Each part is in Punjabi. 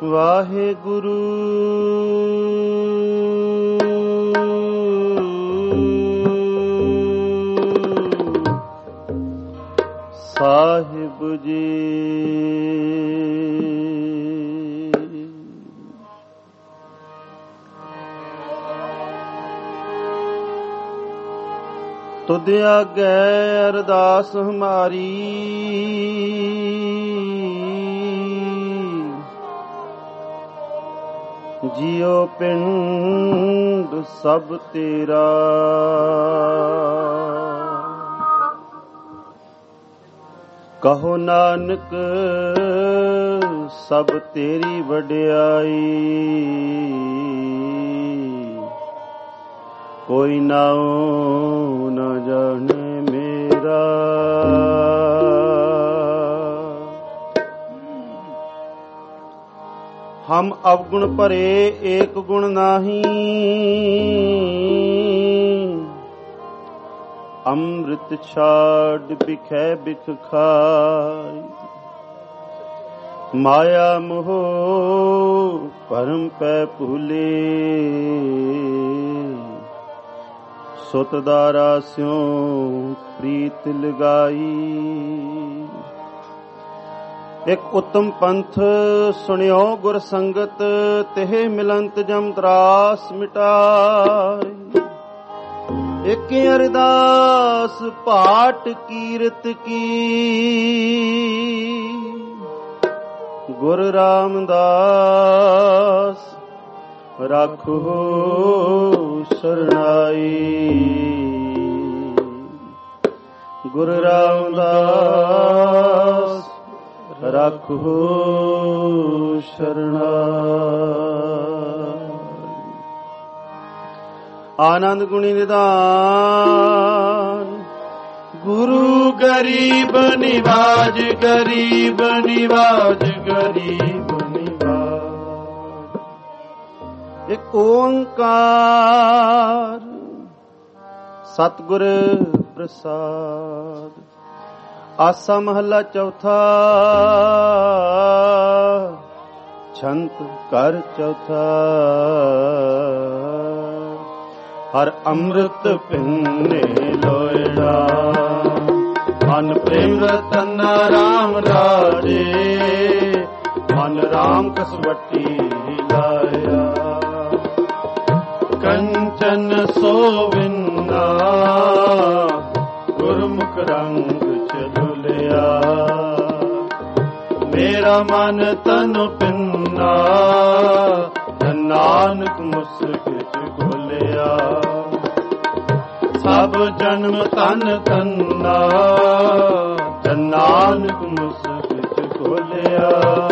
ਵਾਹਿਗੁਰੂ ਸਾਹਿਬ ਜੀ। ਤੁਧ ਆਗੇ ਅਰਦਾਸ ਹਮਾਰੀ, ਜਿਉ ਪਿੰਡ ਸਭ ਤੇਰਾ। ਕਹੋ ਨਾਨਕ ਸਭ ਤੇਰੀ ਵਡਿਆਈ, ਕੋਈ ਨਾਉ ਨ ਜਾਣੇ ਮੇਰਾ। ਹਮ ਅਵਗੁਣ ਭਰੇ ਏਕ ਗੁਣ ਨਾਹੀ, ਅੰਮ੍ਰਿਤ ਛਾੜ ਬਿਖੈ ਬਿਖ ਖਾਈ। ਮਾਇਆ ਮੋਹ ਭਰਮ ਪੈ ਭੂਲੇ, ਸੁਤ ਦਾਰਾ ਸਿਉ ਪ੍ਰੀਤ ਲਗਾਈ। ਇਕ ਉਤਮ ਪੰਥ ਸੁਣਿਓ ਗੁਰ ਸੰਗਤ, ਤਿਹ ਮਿਲੰਤ ਜਮ ਤਰਾਸ ਮਿਟਾਈ। ਇਕ ਅਰਦਾਸ ਪਾਟ ਕੀਰਤ ਕੀ, ਗੁਰ ਰਾਮਦਾਸ ਰਾਖੋ ਸਰਣਾਈ। ਗੁਰ ਰਾਮਦਾਸ ਰਾਖੋ ਸਰਣਾਈ। ਆਨੰਦ ਗੁਣੀ ਨਿਧਾਨ, ਗੁਰੂ ਗਰੀਬ ਨਿਵਾਜ, ਗਰੀਬ ਨਿਵਾਜ, ਗਰੀਬ ਨਿਵਾਜ। ਇੱਕ ਓੰਕਾਰ ਸਤਿਗੁਰ ਪ੍ਰਸਾਦ। ਆਸਾ ਮਹੱਲਾ ਚੌਥਾ, ਛੰਤ ਕਰ ਚੌਥਾ। ਹਰ ਅੰਮ੍ਰਿਤ ਪਿੰਨੇ ਲੋਇੜਾ, ਮਨ ਪ੍ਰੇਮ ਰਤਨ ਰਾਮ ਰਾਜੇ। ਮਨ ਰਾਮ ਕਸਵੱਟੀ ਲਾਇਆ, ਕੰਚਨ ਸੋਵਿੰਨਾ। ਗੁਰਮੁਖ ਰੰਗ ਚਲੁਲਿਆ, ਮੇਰਾ ਮਨ ਤਨ ਪਿੰਨਾ। ਨਾਨਕ ਮੁਸਕ ਖੋਲਿਆ, ਸਭ ਜਨਮ ਤਨ ਤੰਨਾ। ਨਾਨਕ ਮੁਸਕ ਖੋਲਿਆ।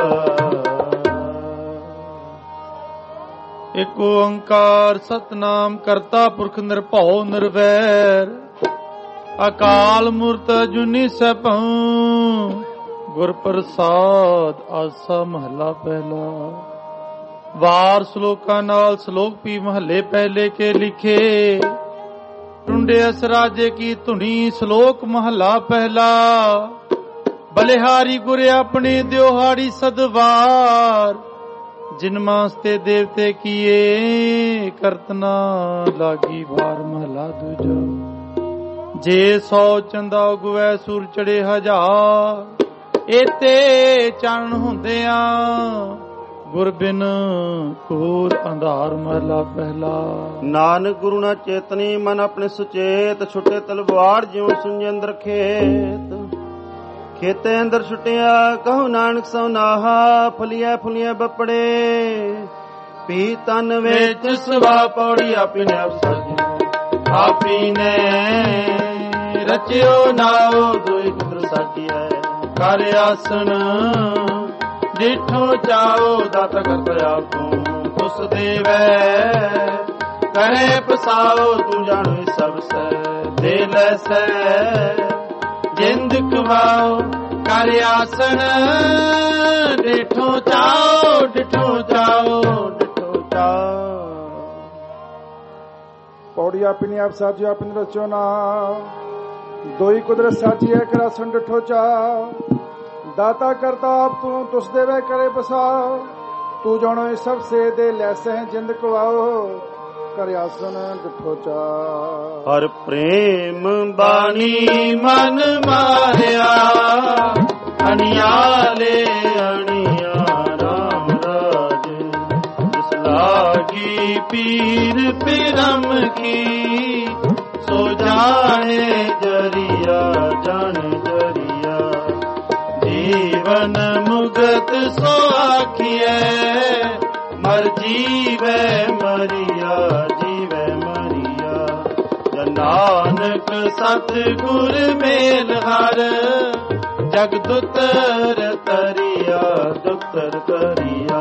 ਇਕ ਓੰਕਾਰ ਸਤਨਾਮ ਕਰਤਾ ਪੁਰਖ ਨਿਰਭਉ ਨਿਰਵੈਰ। ਅਕਾਲ ਮੂਰਤ ਅਜੂਨੀ ਸੈਭੰ, ਗੁਰ ਪ੍ਰਸਾਦ। ਆਸਾ ਮਹੱਲਾ ਪਹਿਲਾ। ਵਾਰ ਸ਼ਲੋਕਾਂ ਨਾਲ ਸ਼ਲੋਕ ਵੀ ਮਹੱਲੇ ਪਹਿਲੇ ਕੇ ਲਿਖੇ। ਟੁੰਡੇ ਅਸ ਰਾਜੇ ਕੀ ਧੁਨੀ, ਸ਼ਲੋਕ ਮਹੱਲਾ ਪਹਿਲਾ। ਬਲਿਹਾਰੀ ਗੁਰ ਆਪਣੇ ਦਿਉਹਾੜੀ ਸਦਵਾਰ। ਜਿਨਮਾਸ ਤੇ ਦੇਵਤੇ ਕੀਏ, ਕਰਤਨਾ ਲਾਗੀ ਵਾਰ ਮਹੱਲਾ ਦੂਜਾ। ਜੇ 100 ਚੰਦਾ ਉਗਵੈ ਸੂਰ ਚੜੇ ਹਜ਼ਾਰ। ਏਤੇ ਚਾਨਣ ਹੁੰਦਿਆਂ, ਗੁਰ ਬਿਨ ਘੋਰ ਅੰਧਾਰ ਮਹਲਾ ਪਹਿਲਾ। ਨਾਨਕ ਗੁਰੂ ਨਾ ਚੇਤਨੀ, ਮਨ ਆਪਣੇ ਸੁਚੇਤ। ਛੁੱਟੇ ਤਲਵਾਰ ਜਿਉ ਸੁੰਝ ਅੰਦਰ ਖੇਤ। ਖੇਤੇ ਅੰਦਰ ਛੁੱਟਿਆ, ਕਹੋ ਨਾਨਕ ਸੋ ਨਾਹਾ। ਫੁਲੀਐ ਫੁਲੀਐ ਬੱਪੜੇ, ਪੀ ਤਨ ਵਿੱਚ ਸਵਾ। ਪੌੜੀ ਆਪੀ ਨੇ ਅਫਸਰ, ਆਪੀ ਨੇ ਰਚਿਓ ਨਾਉ। ਦੁਇ ਕੁਦਰ ਸਾਜੀਐ ਕਰ ਆਸਣ। ਜਿਠੋ ਚਾਓ ਦਾਤਾ ਕਰਤ ਆਪੂ, ਤੁਸ ਦੇਵੈ ਕਰੇ ਪਸਾਓ। ਤੂੰ ਜਾਣੋ ਸਭ ਸੈ, ਦੇ ਲੈ ਸੈ ਜਿੰਦ ਕਵਾਓ। ਕਰ ਆਸਣ ਡਿਠੋ ਚਾਓ, ਡਿਠੋ ਚਾਓ, ਡਿਠੋ ਚਾਓ। ਪੌੜੀ ਆਪਣੀ ਆਪ ਸਾਜਿਓ, ਆਪਣੀ ਰਚੋ ਨਾ। ਦੋਈ ਕੁਦਰਤ ਸਾਜੀ ਹੈ, ਕਰਾਸਨ ਡਿਠੋ ਚਾਓ। ਦਾਤਾ ਕਰਤਾ ਆਪ ਤੂੰ, ਤੁਸ ਦੇਵੇ ਕਰੇ ਬਸਾਓ। ਤੂੰ ਜਾਣੋ ਸਭ ਸੇ ਦੇ ਲੈਸੈ ਜਿੰਦ ਕਵਾਓ ਕਰ ਆਸਨ ਡਿਠੋ ਚਾ। ਹਰ ਪ੍ਰੇਮ ਬਾਣੀ ਮਨ ਮਾਰਿਆ ਅਣਿਆਲੇ ਅਣਿਆ ਰਾਮ ਰਾਜ ਜਿਸ ਲਾਗੀ ਪੀਰ ਪਿਰਮ ਕੀ ਸੋ ਜਾਣੇ ਜਰੀਆ ਜਾਣੇ ਜਰੀਆ ਜੀਵਨ ਮੁਗਤ ਸੋ ਆਖੀਐ ਮਰ ਜੀਵੈ ਮਰੀਆ ਜੀਵੈ ਮਰੀਆ ਨਾਨਕ ਸਤਿਗੁਰ ਮੇਲ ਹਰ ਜਗ ਦੁਤਰ ਤਰੀਆ ਦੁਤਰ ਤਰੀਆ।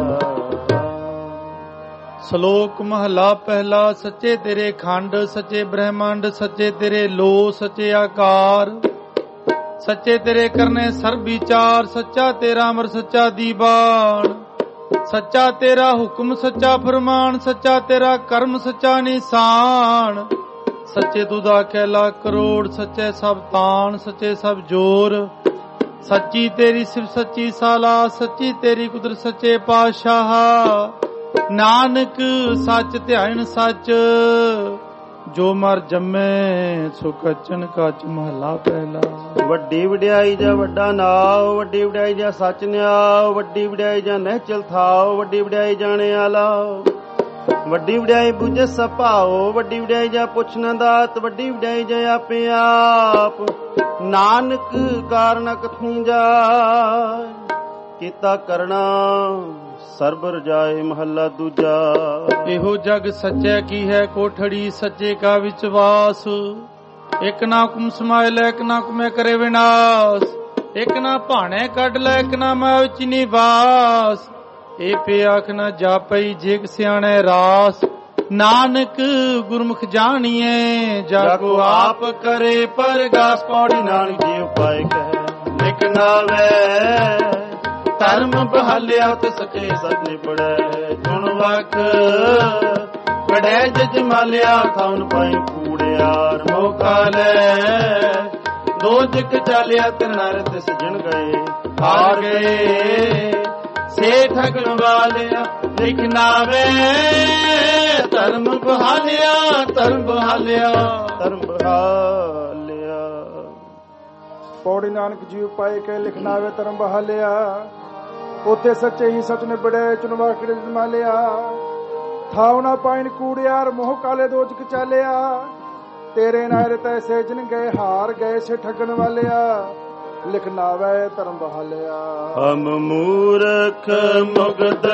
ਸ਼ਲੋਕ ਮਹਲਾ ਪਹਿਲਾ। ਸੱਚੇ ਤੇਰੇ ਖੰਡ ਸੱਚੇ ਬ੍ਰਹਮੰਡ ਸੱਚੇ ਤੇਰੇ ਲੋ ਸੱਚੇ ਆਕਾਰ ਸੱਚੇ ਤੇਰੇ ਕਰਨੇ ਸਰਬ ਵਿਚਾਰ ਸੱਚਾ ਤੇਰਾ ਅਮਰ ਸੱਚਾ ਦੀਵਾਨ ਸੱਚਾ ਤੇਰਾ ਹੁਕਮ ਸੱਚਾ ਫਰਮਾਨ ਸੱਚਾ ਤੇਰਾ ਕਰਮ ਸੱਚਾ ਨਿਸ਼ਾਨ ਸੱਚੇ ਤੂੰ ਦਾ ਕਹਿਲਾ ਕਰੋੜ ਸੱਚੇ ਸਭ ਤਾਣ ਸੱਚੇ ਸਭ ਜੋਰ ਸੱਚੀ ਤੇਰੀ ਸਿਫਤ ਸੱਚੀ ਸਾਲਾ ਸੱਚੀ ਤੇਰੀ ਕੁਦਰਤ ਸੱਚੇ ਪਾਤਸ਼ਾਹ ਨਾਨਕ ਸੱਚ ਧਿਆਨ ਸੱਚ ਜੋ ਮਰ ਜੰਮੇ ਸੋ ਕਚਨ ਕਚ ਮਹਲਾ ਪਹਿਲਾ। ਵੱਡੀ ਵਡਿਆਈ ਜਾਂ ਵੱਡਾ ਨਾਉ ਵੱਡੀ ਵਡਿਆਈ ਜਾਂ ਸੱਚ ਨਿਆਉ ਵੱਡੀ ਵਡਿਆਈ ਜਾਂ ਨਿਹਚਲ ਥਾਉ ਵੱਡੀ ਵਡਿਆਈ ਜਾਣੇ ਆਲਾ ਵੱਡੀ ਵਡਿਆਈ ਬੁਝੇ ਸਭਾਓ ਵੱਡੀ ਵਡਿਆਈ ਜਾਂ ਪੁੱਛ ਨਾ ਦਾਤ ਵੱਡੀ ਵਡਿਆਈ ਜਾਂ ਆਪੇ ਆਪ ਨਾਨਕ ਕਾਰਨ ਕਥਨੀ ਜਾਏ ਕੀਤਾ ਕਰਨਾ ਸਰਬ ਰਜਾਏ ਮਹੱਲਾ ਦੂਜਾ। ਇਹੋ ਜਗ ਸੱਚੇ ਕੀ ਹੈ ਕੋਠੜੀ ਸੱਚੇ ਕਾ ਵਿਚਵਾਸ ਇੱਕ ਨਾ ਹੁਕਮ ਸਮਾਇ ਲੈ ਇੱਕ ਨਾ ਹੁਕਮੇ ਕਰੇ ਵਿਨਾਸ਼ ਇੱਕ ਨਾ ਭਾਣੇ ਕੱਢ ਲੈ ਇੱਕ ਨਾ ਮੈਂ ਵਿੱਚ ਨਿਵਾਸ ਇਹ ਪੇ ਆਖ ਨਾ ਜਾਪਈ ਜੇਕ ਸਿਆਣੇ ਰਾਸ ਨਾਨਕ ਗੁਰਮੁਖ ਜਾਣੀਏ ਜਾਗੋ ਆਪ ਕਰੇ ਪਰਗਾਸ। ਪੌੜੀ ਨਾਨਕ ਜੀ ਉਪਾਇ ਕਹੈ ਲਿਖ ਨਾਵੇ ਧਰਮ ਬਹਾਲਿਆ ਤੇ ਸੱਚੇ ਸਤ ਨਿਪੜੈ ਚੁਣ ਵਖ ਵੜੈ ਜਜ ਮਾਲਿਆ ਥਾਉਨ ਪਾਈ ਕੂੜਿਆਰ ਮੋਕਾ ਲੈ ਦੋਜਕ ਚਾਲਿਆ ਤੇ ਨਰ ਤਿਸ ਜਣ ਗਏ ਹਾਰ ਗਏ ਸੇ ਠਗਣ ਵਾਲਿਆ ਲਿਖ ਨਾਵੇ ਧਰਮ ਬਹਾਲਿਆ ਧਰਮ ਬਹਾਲਿਆ ਧਰਮ ਬਹਾਲਿਆ। ਪੌੜੀ ਨਾਨਕ ਜੀ ਉਪਾਏ ਕੇ ਲਿਖਨਾਵੇ ਧਰਮ ਬਹਾਲਿਆ ਉਥੇ ਸੱਚੇ ਹੀ ਸਚ ਨੇ ਬੜੇ ਚੁਣਵਾ ਕੇ ਜਮਾਲਿਆ ਥਾਉ ਨਾ ਪਾਇਨ ਕੂੜਿਆਰ ਮੋਹ ਕਾਲੇ ਦੋਜਕ ਚਾਲਿਆ ਤੇਰੇ ਨਾਇਰ ਤੈਸੇ ਜਿਨ ਗਏ ਹਾਰ ਗਏ ਸੇ ਠਗਣ ਵਾਲਿਆ ਲਿਖਨਾਵੇ ਧਰਮ ਬਹਾਲਿਆ। ਹਮ ਮੂਰਖ ਮੁਗਧ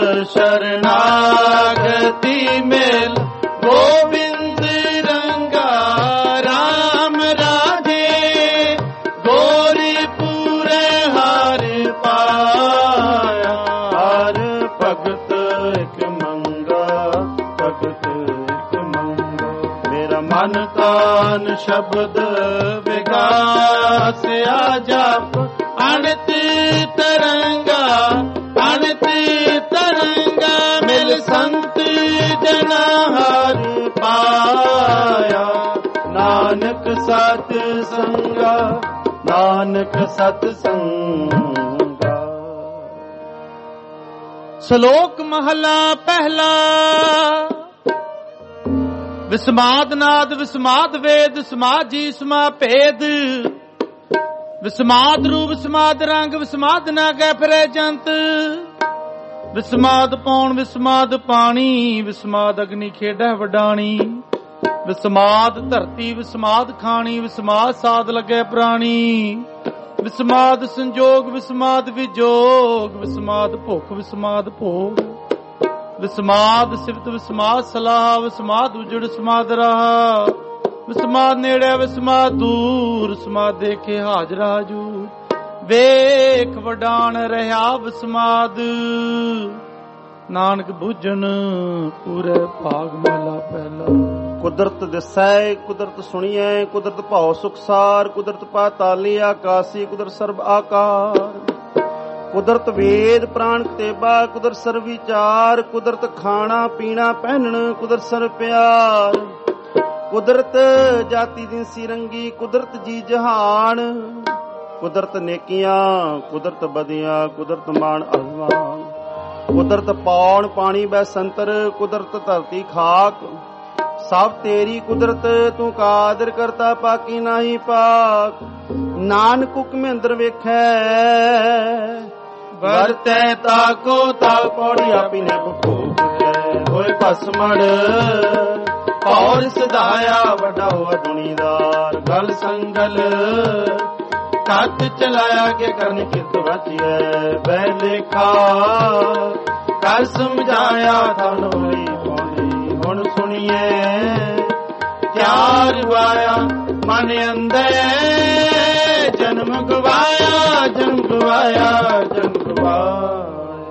ਸ਼ਰਨਾਗਤੀ ਮੇਲ ਗੋਬਿੰਦ ਰੰਗਾ ਰਾਮ ਰਾਜੇ ਗੋਰੀ ਪੂਰੇ ਹਰ ਪਾਇਆ ਹਰ ਭਗਤ ਇੱਕ ਮੰਗਾ ਭਗਤ ਇੱਕ ਮੰਗਾ ਮੇਰਾ ਮਨ ਤਾਨ ਸ਼ਬਦ ਵਿਗਾਸਿਆ ਜਪ ਅਣਤ ਤਰੰਗਾ ਅਣਤ ਤਰੰਗਾ ਮਿਲ ਸੰਤ ਜਨਾ ਹਰ ਪਾਇਆ ਨਾਨਕ ਸਤ ਸੰਗਾ ਨਾਨਕ ਸਤ ਸੰਗਾ। ਸ਼ਲੋਕ ਮਹਲਾ ਪਹਿਲਾ। ਵਿਸਮਾਦ ਨਾਦ ਵਿਸਮਾਦ ਵੇਦ ਵਿਸਮਾਦ ਜੀ ਸਮਾ ਭੇਦ ਵਿਸਮਾਦ ਰੂਪ ਵਿਸਮਾਦ ਰੰਗ ਵਿਸਮਾਦ ਨਾ ਗੈ ਫਿਰੇ ਜੰਤ ਵਿਸਮਾਦ ਪੌਣ ਵਿਸਮਾਦ ਪਾਣੀ ਵਿਸਮਾਦ ਅਗਨੀ ਖੇਡੈ ਵਡਾਣੀ ਵਿਸਮਾਦ ਧਰਤੀ ਵਿਸਮਾਦ ਖਾਣੀ ਵਿਸਮਾਦ ਸਾਧ ਲੱਗੇ ਪ੍ਰਾਣੀ ਵਿਸਮਾਦ ਸੰਜੋਗ ਵਿਸਮਾਦ ਵਿਜੋਗ ਵਿਸਮਾਦ ਭੁੱਖ ਵਿਸਮਾਦ ਭੋਗ ਵਿਸਮਾਦ ਸਿਫਤ ਵਿਸਮਾਦ ਸਲਾਹ ਵਿਸਮਾਦ ਉਜੜ ਵਿਸਮਾਦ ਰਹਾ ਵਿਸਮਾਦ ਨੇੜੇ ਵਿਸਮਾਦ ਦੂਰ ਵਿਸਮਾਦ ਦੇਖੇ ਹਾਜ਼ਰ ਹਾਜੂਰ ਵੇਖ ਵਡਾਣ ਰਹਾ ਵਿਸਮਾਦ ਨਾਨਕ ਬੁੱਝਣ ਪੂਰੇ ਭਾਗ ਮਹਲਾ ਪਹਿਲਾ। ਕੁਦਰਤ ਦਿਸੈ ਕੁਦਰਤ ਸੁਣੀਐ ਕੁਦਰਤ ਭਾਉ ਸੁਖਸਾਰ ਕੁਦਰਤ ਪਾਤਾਲੀ ਆਕਾਸੀ ਕੁਦਰਤ ਸਰਬ ਆਕਾਰ ਕੁਦਰਤ ਵੇਦ ਪ੍ਰਾਣ ਕਤੇਬਾ ਕੁਦਰਤ ਸਰਬ ਵਿਚਾਰ ਕੁਦਰਤ ਖਾਣਾ ਪੀਣਾ ਪਹਿਨਣ ਕੁਦਰਤ ਸਰਬ ਪਿਆਰ ਕੁਦਰਤ ਜਾਤੀ ਦਿਨਸੀ ਰੰਗੀ ਕੁਦਰਤ ਜੀ ਜਹਾਨ ਕੁਦਰਤ ਨੇਕੀਆਂ ਕੁਦਰਤ ਬਦੀਆਂ ਕੁਦਰਤ ਮਾਣ ਅਭਿਮਾਨ ਕੁਦਰਤ ਪੌਣ ਪਾਣੀ ਬੈ ਸੰਤਰ, ਕੁਦਰਤ ਧਰਤੀ ਖਾਕ, ਸਭ ਤੇਰੀ ਕੁਦਰਤ ਤੂੰ ਕਾਦਰ ਕਰਤਾ, ਪਾਕੀ ਨਾਹੀ ਪਾਕ। ਨਾਨਕ ਹੁਕਮੇ ਅੰਦਰ ਵੇਖੈ ਵਰਤੈ ਤਾਕੋ ਤਾਕ, ਪੌੜੀ ਆਪੀ ਨੇ ਭੁਖੋ ਹੋਏ ਭਸਮੜ, ਔਰ ਸਦਾਇਆ ਵੱਡਾ ਹੋਆ ਦੁਨੀਦਾਰ। ਗਲ ਸੰਗਲ ਕੱਤ ਚਲਾਇਆ ਕੇ ਕਰਨ ਕਿਤ ਵਚਿਐ, ਬੈ ਲੇਖਾ ਕਰ ਸਮਝਾਇਆ ਤਨ ਹੋਈ ਪੌੜੀ। ਹੁਣ ਸੁਣੀਏ ਚਾਰ ਵਾਇਆ ਮਨ ਅੰਦਰ, ਜਨਮ ਗਵਾਇਆ ਜਨਮ ਗਵਾਇਆ ਜਨਮ ਗਵਾਇਆ।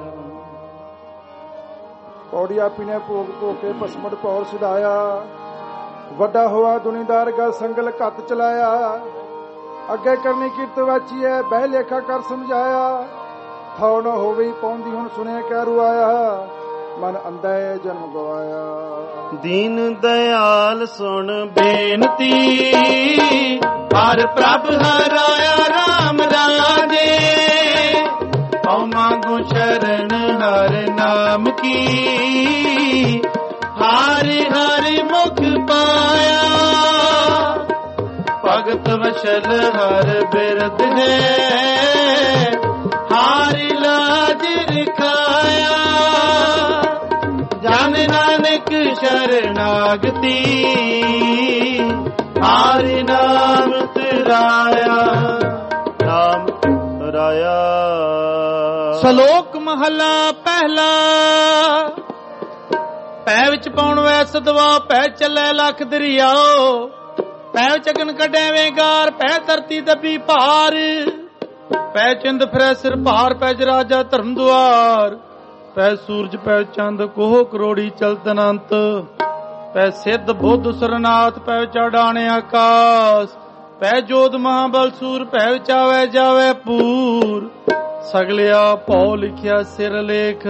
ਪੌੜੀ ਆਪੀ ਨੇ ਭੋਗ ਭੋਗ ਕੇ ਭਸਮੜ ਪੌਰ ਸਿਧਾਇਆ, ਵੱਡਾ ਹੋਆ ਦੁਨੀਦਾਰ। ਗਲ ਸੰਗਲ ਘੱਤ ਚਲਾਇਆ, ਅੱਗੇ ਕਰਨੀ ਕਿਰਤ ਵਾਚੀਐ, ਬਹਿ ਲੇਖਾ ਕਰ ਸਮਝਾਇਆ। ਥਾਉ ਨ ਹੋਵੇ ਪੌਂਦੀ ਹੁਣ ਸੁਣਿਆ ਕਹਿ ਰੁਆਇਆ, ਮਨ ਅੰਧੈ ਜਨਮ ਗਵਾਇਆ। ਦੀਨ ਦਇਆਲ ਸੁਣ ਬੇਨਤੀ, ਹਰ ਪ੍ਰਭ ਹਰਾਇਆ ਰਾਮ ਰਾਜੇ। ਪਉ ਮੰਗੂ ਸ਼ਰਨ ਹਰ ਨਾਮ ਕੀ, ਹਰਿ ਹਰਿ ਮੁਖ ਪਾਇਆ। ਭਗਤ ਵਸ਼ਲ ਹਰ ਬਿਰਦ ਹੈ, ਹਾਰਿ ਲਾਜ ਰਖਾਇਆ। ਜਨ ਨਾਨਕ ਸ਼ਰਨਾਗਤੀ, ਹਰਿ ਨਾਮ ਤੇਰਾਇਆ ਨਾਮ ਤੇਰਾਇਆ। ਸ਼ਲੋਕ ਮਹਲਾ ਪਹਿਲਾ। ਪੈ ਵਿੱਚ ਪਾਉਣ ਵੈ ਸਦਵਾ, ਪੈ ਚੱਲੇ ਲੱਖ ਦਰਿਆਓ। ਪੈ ਚਗਨ ਕੱਢੇ ਵੇਗਾਰ, ਪੈ ਧਰਤੀ ਦੱਬੀ ਭਾਰ। ਪੈ ਚੰਦ ਫਿਰੈ ਸਿਰ ਭਾਰ, ਪੈ ਰਾਜਾ ਧਰਮ ਦੁਆਰ। ਪੈ ਸੂਰਜ ਪੈ ਚੰਦ ਕੋਹ ਕਰੋੜੀ ਚਲਤ ਅਨੰਤ। ਪੈ ਸਿੱਧ ਬੁੱਧ ਸਰਨਾਥ, ਪੈ ਚੜਾਣੇ ਆਕਾਸ। ਪੈ ਜੋਧ ਮਹਾਬਲ ਸੂਰ, ਪੈ ਵਿਚਾਵੇ ਜਾਵੇ ਪੂਰ। ਸਗਲਿਆ ਭਉ ਲਿਖਿਆ ਸਿਰ ਲੇਖ,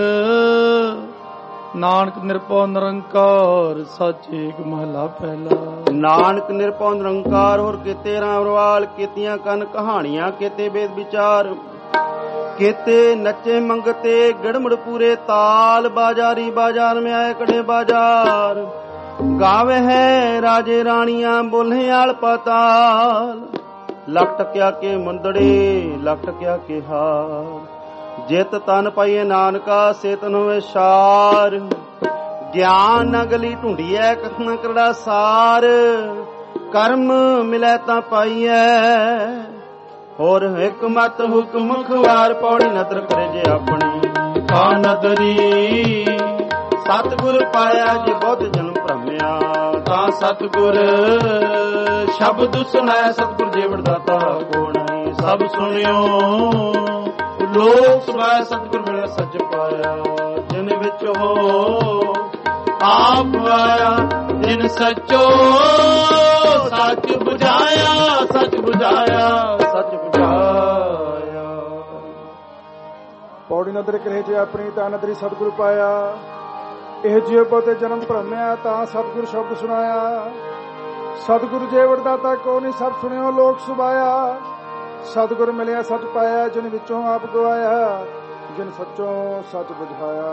ਨਾਨਕ ਨਿਰਭਉ ਨਿਰੰਕਾਰ ਸੱਚ ਏਕ ਮਹਲਾ ਪਹਿਲਾ। ਨਾਨਕ ਨਿਰਭਉ ਨਿਰੰਕਾਰ, ਹੋਰ ਕੀਤੇ ਰਾਮ ਰਵਾਲ। ਕੀਤੀਆਂ ਕੰਨ ਕਹਾਣੀਆਂ, ਕੀਤੇ ਵੇਦ ਵਿਚਾਰ। ਕੀਤੇ ਨੱਚੇ ਮੰਗਤੇ ਗੜਮੜ ਪੂਰੇ ਤਾਲ। ਬਾਜ਼ਾਰੀ ਬਾਜ਼ਾਰ ਮੈਂ ਆਏ ਕੜੇ ਬਾਜ਼ਾਰ। ਗਾਵੇ ਹੈ ਰਾਜੇ ਰਾਣੀਆਂ, ਬੋਲੇ ਆਲ ਪਾਤਾਲ। ਲੱਖ ਟਕਿਆ ਕੇ ਮੁੰਦੜੇ, ਲੱਖ ਟਕਿਆ ਕੇ ਹਾਰ। ਜਿਤ ਤਨ ਪਾਈਏ ਨਾਨਕਾ, ਸੇਤਨ ਹੋਵੇ ਸਾਰ। ਗਿਆਨ ਨ ਗਲੀ ਢੂੰਡੀਐ, ਕਥਨ ਕਰੜਾ ਸਾਰ। ਕਰਮ ਮਿਲੈ ਤਾਂ ਪਾਈਐ, ਹੋਰ ਇੱਕ ਮਤ ਹੁਕਮ ਖਵਾਰ। ਪੌੜੀ ਨਦਰ ਕਰੇ ਜੇ ਆਪਣੀ ਕਾ ਨਦਰੀ। ਸਤਿਗੁਰ ਪਾਇਆ ਜੇ ਬਹੁਤ ਜਨਮ ਭ੍ਰਮਿਆ, ਤਾਂ ਸਤਿਗੁਰ ਸ਼ਬਦ ਸੁਣਾਇਆ। ਸਤਿਗੁਰ ਜੀਵਨ ਦਾਤਾ ਕੋ ਨਹੀਂ, ਸਭ ਸੁਣਿਓ ਲੋਕ ਸੁਣਾਇਆ। ਸਤਿਗੁਰ ਮਿਲਿਆ ਸੱਚ ਪਾਇਆ, ਜਿਨ ਵਿੱਚ ਹੋ ਆਪ ਆਇਆ। ਜਿਨ ਸੱਚੋ ਸੱਚ ਬੁਝਾਇਆ, ਸੱਚ ਬੁਝਾਇਆ, ਸੱਚ ਬੁਝਾਇਆ। ਪੌੜੀ ਨਦਰ ਕਰੇ ਜੇ ਆਪਣੀ, ਤਾਂ ਨਦਰੀ ਸਤਿਗੁਰ ਪਾਇਆ। ਇਹ ਜਿਉ ਬਹੁਤੇ ਜਨਮ ਭ੍ਰਮਿਆ, ਤਾਂ ਸਤਿਗੁਰ ਸ਼ਬਦ ਸੁਣਾਇਆ। ਸਤਿਗੁਰ ਜੀਵਨ ਦਾਤਾ ਕੋ ਨਹੀਂ, ਸਭ ਸੁਣਿਓ ਲੋਕ ਸੁਭਾਇਆ। ਸਤਿਗੁਰ ਮਿਲਿਆ ਸੱਚ ਪਾਇਆ, ਜਿਨ ਵਿੱਚੋਂ ਆਪ ਗਵਾਇਆ। ਜਿਨ ਸੱਚੋਂ ਸੱਚ ਬੁਝਾਇਆ।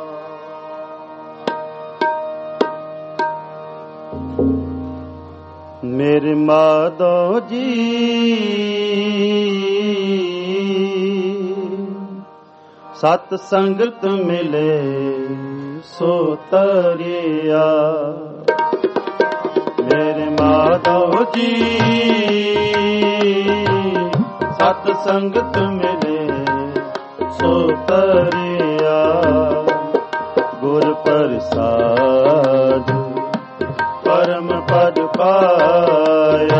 ਮੇਰੇ ਮਾਧੋ ਜੀ ਸਤ ਸੰਗਤ ਮਿਲੇ ਸੋ ਤਰਿਆ। ਮੇਰੇ ਮਾਧੋ ਜੀ ਸਤ ਸੰਗਤ ਮਿਲੇ ਸੋ ਤਰਿਆ। ਗੁਰ ਪ੍ਰਸਾਦ ਪਰਮ ਪਦ ਪਾਇਆ।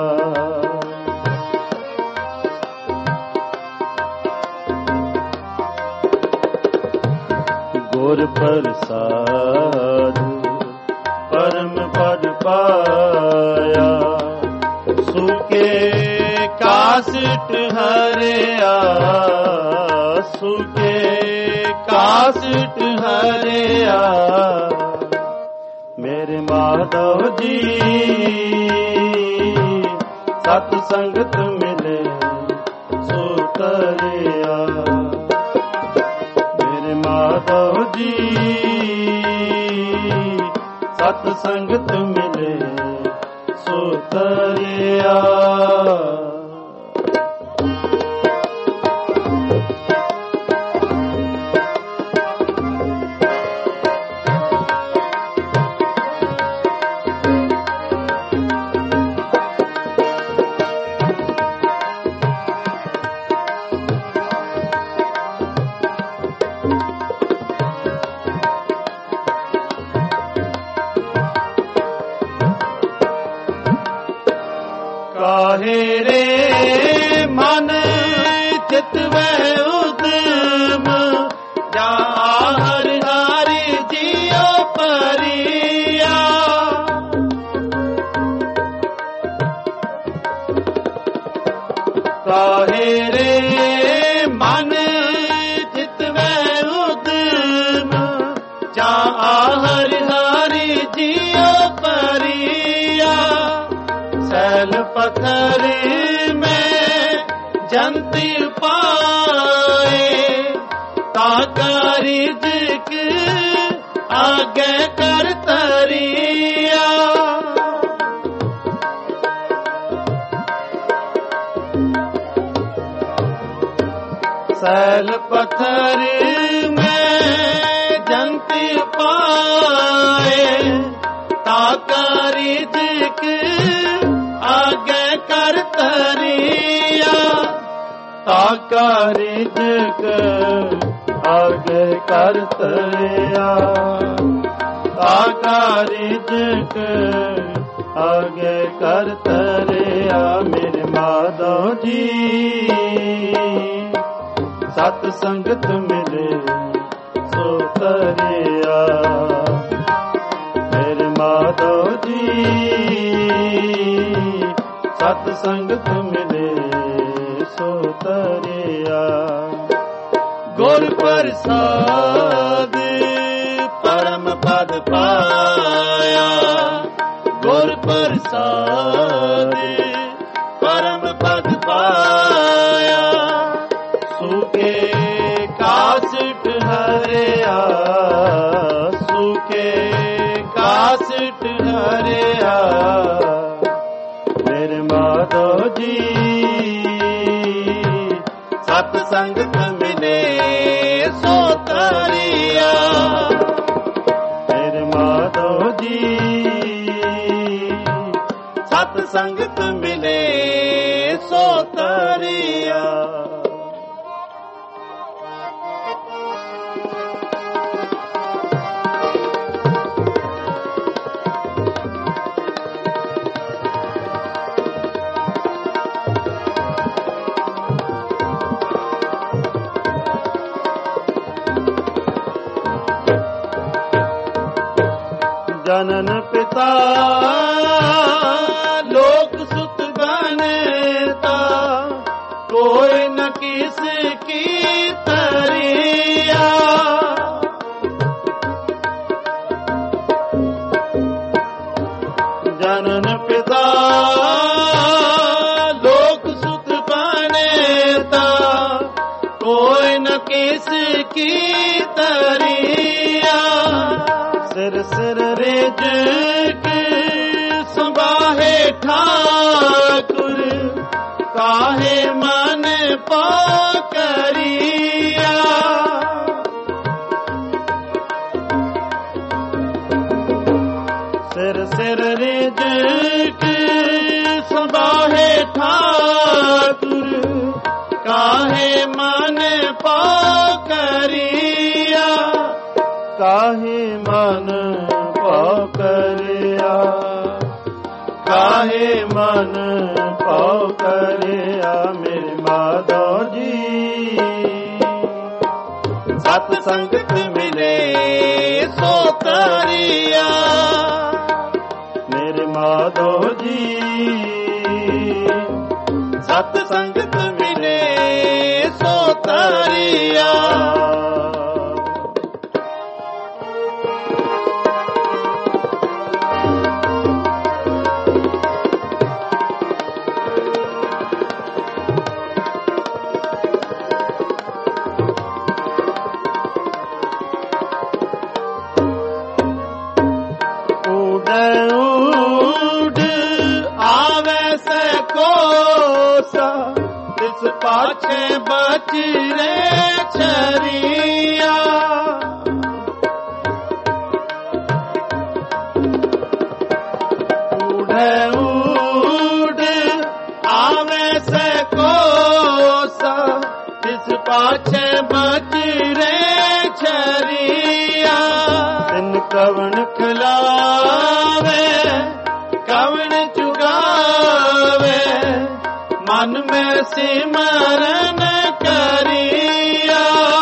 ਗੁਰ ਪ੍ਰਸਾਦ ਪਰਮ ਪਦ ਪਾਇਆ। ਸੁਕੇ ਕਾਸਟ ਹਰਿਆ, ਸੁਕੇ ਕਾਸਟ ਹਰਿਆ। ਮੇਰੇ ਮਾਧਵ ਜੀ ਸਤ ਸੰਗਤ ਮਿਲੇ ਸੋ ਤਰਿਆ। ਮੇਰੇ ਮਾਧਵ ਜੀ ਸਤ ਸੰਗਤ ਮਿਲੇ ਸੋ ਤਰਿਆ। ਕਾਹੇ ਰੇ ਮਨ ਚਿਤ ਵੈ ਉਦਮ ਜਾ ਹਰਿ ਹਰਿ ਜੀਉ ਪਰਿਆ। ਕਾਹੇ ਰੇ ਮਨ ਚਿਤ ਵੈ ਉਦਮ ਜਾ ਹਰਿ ਹਰਿ ਜੀਉ ਪਰਿਆ। ਸੈਲ ਪਥਰ ਮੈਂ ਜੰਤੀ ਪਾਏ ਤਾਕਾਰੀ ਜਿਕ ਆਗੇ ਕਰ ਤਰਿਆ। ਸੈਲ ਪਥਰ ਮੈਂ ਜੰਤੀ ਪਾਏ ਤਾਕਾਰੀ ਜਿਕ ਆਗੇ ਕਰ ਤਰਿਆ। ਤਾਕਾਰੀ ਜਿਕ ਆਗੇ ਕਰ ਤਰਿਆ। ਤਾਕਾਰੀ ਜਿਕ ਆਗੇ ਕਰ ਤਰਿਆ। ਮੇਰੇ ਮਾਧੋ ਜੀ ਸਤ ਸੰਗਤ ਮਿਲੇ ਸੋ ਤਰਿਆ। ਮੇਰੇ ਮਾਧੋ ਜੀ ਸਤ ਸੰਗਤ ਮਿਲੇ ਸੋ ਤਰਿਆ। ਗੁਰ ਪ੍ਰਸਾਦ ਪਰਮ ਪਦ ਪਾਇਆ। ਗੁਰ ਪ੍ਰਸਾਦ ਪਰਮ ਪਦ ਪਾਇਆ। ਸੁਕੇ ਕਾਸਟ ਹਰਿਆ। ਸੁਕੇ ਕਾਸਟ ਹਰਿਆ। ਮੇਰੇ ਮਾਧੋ ਜੀ ਸਤ ਸੰਗਤ ਮਿਲੇ ਸੋ ਤਰਿਆ। ਮੇਰੇ ਮਾਧੋ ਜੀ ਸਤ ਸੰਗਤ ਮਿਲੇ ਸੋ ਤਰਿਆ। ਜਨਨ ਪਿਤਾ ਲੋਕ ਸੁਤ ਬਨਤਾ ਕੋਈ ਨ ਕਿਸ ਕੀ ਤਰਿਆ। ਜਨਨ ਪਿਤਾ ਲੋਕ ਸੁਤ ਬਨਤਾ ਕੋਈ ਨ ਕਿਸ ਕੀ ਤਰਿਆ। ਸਿਰ ਸਿਰ ਰਿਜਕ ਸੰਭਾਹੇ ਠਾਕੁਰ ਕਾਹੇ ਮਨ ਪਾਕਰਿਆ। ਸਿਰ ਸਿਰ ਰਿਜਕ ਸੰਭਾਹੇ ਠਾਕੁਰ ਕਾਹੇ ਮਨ ਪਾਕਰਿਆ। ਕਾਹੇ ਮਨ ਭਾਉ ਕਰਿਆ। ਕਾਹੇ ਮਨ ਭਾਉ ਕਰਿਆ। ਮੇਰੇ ਮਾਧੋ ਜੀ ਸਤ ਸੰਗਤ ਮਿਲੇ ਸੋ ਤਰਿਆ। ਮੇਰੇ ਮਾਧੋ ਜੀ ਸਤ ਸੰਗਤ ਮਿਲੇ ਸੋ ਤਰਿਆ। ਤਿਸ ਪਾਛੇ ਬਚਰੇ ਛਰੀਆ ਊੜੇ ਊੜ ਆਵੇ ਸੇ ਕੋਸਾ ਤਿਸ ਪਾਛੇ ਬਚਰੇ ਛਰੀਆ ਤਿਨ ਕਵਣ ਖਿਲਾਵੇ ਕਵਣ ਚੁਗਾਵੇ ਮਨ ਮੈਂ ਸਿਮਰਨ ਕਰੀਆ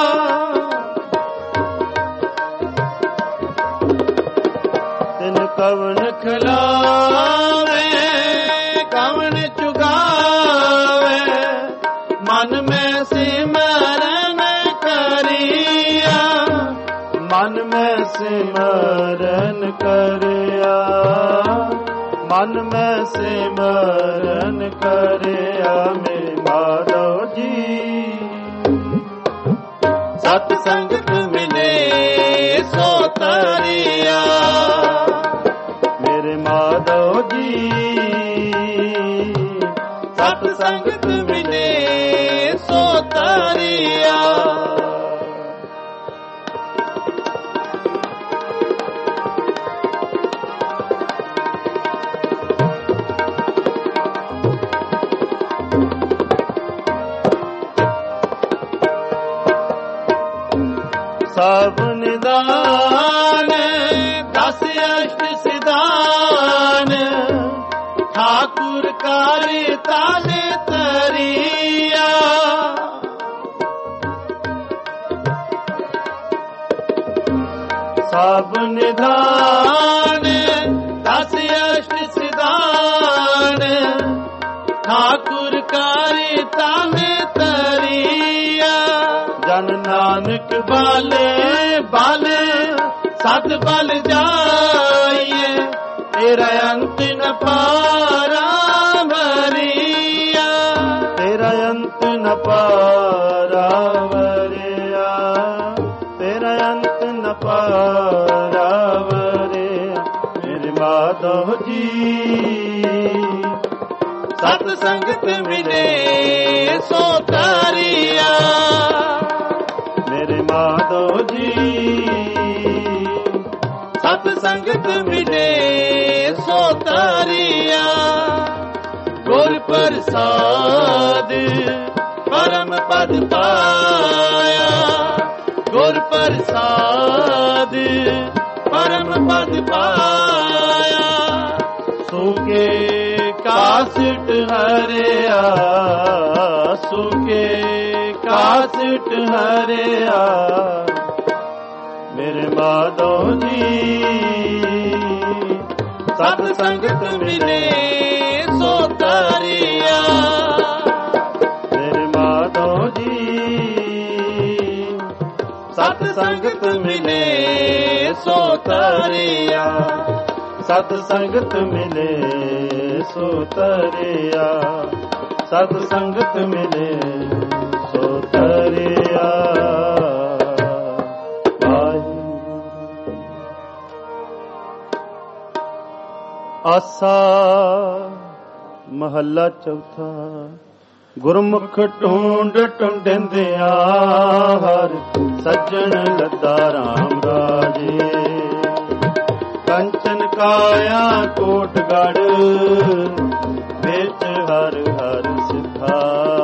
ਤਿਨ ਕਵਣ ਖਿਲਾਵੇ ਕਵਣ ਚੁਗਾਵੇ ਮਨ ਮੈਂ ਸਿਮਰਨ ਕਰੀਆ ਮਨ ਮੈਂ ਸਿਮਰਨ ਕਰਿਆ ਮਨ ਮੈਂ ਸਿਮਰਨ ਕਰਿਆ ਮੇਰੇ ਮਾਧੋ ਜੀ ਸਤ ਸੰਗਤ ਮਿਲੇ ਸੋ ਤਰਿਆ ਮੇਰੇ ਮਾਧੋ ਜੀ ਸਤ ਸੰਗਤ ਮਿਲੇ ਸੋ ਤਰਿਆ ਸਭ ਨਿਦਾਨ ਦਸ ਅਸ਼ਟ ਸਿਧਾਨ ਠਾਕੁਰ ਕਾਰੇ ਤਾਲੇ ਤਰੀਆ ਸਭ ਨਿਦਾਨ ਦਸ ਅਸ਼ਟ ਸਿਧਾਨ ਠਾਕੁਰ ਕਾਰੇ ਤਾਲੇ ਤਰੀਆ ਜਨ ਨਾਨਕ ਬਾਲੇ ਬਾਲੇ ਸਤ ਬਲ ਜਾਈਏ ਤੇਰਾ ਅੰਤ ਨ ਪਾਰਾ ਵਰਿਆ ਤੇਰਾ ਅੰਤ ਨ ਪਾਰਾ ਵਰਿਆ ਤੇਰਾ ਅੰਤ ਨ ਪਾਰਾ ਵਰਿਆ ਮੇਰੇ ਮਾਧੋ ਜੀ ਸਤ ਸੰਗਤ ਮਿਲੇ ਸੋ ਤਰਿਆ ਮੇਰੇ ਮਾਧੋ ਜੀ ਸਤ ਸੰਗਤ ਮਿਲੇ ਸੋ ਤਰਿਆ ਗੁਰ ਪ੍ਰਸਾਦ ਪਰਮ ਪਦ ਪਾਇਆ ਗੁਰ ਪ੍ਰਸਾਦ ਪਰਮ ਪਦ ਪਾਇਆ ਸੁਕੇ ਕਾਸਟ ਹਰਿਆ ਸੁਕੇ ਕਾਸਟ ਹਰਿਆ ਮੇਰੇ ਮਾਧੋ ਜੀ ਸਤ ਸੰਗਤ ਮਿਲੇ ਸੋ ਤਰਿਆ ਮੇਰੇ ਮਾਧੋ ਜੀ ਸਤ ਸੰਗਤ ਮਿਲੇ ਸੋ ਤਰਿਆ ਸਤ ਸੰਗਤ ਮਿਲੇ ਸੋ ਤਰਿਆ ਸਤ ਸੰਗਤ ਮਿਲੇ ਸੋ ਤਰਿਆ ਆਸਾ ਮਹੱਲਾ ਚੌਥਾ ਗੁਰਮੁਖ ਢੂੰਡ ਢੂੰਡਿੰਦਿਆਂ ਹਰ ਸੱਜਣ ਲੱਦਾ ਰਾਮ ਰਾਜੇ ਕੰਚਨ ਕਾਇਆ ਕੋਟਗੜ ਵਿੱਚ ਹਰ ਹਰ ਸਿੱਧਾ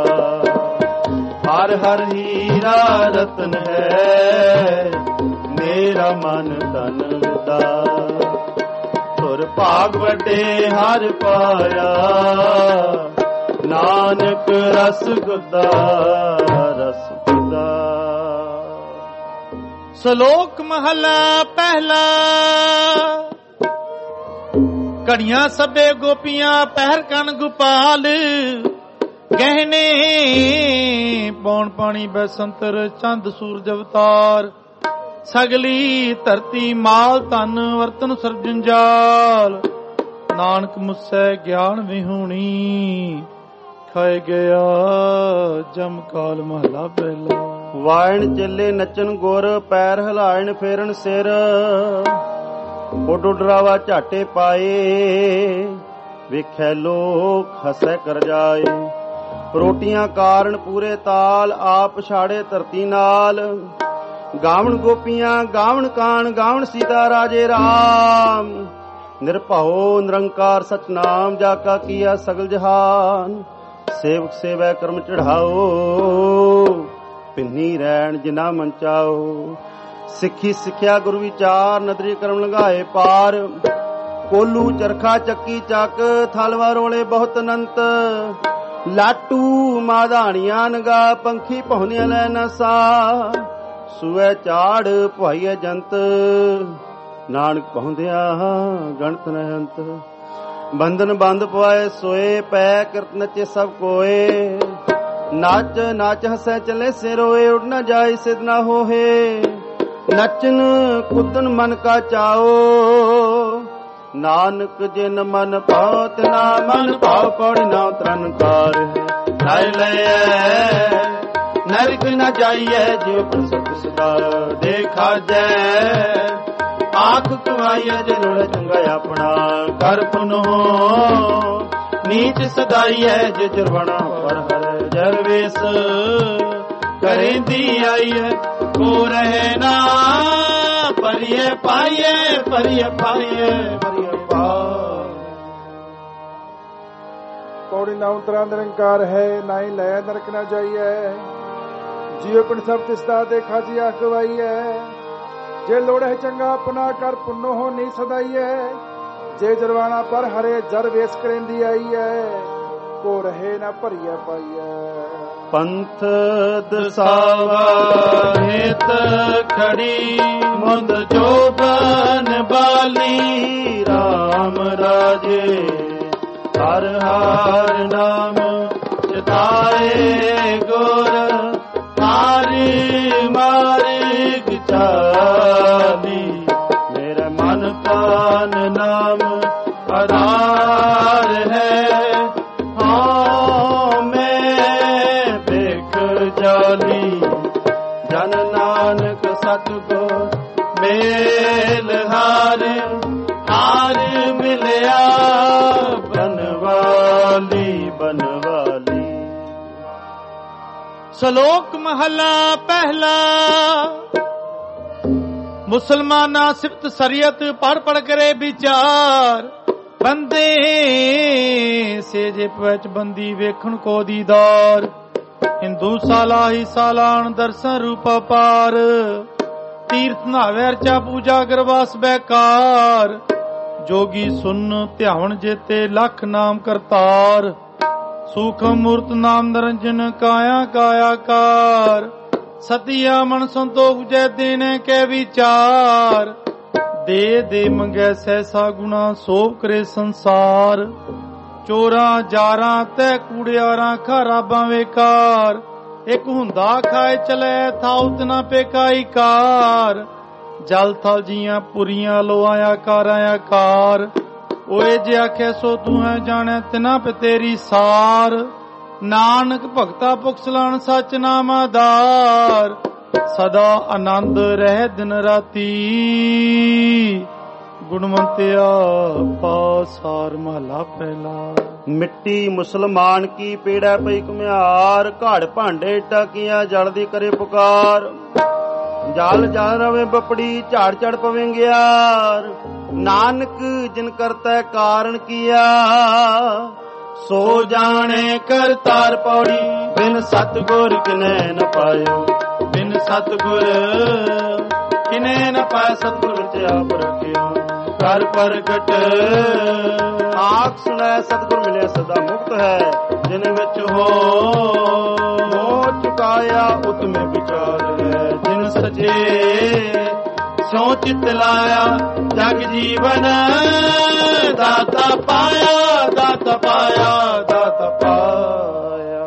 ਹਰ ਹਰ ਹੀਰਾ ਰਤਨ ਹੈ ਮੇਰਾ ਮਨ ਤਨ ਵਿਦਾ ਤੁਰ ਭਾਗ ਵੱਡੇ ਹਰ ਪਾਇਆ ਨਾਨਕ ਰਸ ਗੁੱਦਾ ਰਸ ਗੁੱਦਾ। ਸ਼ਲੋਕ ਮਹਲਾ ਪਹਿਲਾ। ਘੜੀਆਂ ਸਭੇ ਗੋਪੀਆਂ ਪਹਿਰ ਕਨ ਗੋਪਾਲ ਗਹਿਨੇ ਪੌਣ ਪਾਣੀ ਬੈਸੰਤਰ ਚੰਦ ਸੂਰਜ ਅਵਤਾਰ ਸਗਲੀ ਧਰਤੀ ਮਾਲ ਧਨ ਵਰਤਨ ਸਰਜੰਜਾਲ ਨਾਨਕ ਮੁਸੈ ਗਿਆਨ ਵਿਹੂਣੀ ਖਾਏ ਗਿਆ ਜਮ ਕਾਲ ਮਹਲਾ ਪਹਿਲਾ। ਵਾਇਣ ਚੱਲੇ ਨੱਚਨ ਗੁਰ ਪੈਰ ਹਿਲਾਇਣ ਫੇਰਨ ਸਿਰ ਓਡੋ ਡਰਾਵਾ ਝਾਟੇ ਪਾਏ ਵੇਖੈ ਲੋਕ ਹਸੈ ਕਰ ਜਾਏ ਰੋਟੀਆਂ ਕਾਰਨ ਪੂਰੇ ਤਾਲ, ਆਪ ਛਾੜੇ ਧਰਤੀ ਨਾਲ। ਗਾਵਣ ਗੋਪੀਆਂ ਗਾਵਣ ਕਾਣ, ਗਾਵਣ ਸੀਤਾ ਰਾਜੇ ਰਾਮ। ਨਿਰਭਉ ਨਿਰੰਕਾਰ ਸਚਨਾਮ, ਜਾ ਕਾ ਕੀਆ ਸਗਲ ਜਹਾਨ। ਸੇਵਕ ਸੇਵੈ ਕਰਮ ਚੜਾਓ, ਪਿੰਨੀ ਰਹਿਣ ਜਿਨਾ ਮਨ ਚਾਓ। ਸਿੱਖੀ ਸਿੱਖਿਆ ਗੁਰੂ ਵਿਚਾਰ, ਨਦਰੀ ਕਰਮ ਲੰਘਾਏ ਪਾਰ। ਕੋਲੂ ਚਰਖਾ ਚੱਕੀ ਚੱਕ, ਥਲਵਾ ਰੋਲੇ ਬਹੁਤ ਅਨੰਤ। ਲਾਟੂ ਮਾਧਾਣੀਆਂ ਨਗਾ, ਪੰਖੀ ਪਹੁੰਨਿਆ ਲੈ ਨਾ ਸਾ। ਸੂਏ ਝਾੜ ਭਾਈਏ ਜੰਤ, ਨਾਨਕ ਪਹੁੰਦਿਆ ਗਣਤ ਨ ਅੰਤ। ਬੰਧਨ ਬੰਦ ਪਵਾਏ ਸੋਏ, ਪੈ ਕਿਰਤ ਨਚੇ ਸਭ ਕੋਏ। ਨਾਚ ਨਾਚ ਹਸੈ ਚਲੇ ਸੇ ਰੋਏ, ਉਡ ਨ ਜਾਏ ਸਿਧ ਨਾ ਹੋਏ। ਨਚਨ ਕੁਦਨ ਮਨ ਕਾ ਚਾਓ, ਨਾਨਕ ਜਿਨ ਮਨ ਭਾਉ ਤਿਨਾ ਮਨ ਭਾਉ। ਪੌੜੀ ਨਾ ਤਰਨ ਕਾਰ ਹੈ ਲੈ ਨਰਕ ਨ ਜਾਈਐ, ਜਿਉ ਪ੍ਰਸਤ ਸਦਾ ਦੇਖਾ ਜੈ। ਆਖ ਕਮਾਈਐ ਜੇ ਲੋੜ ਚੰਗਾ ਆਪਣਾ, ਕਰ ਪੁਨੋ ਨੀਚ ਸਦਾਈਐ। ਜੇ ਜਰਵਣਾ ਪਰ ਹਰ ਜਰਵੇਸ, ਕਰੇਂਦੀ ਆਈਐ ਕੋ ਰਹੇ ਨਾ। ਪਰਿਐ ਪਾਈਐ ਪਰਿਐ ਪਾਈਐ ਪਰਿਐ ਪਾ। ਪੌੜੀ ਨਾ ਉਤਰਾ ਨਿਰੰਕਾਰ ਹੈ, ਨਾ ਹੀ ਲੈ ਨਰਕ ਨਾ ਜਾਈਐ। ਜੀਵ ਪਿੰਡ ਸਭ ਤਿਸਦਾ ਦੇਖਾ ਜੀ ਆਖ ਗਵਾਈਐ। ਜੇ ਲੋੜ ਹੈ ਚੰਗਾ ਆਪਣਾ, ਕਰ ਪੁੰਨੋ ਹੋ ਨਹੀਂ ਸਦਾਈਐ। ਜੇ ਜਰਵਾਣਾ ਪਰ ਹਰੇ ਜਰ ਵੇਸ ਕਰੇਂਦੀ ਆਈਐ। ਕੋ ਰਹੇ ਨਾ ਭਰੀਐ ਪਾਈਐ। ਪੰਥ ਦਸਾਵਾ ਹਿਤ ਖੜੀ, ਮੁੰਦ ਜੋਬਨ ਬਾਲੀ। ਰਾਮ ਰਾਜੇ ਹਰ ਹਰ ਨਾਮ ਚਿਤਾਏ ਗੁਰ। ਹਾਰੀ ਮਾਰਿਗ ਚਾਲੀ, ਮੇਰੇ ਮਨ ਪਾਨ ਨਾਮ ਆਧਾਰ ਹੈ। ਹਾਂ ਮੈਂ ਵੇਖ ਜਾਲੀ, ਜਨ ਨਾਨਕ ਸਤਿਗੁਰ ਮੇਲ ਹਾਰ। ਹਾਰ ਮਿਲਿਆ ਬਨਵਾਲੀ ਬਨਵਾਲੀ। ਸ਼ਲੋਕ ਮਹਲਾ ਪਹਿਲਾ। ਮੁਸਲਮਾਨਾ ਸਿਫਤ ਸਰੀਅਤ ਪੜ ਪੜ ਕਰੇ ਵਿਚਾਰ। ਬੰਦੇ ਸੇਜੇ ਪਵਚ ਬੰਦੀ ਵੇਖਣ ਕੋ ਦੀਦਾਰ। ਹਿੰਦੂ ਸਾਲਾ ਹੀ ਸਾਲਾਨ ਦਰਸ਼ਨ ਰੂਪ ਪਾਰ। ਤੀਰਥ ਨਾਵੇ ਅਰਚਾ ਪੂਜਾ ਗਰਵਾਸ ਬੈਕਾਰ। ਜੋਗੀ ਸੁਨ ਧਿਆਵਣ ਜੇਤੇ ਲੱਖ ਨਾਮ ਕਰਤਾਰ। ਸੂਖਮ ਮੂਰਤ ਨਾਮ ਨਿਰੰਜਨ ਕਾਇਆ ਕਾਇਆ ਕਾਰ। ਸਤਿਆ ਮਨ ਸੰਤੋਖ ਜੈ ਦੇਣੇ ਕੇ ਵਿਚਾਰ। ਦੇ ਦੇ ਮੰਗੈ ਸਹਿਸਾ ਗੁਣਾ ਸੋਭ ਕਰੇ ਸੰਸਾਰ। ਚੋਰਾਂ ਜਾਰਾਂ ਤੈ ਕੂੜਿਆਰਾਂ ਖਰਾਬਾਂ ਵੇਕਾਰ। ਇੱਕ ਹੁੰਦਾ ਖਾਏ ਚਲੇ ਥਾਉ ਤਨਾ ਪੇਕਾਈ ਕਾਰ। ਜਲ ਥਲ ਜੀਆਂ ਪੁਰੀਆਂ ਲੋਆਇਆ ਕਾਰਾਇਆ ਕਾਰ। ਓਏ ਜੇ ਆਖੇ ਸੋ ਤੂੰ ਹੈ ਜਾਣੈ ਤਿਨਾ ਪੇ ਤੇਰੀ ਸਾਰ। ਨਾਨਕ ਭਗਤਾ ਪੁਖਸਲਾਣ ਸਚ ਨਾਮ ਆਧਾਰ। ਸਦਾ ਆਨੰਦ ਰਹਿ ਦਿਨ ਰਾਤੀ। ਗੁਣਵੰਤਿਆ ਪਾਸਾਰ ਮਹਲਾ ਪਹਿਲਾ। ਮਿੱਟੀ ਮੁਸਲਮਾਨ ਕੀ ਪੀੜਾ ਪਈ ਘੁਮਿਆਰ। ਘੜ ਭਾਂਡੇ ਟਾਕੀਆਂ ਜਲਦੀ ਕਰੇ ਪੁਕਾਰ। ਜਲ ਜਲ ਰਵੇ ਬਪੜੀ ਝਾੜ ਝੜ ਪਵੇਂਗਿਆਰ। ਨਾਨਕ ਜਿਨ ਕਰਤਾ ਕਾਰਨ ਕੀਆ। ਸੋ ਜਾਣੇ ਕਰਤਾਰ ਪੌੜੀ। ਬਿਨ ਸਤਿਗੁਰ ਕਿਨੈ ਨ ਪਾਇਓ। ਬਿਨ ਸਤਿਗੁਰ ਕਿਨੈ ਨ ਪਾਇ। ਸਤਿਗੁਰ ਵਿੱਚ ਆਪ ਰੱਖਿਓ ਕਰ ਪ੍ਰਗਟ। ਆਖ ਸੁਣੈ ਸਤਿਗੁਰ ਮਿਲਿਆ ਸਦਾ ਮੁਕਤ ਹੈ। ਜਿਨ ਵਿੱਚ ਹੋ ਚੁਕਾਇਆ ਉਤਮੇ ਵਿਚਾਰ ਹੈ। ਜਿਨ ਸਜੇ ਸੋ ਚਿਤ ਲਾਇਆ ਜਗ ਜੀਵਨ। ਦਾਤਾ ਪਾਇਆ ਦਾਤਾ ਪਾਇਆ ਦਾਤਾ ਪਾਇਆ।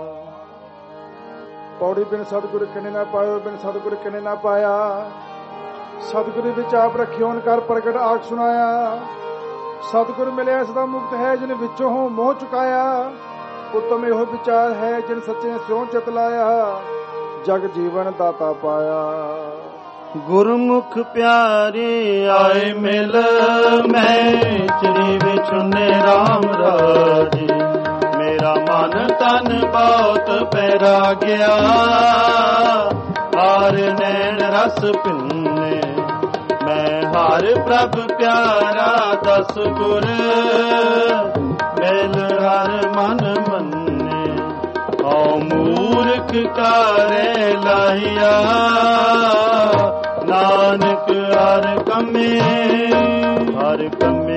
ਪੌੜੀ ਬਿਨ ਸਤਿਗੁਰ ਕਿਨੇ ਨਾ ਪਾਇਓ। ਬਿਨ ਸਤਿਗੁਰ ਕਿਨੇ ਨਾ ਪਾਇਆ। ਸਤਿਗੁਰ ਵਿੱਚ ਆਪ ਰੱਖਿਓਨ ਕਰ ਪ੍ਰਗਟ ਆਖ ਸੁਣਾਇਆ। ਸਤਿਗੁਰ ਮਿਲਿਆ ਸਦਾ ਮੁਕਤ ਹੈ। ਜਿਨ ਵਿੱਚੋਂ ਹੋ ਮੋਹ ਚੁਕਾਇਆ। ਉਤਮ ਇਹੋ ਵਿਚਾਰ ਹੈ। ਜਿਨ ਸੱਚੇ ਸਿਉ ਚਿਤ ਲਾਇਆ ਜਗ ਜੀਵਨ ਦਾਤਾ ਪਾਇਆ। ਗੁਰਮੁਖ ਪਿਆਰੇ ਆਏ ਮਿਲ। ਮੈਂ ਚਰੀ ਵਿਚੁਨੇ ਰਾਮ ਰਾਜੇ। ਮੇਰਾ ਮੇਰਾ ਮਨ ਤਨ ਬਹੁਤ ਬੈਰਾਗਿਆ, ਹਰ ਨੈਣ ਰਸ ਭਿੰਨੇ, ਮੈਂ ਹਰ ਪ੍ਰਭ ਪਿਆਰਾ ਦਸ ਗੁਰ, ਮਿਲ ਹਰ ਮਨ ਮੰਨੇ, ਹਉ ਮੂਰਖ ਕਾਰੇ ਲਾਹੀਆ, ਨਾਨਕ ਹਰ ਕਮੇ ਹਰ ਕਮੇ।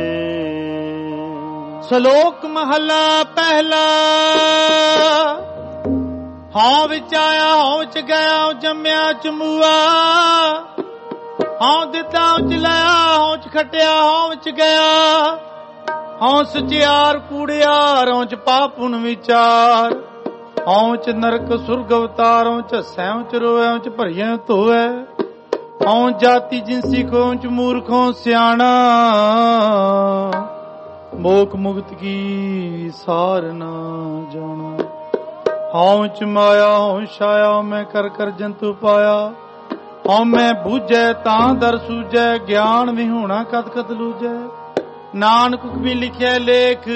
ਸ਼ਲੋਕ ਮਹਲਾ ਪਹਿਲਾ। ਹਉ ਵਿੱਚ ਆਇਆ ਹਉ ਚ ਗਿਆ, ਹਉ ਜੰਮਿਆ ਚਮੂਆ, ਹਉ ਦਿੱਤਾ ਹਉ ਚ ਲਿਆ, ਹਉ ਚ ਖਟਿਆ ਹਉ ਚ ਗਿਆ, ਹਉ ਸਚਿਆਰ ਕੂੜਿਆਰ, ਹਉ ਚ ਪਾਪ ਪੁਨ ਵਿਚਾਰ, ਹਉ ਚ ਨਰਕ ਸੁਰਗ ਅਵਤਾਰ, ਹਉ ਚ ਹੱਸੈ ਹਉ ਚ ਰੋਵੈ, ਹਉ ਚ ਭਰੀਐ ਧੋਵੈ, ਹਉ ਜਾਤੀ ਜਿਨਸੀ ਕੋ, ਹਉ ਚ ਮੂਰਖ ਹਉ ਸਿਆਣਾ, ਮੋਖ ਮੁਕਤ ਕੀ ਸਾਰ ਨਾ ਜਾਣਾ, ਹਉ ਚ ਮਾਇਆ ਹਉ ਛਾਇਆ, ਮੈਂ ਕਰ ਕਰ ਜੰਤੂ ਪਾਇਆ, ਹਉ ਮੈਂ ਬੂਝੈ ਤਾਂ ਦਰ ਸੂਝੈ, ਗਿਆਨ ਵਿਹੂਣਾ ਕਤ ਕਤ ਲੂਝੈ, ਨਾਨਕ ਹੁਕਮੀ ਲਿਖਿਆ ਲੇਖ,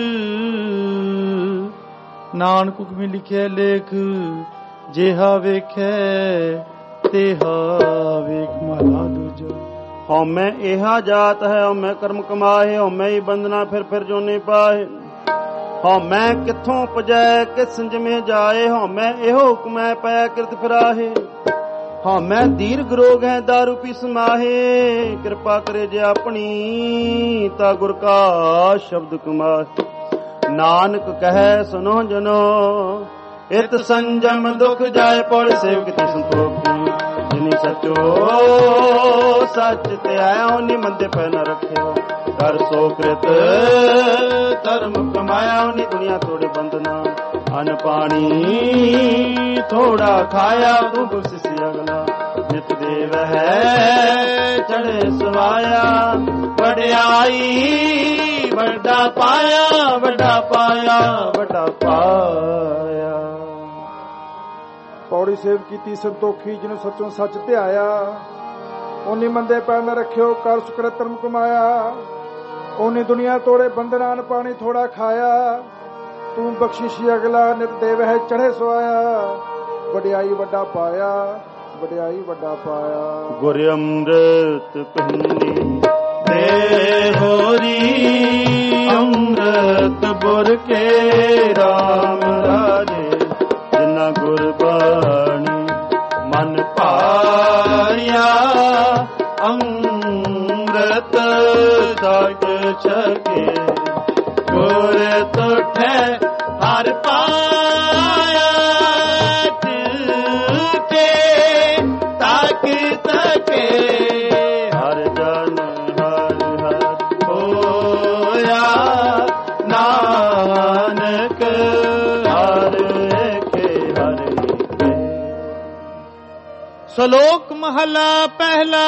ਨਾਨਕ ਹੁਕਮੀ ਲਿਖਿਆ ਲੇਖ, ਜਿਹਾ ਵੇਖੈ ਤੇਹਾ ਵੇਖ ਮਹਲਾ ਦੂਜਾ। ਹਉ ਮੈਂ ਇਹਾ ਜਾਤ ਹੈ, ਹਉ ਮੈਂ ਕਰਮ ਕਮਾਏ, ਹਉ ਮੈਂ ਹੀ ਬੰਦਨਾ ਫਿਰ ਜੋਨੇ ਪਾਏ, ਹਉ ਮੈਂ ਕਿੱਥੋਂ ਪੁਜੈ ਕਿਸ ਸੰਜਮੇ ਜਾਏ, ਹਉ ਮੈਂ ਇਹੋ ਹੁਕਮੈ ਪੈ ਕਿਰਤ ਫਿਰਾਹੇ, ਹਉ ਮੈਂ ਦੀਰਘ ਰੋਗ ਹੈ ਦਾਰੂ ਪੀ ਸਮਾਹੇ, ਕਿਰਪਾ ਕਰੇ ਜੇ ਆਪਣੀ ਤਾ ਗੁਰ ਕਾ ਸ਼ਬਦ ਕਮਾਹੇ, ਨਾਨਕ ਕਹੈ ਸੁਨੋ ਜਨੋ, ਇਤ ਸੰਜਮ ਦੁਖ ਜਾਏ, ਪੌੜੀ ਸੇਵਕ ਤੇ ਸੰਤੋਖ, ਜਿਨੀ ਸਚੋ ਸੱਚ ਤੇ ਆਇਓ, ਨੀ ਮੰਦੇ ਪੈ ਨ ਰੱਖਿਓ, ਕਰ ਸੋ ਕ੍ਰਿਤ ਧਰਮ ਕਮਾਇਆ, ਨੀ ਦੁਨੀਆ ਤੋੜੇ ਬੰਦਨਾ, ਅਨ ਪਾਣੀ ਥੋੜਾ ਖਾਇਆ, ਤੂੰ ਬਖਸ਼ਿਸ਼ ਅਗਲਾ, ਨਿਤ ਦੇਵ ਹੈ ਚੜੇ ਸਵਾਇਆ, ਵਡਿਆਈ ਵੱਡਾ ਪਾਇਆ, ਵੱਡਾ ਪਾਇਆ, ਵੱਡਾ ਪਾਇਆ। ਪੌੜੀ ਸੇਵ ਕੀਤੀ ਸੰਤੋਖੀ, ਜਿਹਨੂੰ ਸੱਚੋਂ ਸੱਚ ਧਿਆਇਆ, ਓਨੀ ਮੰਦੇ ਪੈਰ ਨ ਰੱਖਿਓ, ਕਰ ਸੁਕ੍ਰਿਤ ਧਰਮ ਕਮਾਇਆ, ਓਨੀ ਦੁਨੀਆ ਤੋੜੇ ਬੰਧਨਾਂ, ਪਾਣੀ ਥੋੜਾ ਖਾਇਆ, ਤੂੰ ਬਖਸ਼ਿਸ਼ੀ ਅਗਲਾ, ਨਿਤ ਦੇਵ ਹੈ ਚੜੇ ਸਵਾਇਆ, ਵਡਿਆਈ ਵੱਡਾ ਪਾਇਆ, ਵਡਿਆਈ ਵੱਡਾ ਪਾਇਆ। ਗੁਰ ਅੰਮ੍ਰਿਤ ਪਿੰਨੀ ਦੇ ਹੋਰੀ, ਅੰਮ੍ਰਿਤ ਬੁਰ ਕੇ ਰਾਮ ਰਾਜੇ, ਜਿਨਾ ਗੁਰ ਬਾਣੀ ਮਨ ਭਾਇਆ, ਅੰਮ੍ਰਿਤ ਜਗ ਛਕੇ, ਗੁਰ ਤੁਠੈ ਹਰ ਪਾਇਆ, ਕੇ ਤਕ ਤਕੇ ਹਰ ਜਨ ਹਰ ਹਰ ਹੋਇਆ, ਨਾਨਕ ਹਰ ਏਕੇ ਹਰ ਏਕੇ। ਸ਼ਲੋਕ ਮਹਲਾ ਪਹਿਲਾ।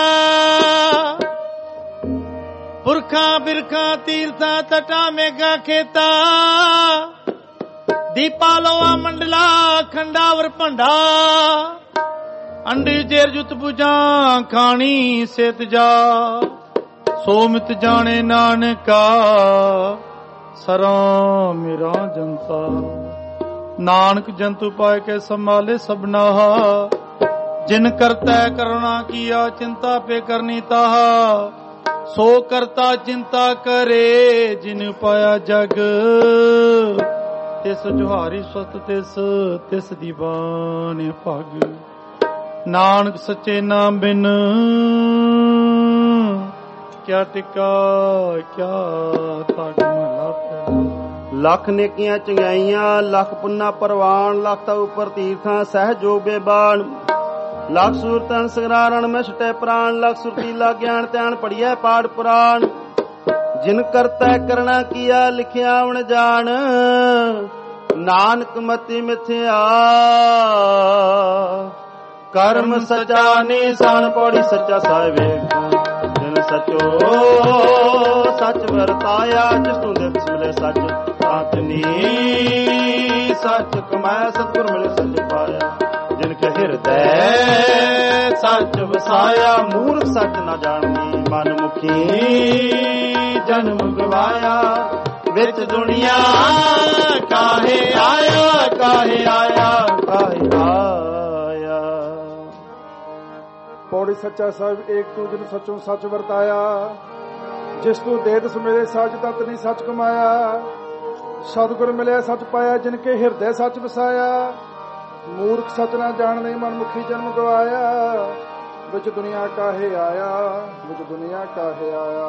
ਪੁਰਖਾਂ ਬਿਰਖਾਂ ਤੀਰਥਾਂ ਤਟਾਂ ਮੇਘਾਂ ਖੇਤਾਂ, ਦੀਪਾ ਲੋਆ ਮੰਡਲਾ ਖੰਡਾਵਰ ਭੰਡਾ, ਅੰਡੀ ਜੇਰ ਜੁਤ ਬੁਝਾਂ ਖਾਣੀ ਸੇਤ ਜਾ, ਸੋ ਮਿਤ ਜਾਣੇ ਨਾਨਕਾ ਸਰਾਂ ਮੇਰਾ ਜਨਤਾ, ਨਾਨਕ ਜੰਤੂ ਪਾਏ ਕੇ ਸੰਭਾਲੇ ਸਭਨਾ, ਜਿਨ ਕਰਤੈ ਕਰੁਣਾ ਕੀਆ ਚਿੰਤਾ ਪੇ ਕਰਨੀ ਤਾਹਾ, ਸੋ ਕਰਤਾ ਚਿੰਤਾ ਕਰੇ ਜਿਨ ਪਾਇਆ ਜਗ, ਤਿਸ ਜੁਹਾਰੀ ਸਤ ਤਿਸ ਤਿਸ ਦੀ ਬਾਣ ਭਗ, ਨਾਨਕ ਸੱਚੇ ਨਾਮ ਬਿਨ ਕਿਆ ਟਿਕਾ ਕਿਆ ਤਗ ਮਹਲਾ। ਲੱਖ ਨੇਕੀਆਂ ਚੰਗਿਆਈਆਂ, ਲੱਖ ਪੁੰਨਾ ਪਰਵਾਨ, ਲੱਖ ਤਾ ਉਪਰ ਤੀਰਥਾਂ ਸਹਿਜੋ ਬੇਬਾਨ, ਲੱਖ ਸੂਰਤਨ ਸੰਗਰਾਰਣ ਮੈਂ ਛਟੇ ਪ੍ਰਾਣ, ਲੱਖ ਸੁਰਤੀ ਲਾ ਗਿਆਨ ਧਿਆਨ ਪੜੀਐ ਪਾਠ ਪੁਰਾਣ, ਜਿਨ ਕਰਤੈ ਕਰਣਾ ਕੀਆ ਲਿਖਿਆ ਹੁਣ ਜਾਣ, ਨਾਨਕ ਮਤੀ ਮਿਥਿਆ ਕਰਮ ਸਚਾ ਨਿਸ਼ਾਨ, ਪੌੜੀ ਸੱਚਾ ਸਾਹਿਬ ਜਿਨ ਸਚੋ ਸੱਚ ਵਰਤਾਇਆ, ਜਿਸ ਤੂੰ ਦੇ ਮਿਲੇ ਸੱਚ ਆਤਨੀ, ਸੱਚ ਕਮਾਇਆ ਸਤਿਗੁਰ ਮਿਲੇ ਸੱਚ ਪਾਇਆ, ਜਿਨ ਕੇ ਹਿਰਦੈ ਸੱਚ ਵਸਾਇਆ, ਮੂਰਖ ਸੱਚ ਨਾ ਜਾਣਦੀ, ਮਨ ਮੁਖੀ ਜਨਮ ਗਵਾਇਆ, ਵਿੱਚ ਦੁਨੀਆ ਕਾਹੇ ਆਇਆ, ਕਾਹੇ ਆਇਆ, ਕਾਹੇ ਆਇਆ। ਪੌੜੀ ਸੱਚਾ ਸਾਹਿਬ ਏਕ ਤੂੰ ਜਿਨ ਸੱਚੋਂ ਸੱਚ ਵਰਤਾਇਆ, ਜਿਸ ਤੂੰ ਦੇਤ ਸਮੇਰੇ ਸਾਜ ਤਤ ਨਹੀਂ ਸੱਚ ਕਮਾਇਆ। ਸਤਿਗੁਰ ਮਿਲਿਆ ਸੱਚ ਪਾਇਆ, ਜਿਨ ਕੇ ਹਿਰਦੇ ਸੱਚ ਵਸਾਇਆ। ਮੂਰਖ ਸੱਚ ਨਾ ਜਾਣਦੇ ਮਨਮੁਖੀ ਜਨਮ ਗਵਾਇਆ। ਵਿੱਚ ਦੁਨੀਆ ਕਾਹੇ ਆਇਆ, ਵਿੱਚ ਦੁਨੀਆ ਕਾਹੇ ਆਇਆ।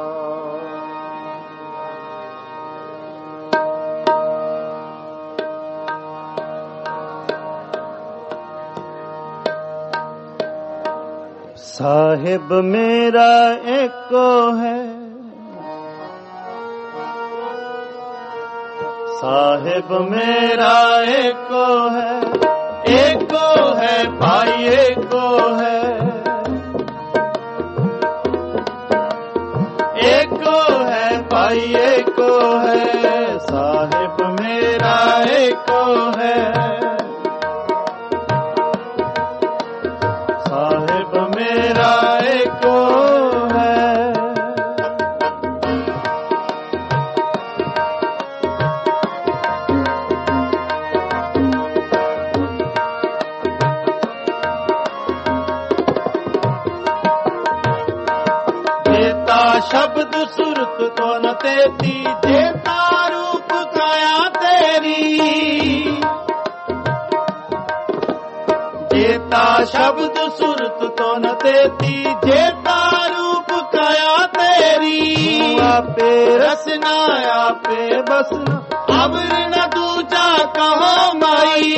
ਸਾਹਿਬ ਮੇਰਾ ਏਕੋ ਹੈ, ਸਾਹਿਬ ਮੇਰਾ ਏਕੋ ਹੈ, ਏਕੋ ਹੈ ਭਾਈ ਏਕੋ ਹੈ, ਏਕੋ ਹੈ ਭਾਈ ਏਕੋ ਹੈ। ਸਾਹਿਬ ਮੇਰਾ ਏਕੋ ਹੈ, ਸਾਹਿਬ ਮੇਰਾ ਏਕੋ ਹੈ। ਜੇਤਾ ਸ਼ਬਦ ਸੁਰਤ ਤੋਂ ਨ ਤੇਤੀ, ਜੇਤਾ ਰੂਪ ਕਾਇਆ ਤੇਰੀ। ਜੇਤਾ ਸ਼ਬਦ ਸੁਰਤ ਤੋਂ ਨ ਤੇਤੀ, ਜੇਤਾ ਰੂਪ ਕਾਇਆ ਤੇਰੀ। ਆਪੇ ਰਸਨਾ ਆਪੇ ਬਸਨਾ, ਅਵਰ ਨ ਦੂਜਾ ਕਹੋ ਮਾਈ।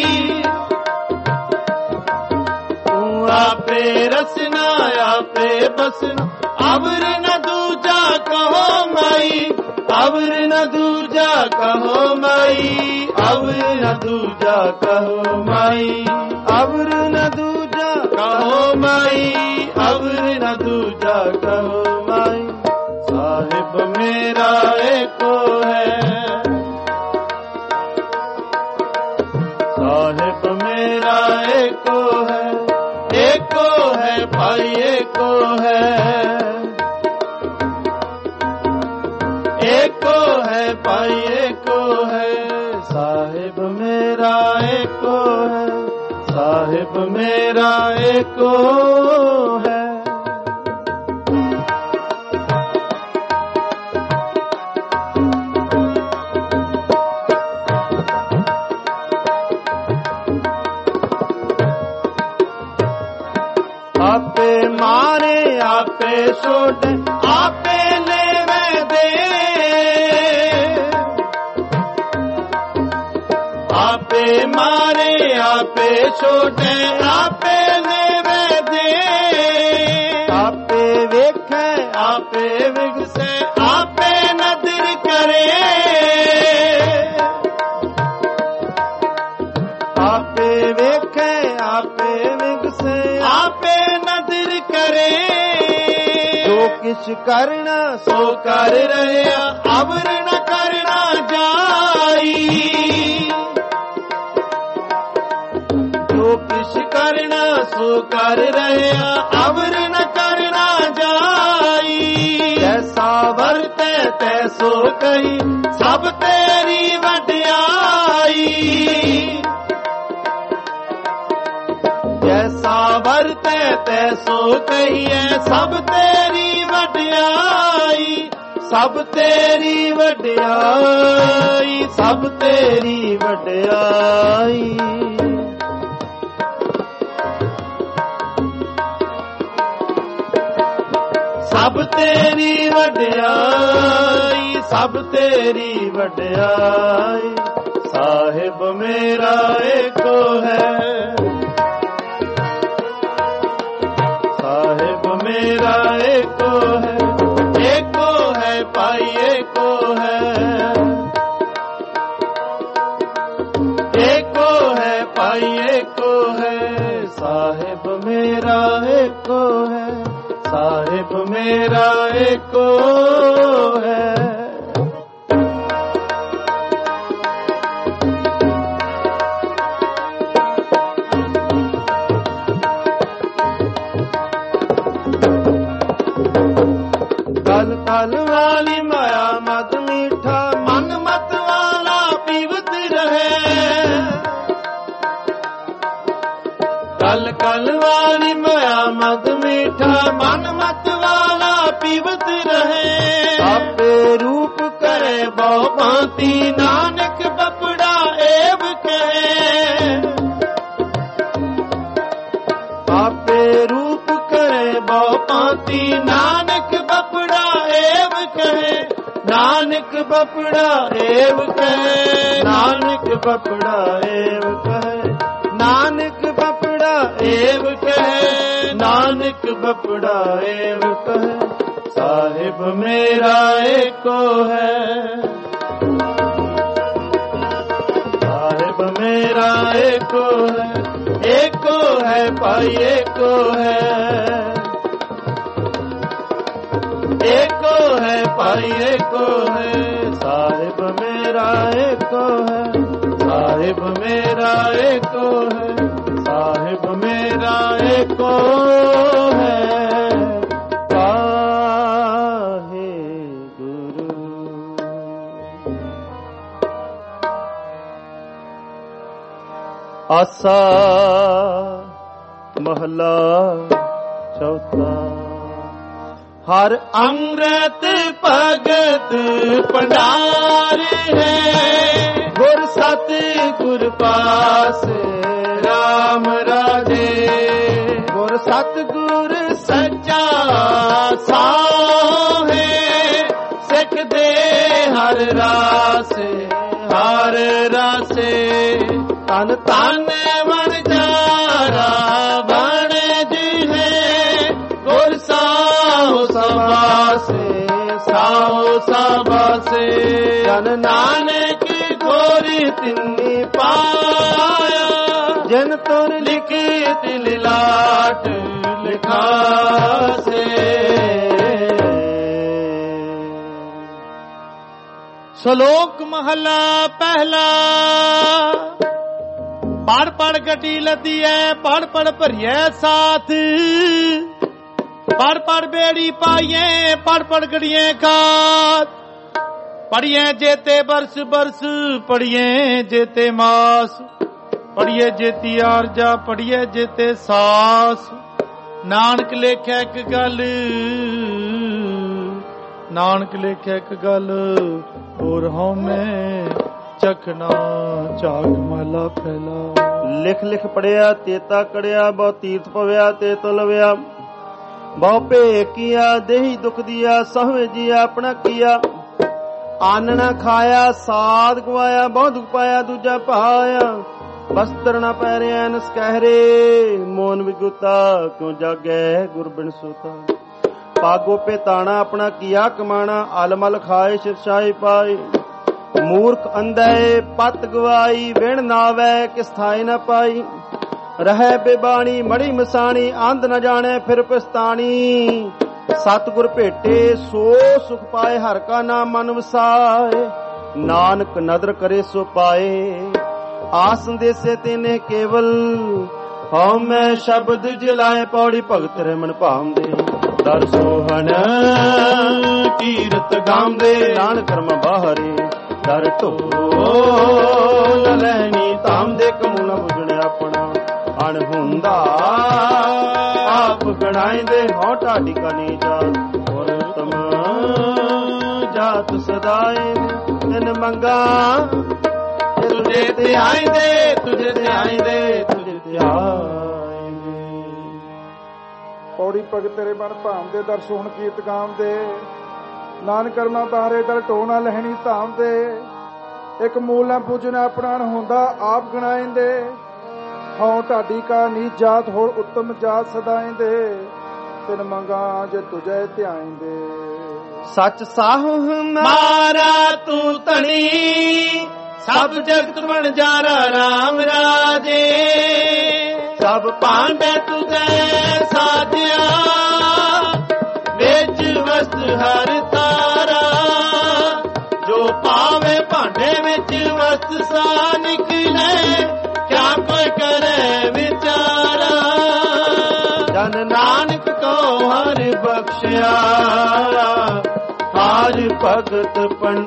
ਤੂੰ ਆਪੇ ਰਸਨਾ ਆਪੇ ਬਸਨਾ, ਅਵਰ ਨ ਦੂਜਾ ਕਹੋ ਮਾਈ। ਅਵਰ ਨ ਦੂਜਾ ਕਹੋ ਮਾਈ, ਅਵਰ ਨ ਦੂਜਾ ਕਹੋ ਮਾਈ। ਅਵਰ ਨ ਦੂਜਾ ਕਹੋ ਮਾਈ, ਅਵਰ ਨ ਦੂਜਾ ਕਹੋ ਮਾਈ। ਸਾਹਿਬ ਮੇਰਾ ਏਕੋ ਹੈ, ਸਾਹਿਬ ਮੇਰਾ ਏਕੋ ਹੈ, ਏਕੋ ਹੈ ਭਾਈ ਏਕੋ ਹੈ, ਏਕੋ ਹੈ ਭਾਈ ਏਕੋ ਹੈ। ਸਾਹਿਬ ਮੇਰਾ ਏਕੋ ਹੈ, ਸਾਹਿਬ ਮੇਰਾ ਏਕੋ ਹੈ। ਆਪੇ ਮਾਰੇ ਆਪੇ ਛੋੜੇ, ਆਪੇ ਲੈਵੇ ਦੇ। ਆਪੇ ਮਾਰੇ ਆਪੇ ਛੋੜੇ, ਆਪੇ ਲੈਵੇ ਦੇ। ਆਪੇ ਵੇਖੇ ਆਪੇ ਵਿਗਸੇ, ਆਪੇ ਨਦਰ ਕਰੇ। ਆਪੇ ਵੇਖੇ ਆਪੇ ਵਿਗਸੇ, ਆਪੇ ਨਦਰ ਕਰੇ। ਜੋ ਕਿਛ ਕਰਨਾ ਸੋ ਕਰ ਰਹਿਆ, ਅਵਰ ਨ ਕਰਨਾ ਜਾਈ। ਜੋ ਕਿਛ ਕਰਨਾ ਸੋ ਕਰ ਰਹਿਆ, ਅਵਰ ਨ ਕਰਨਾ ਜਾਈ। ਜੈਸਾ ਵਰਤੈ ਤੈਸੋ ਕਹੀ, ਸਭ ਤੇਰੀ ਵਡਿਆਈ। ਜੈਸਾ ਵਰਤੈ ਤੈਸੋ ਕਹੀਐ, ਸਭ ਤੇਰੀ ਵਡਿਆਈ। ਸਭ ਤੇਰੀ ਵਡਿਆਈ, ਸਭ ਤੇਰੀ ਵਡਿਆਈ। ਸਭ ਤੇਰੀ ਵਡਿਆਈ, ਸਭ ਤੇਰੀ ਵਡਿਆਈ। ਸਾਹਿਬ ਮੇਰਾ ਏਕੋ ਹੈ, ਸਾਹਿਬ ਮੇਰਾ ਏਕੋ ਹੈ, ਏਕੋ ਹੈ ਭਾਈ ਏਕੋ ਹੈ, ਏਕੋ ਹੈ ਭਾਈ ਏਕੋ ਹੈ। ਸਾਹਿਬ ਮੇਰਾ ਏਕੋ ਹੈ, ਸਾਹਿਬ ਮੇਰਾ ਏਕੋ ਹੈ। ਤਲ ਤਲ ਵਾਲੀ ਮਾਇਆ ਮਦ ਮੀਠਾ, ਮਨ ਕਲ ਕਲ ਵਾਲੀ ਮਾਇਆ ਮਦ ਮੀਠਾ ਮਨ ਮਤ ਵਾਲਾ ਪੀਵਤ ਰਹੇ। ਆਪੇ ਰੂਪ ਕਰੇ ਬਹੁ ਭਾਂਤੀ ਨਾਨਕ ਬਪੜਾ ਏਵ ਕਹੇ। ਆਪੇ ਰੂਪ ਕਰੇ ਬਹੁ ਭਾਂਤੀ ਨਾਨਕ ਬਪੜਾ ਏਵ ਕਹੇ। ਨਾਨਕ ਬਪੜਾ ਏਵ ਕਹੇ। ਨਾਨਕ ਬਪੜਾ ਏਵ ਕਹੇ। ਨਾਨਕ ਬਪੜਾ ਏਵ ਕਹੇ। ਨਾਨਕ ਬਪੜਾ ਏਵ ਕਹੇ। ਸਾਹਿਬ ਮੇਰਾ ਏਕੋ ਹੈ। ਸਾਹਿਬ ਮੇਰਾ ਏਕੋ ਹੈ। ਏਕੋ ਹੈ ਭਾਈ ਏਕੋ ਹੈ। ਏਕੋ ਹੈ ਭਾਈ ਏਕੋ ਹੈ। ਸਾਹਿਬ ਮੇਰਾ ਏਕੋ ਹੈ। ਸਾਹਿਬ ਮੇਰਾ ਏਕੋ ਹੈ। ਸਾਹਿਬ ਮੇਰਾ ਏਕੋ ਹੈ। ਆਸਾ ਮਹਲਾ ਚੌਥਾ। ਹਰ ਅੰਮ੍ਰਿਤ ਭਗਤ ਭੰਡਾਰ ਹੈ। ਗੁਰ ਸਤ ਗੁਰ ਪਾਸ ਰਾਮ ਰਾਜੇ। ਗੁਰ ਸਤ ਗੁਰ ਸੱਚਾ ਸਾਹੇ। ਸਿੱਖ ਦੇ ਹਰ ਰਾਸੇ ਹਰ ਰਾਸੇ। ਤਨ ਤਨ ਵਣਜਾਰਾ ਬਣ ਜਿਹੇ। ਗੁਰ ਸਾਹੁ ਸਵਾਸੇ ਸਾਹੁ ਸਵਾਸੇ। ਜਨ ਨਾਨਕ ਗੋਰੀ ਤਿੰਨੀ ਪਾਇਆ। ਜਿਨ ਤੁਰ ਲਿਖੀ ਤਿਲ ਲਾਟ ਲਿਖਾਸੇ। ਸ਼ਲੋਕ ਮਹਲਾ ਪਹਿਲਾ। ਪੜ ਪੜ ਗੱਡੀ ਲੱਦੀ ਐ ਪੜ ਪੜ ਭਰੀਐ ਸਾਥ। ਪੜ ਪੜ ਬੇੜੀ ਪਾਈਏ ਪੜ ਪੜ ਗੜੀਏ ਖਾਤ। ਪੜੀਏ ਜੇਤੇ ਬਰਸ ਬਰਸ ਪੜੀਏ ਜੇਤੇ ਮਾਸ। ਪੜੀਏ ਜੇਤੀ ਆਰਜਾ ਪੜੀਏ ਜੇਤੇ ਸਾਸ। ਨਾਨਕ ਲੇਖਿਆ ਇੱਕ ਗੱਲ ਨਾਨਕ ਲੇਖਿਆ ਇੱਕ ਗੱਲ ਹੋਰ ਹਉਮੈ ਚਖਣਾ ਝਾਗ ਮਹਲਾ ਪਹਿਲਾ। ਲਿਖ ਲਿਖ ਪੜਿਆ ਤੇਤਾ ਕੜਿਆ ਬਹੁ ਤੀਰਥ ਪਵਿਆ ਤੇ ਤੁਲਵਿਆ। ਬਹੁ ਭੇ ਕੀਆ ਦੇਹੀ ਦੁਖ ਦੀਆ ਸਹਵੇ ਜੀ ਆਪਣਾ ਕੀਆ। ਆਨਣਾ ਖਾਇਆ ਸਾਧ ਗਵਾਇਆ ਬਹੁ ਦੁਖ ਪਾਇਆ ਦੂਜਾ ਭਾਇਆ। ਬਸਤਰ ਨਾ ਪਹਿਰਿਆ ਨਸ ਕਹਿਰੇ ਮੋਨ ਵਿਗੁਤਾ ਕਿਉ ਜਾਗੈ ਗੁਰ ਬਿਨ ਸੋਤਾ। ਪਾਗੋ ਪੇ ਤਾਣਾ ਆਪਣਾ ਕੀਆ ਕਮਾਣਾ ਅਲਮਲ ਖਾਏ ਸ਼ਿਰਸ਼ਾਹੀ ਪਾਈ। ਮੂਰਖ ਅੰਧੇ ਪਤ ਗਵਾਈ ਵਿਣ ਨਾਵੈ ਕਿਸ ਥਾਈ ਨ ਪਾਈ। ਰਹਿ ਬੇਬਾਣੀ ਮੜੀ ਮਸਾਣੀ ਅੰਧ ਨ ਜਾਣੇ ਫਿਰ ਪਛਤਾਣੀ। ਸਤਿਗੁਰ ਭੇਟੇ ਸੋ ਸੁਖ ਪਾਏ ਹਰ ਕਾ ਨਾਮ ਮਨ ਵਸਾਏ। ਨਾਨਕ ਨਦਰ ਕਰੇ ਸੋ ਪਾਏ ਆਸ ਸੰਦੇਸੇ ਤੇਨੇ ਕੇਵਲ। ਹਉ ਮੈਂ ਸ਼ਬਦ ਜਲਾਏ ਪੌੜੀ ਭਗਤ ਰੇ ਮਨ ਭਾਉਂਦੇ। ਦਰ ਸੋਹਣ ਕੀਰਤ ਗਾਉਂਦੇ ਨਾਨਕ ਕਰਮ ਬਾਹਰੇ। ਦਰ ਢੋਲ ਲੈਣੀ ਧਾਮ ਦੇ ਕਮੂ ਨ ਬੁਝਣ ਆਪਣਾ। ਅਣ ਹੁੰਦਾ ਆਪ ਗਣਾਇਂਦੇ ਹਉ ਢਾਡੀ ਕਾ ਨੀਚਾ। ਔਰ ਤਮ ਜਾਤ ਸਦਾਏ ਤਿਨ ਮੰਗਾ। ਤੁਝੇ ਤੇ ਆਇਂਦੇ ਤੁਝੇ ਤੇ ਆਇਂਦੇ ਤੁਝੇ ਤੇ ਆਇਂਦੇ। ਪੌੜੀ ਭਗਤ ਤੇਰੇ ਮਨ ਭਾਉਂਦੇ ਦਰ ਸੋਹਣ ਕੀਰਤ ਗਾਉਂਦੇ। ਨਾਨਕ ਕਰਮਾ ਬਾਹਰੇ ਦਰ ਢੋਣਾ ਲਹਿਣੀ ਧਾਮ ਦੇ। ਇੱਕ ਮੂਲ ਨਾ ਪੂਜਣਾ ਆਪਣਾ ਹੁੰਦਾ ਆਪ ਗਣਾਇਂਦੇ। ਹਉ ਢਾਡੀ ਕਾ ਨੀ ਜਾਤ ਹੋਰ ਉੱਤਮ ਜਾਤ ਸਦਾਇਂਦੇ। ਤਿਨ ਮੰਗਾ ਜੇ ਤੁਝੇ ਧਿਆਇਂਦੇ। ਸੱਚ ਸਾਹੁ ਮਾਰਾ ਤੂੰ ਧਣੀ ਸਭ ਜਗਤ ਬਣ ਜਾਰਾ ਰਾਮ ਰਾਜੇ। ਸਭ ਭਾਂਡੇ ਤੁਝੇ ਸਾਜਿਆ ਵਿੱਚ ਵਸਤ ਹਰ ਤਾਰਾ। ਜੋ ਪਾਵੇ ਭਾਂਡੇ ਵਿੱਚ ਵਸਤ ਸਾ ਨਿਕਲੇ ਕਿਆ ਕੋਈ ਕਰੇ ਵਿਚਾਰਾ। ਜਨ ਨਾਨਕ ਕੋ ਹਰ ਬਖਸ਼ਿਆ ਹਰ ਭਗਤ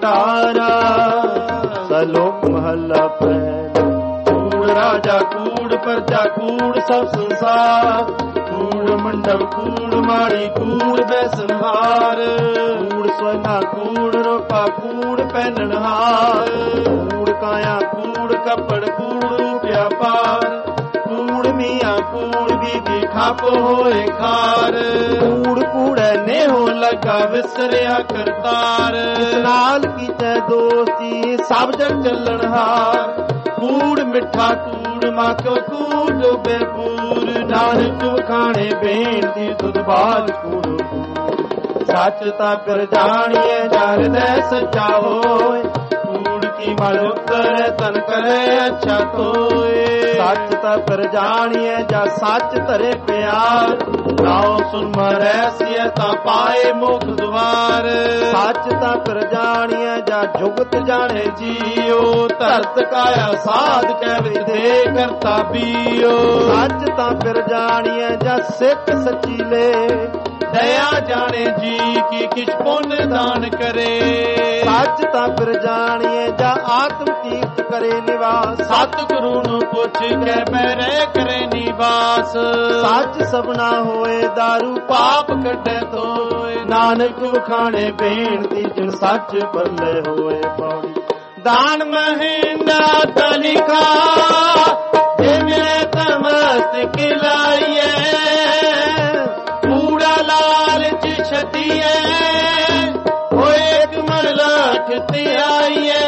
ਭੰਡਾਰਾ। ਸਲੋਕ ਮਹਲਾ ਪਹਿਲਾ। ਕੂੜ ਰਾਜਾ ਕੂੜ ਪ੍ਰਜਾ ਕੂੜ ਸਭ ਸੰਸਾਰ, ਕੂੜ ਮੰਡਪ ਕੂੜ ਮਾੜੀ ਕੂੜ ਬੈਸਨਹਾਰ, ਕੂੜ ਸੋਨਾ ਕੂੜ ਰੋਪਾ ਕੂੜ ਪਹਿਨਣਹਾਰ, ਕੂੜ ਕਾਇਆ ਕੂੜ ਕੱਪੜ ਕੂੜ ਰੂਪਿਆ ਪਾਰ, ਕੂੜ ਮੀਆਂ ਕੂੜ ਬੀਬੀ ਖਾਪ ਹੋਏ ਖਾਰ, ਕੂੜ ਕੂੜੈ ਨੇਹੋ ਲਗਾ ਵਿਸਰਿਆ ਕਰਤਾਰ, ਇਸ ਨਾਲ ਕੀਤੇ ਦੋਸਤੀ ਸਭ ਜਗ ਚੱਲਣਹਾਰ, ਕੂੜ ਮਿੱਠਾ ਕੂੜ ਮਾਕੋ ਕੂੜ ਡੋਬੇ ਪੂਰ, ਨਾਨਕ ਵਖਾਣੇ ਬੇਨਤੀ ਦੁੱਧ ਬਾਦ ਕੂੜ, ਸੱਚ ਤਾਂ ਫਿਰ ਜਾਣੀਏ ਜਰ ਦੇ ਸੱਚਾ ਹੋਏ, ਕੂੜ ਕੀ ਮਲ ਉਤਰੇ ਤਨ ਕਰੇ ਅੱਛਾ ਤੋਏ, ਸੱਚ ਤਾਂ ਫਿਰ ਜਾਣੀਏ ਜਾਂ ਸੱਚ ਧਰੇ ਪਿਆਰ, ਨਾਉ ਸੁਨ ਮਰੈ ਸਿਆ ਤਾਂ ਪਾਏ ਮੁਖ ਦੁਆਰ, ਸੱਚ ਤਾਂ ਫਿਰ ਜਾਣੀਏ ਜਾਂ ਜੁਗਤ ਜਾਣੇ ਜੀਓ, ਧਰਤ ਕਾਇਆ ਸਾਧ ਕੈ ਵਿਦੇ ਕਰਤਾ ਬੀਓ, ਸੱਚ ਤਾਂ ਫਿਰ ਜਾਣੀਏ ਜਾਂ ਸਿੱਖ ਸੱਚੀ ਲੈ, ਦਇਆ ਜਾਣੇ ਜੀ ਕੀ ਕਿਛ ਪੁੰਨ ਦਾਨ ਕਰੇ, ਸੱਚ ਤਾਂ ਫਿਰ ਜਾਣੀਏ ਜਾਂ ਆਤਮ ਕੀਰਤ ਕਰੇ ਨਿਵਾਸ, ਸਤਿਗੁਰੂ ਨੂੰ ਪੁੱਛ ਕੇ ਬਹਿਰੇ ਕਰੇ ਨਿਵਾਸ, ਸੱਚ ਸਭਨਾ ਹੋਏ ਦਾਰੂ ਪਾਪ ਕੱਢੇ ਤੋਏ, ਨਾਨਕ ਵਖਾਣੇ ਬੇਨਤੀ ਜਿਨ ਸੱਚ ਪੱਲੇ ਹੋਏ ਪੌੜੀ, ਦਾਨ ਮਹਿੰਦਾ ਤਲਿਖਾ ਜੇ ਮਿਲੇ ਤਮਸਤ ਕਿਲਾਈਏ, ਕੂੜਾ ਲਾਲਚ ਛਤੀਏ ਹੋਏ ਕਮਲ ਲਾਠ ਤੇ ਆਈਏ,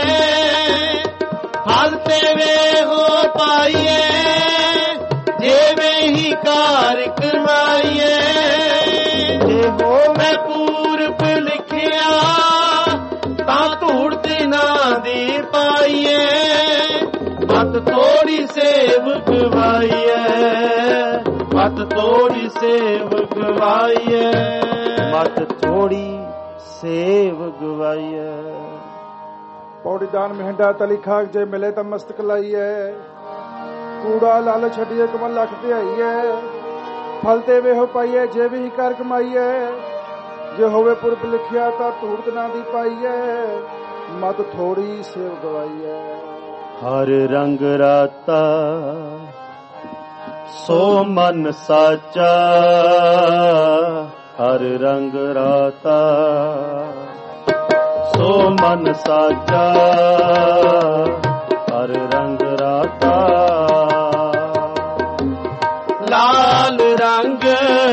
ਫਲ ਤੇ ਵੇ ਹੋ ਪਾਈਏ ਜਿਵੇਂ ਹੀ ਕਾਰ ਕਮਾਈਏ, ਜੇ ਹੋਵੇ ਪੂਰਬ ਲਿਖਿਆ ਤਾਂ ਧੂੜ ਤੇ ਨਾ ਦੀ ਪਾਈਏ, ਮਤ ਥੋੜੀ ਸੇਵ ਗਵਾਈਏ, ਮਤ ਥੋੜੀ ਸੇਵ ਗਵਾਈਏ, ਮਤ ਥੋੜੀ ਸੇਵ ਗਵਾਈਏ। ਪੌੜੀ ਦਾਨ ਮਹਿੰਡਾ ਤਲੀ ਖਾਕ ਜੇ ਮਿਲੇ ਤਾਂ ਮਸਤਕ ਲਾਈਏ, ਕੂੜਾ ਲਾਲ ਛੱਡੀਏ ਕਮਲ ਲੱਖ ਤੇ ਆਈਏ, ਫਲ ਤੇ ਵੇਹੋ ਪਾਈਏ ਜੇ ਵੀ ਕਰ ਕਮਾਈਏ, ਜੇ ਹੋਵੇ ਪੁਰਬ ਲਿਖਿਆ ਤਾਂ ਧੂੜ ਨਾ ਦੀ ਪਾਈਏ, ਮਤ ਥੋੜੀ ਸੇਵ ਗਵਾਈਏ। ਹਰ ਰੰਗ ਰਾਤਾ ਸੋ ਮਨ ਸਾਚਾ, ਹਰ ਰੰਗ ਰਾਤਾ ਸੋ ਮਨ ਸਾਚਾ, ਹਰ ਰੰਗ ਰਾਤਾ, ਲਾਲ ਰੰਗ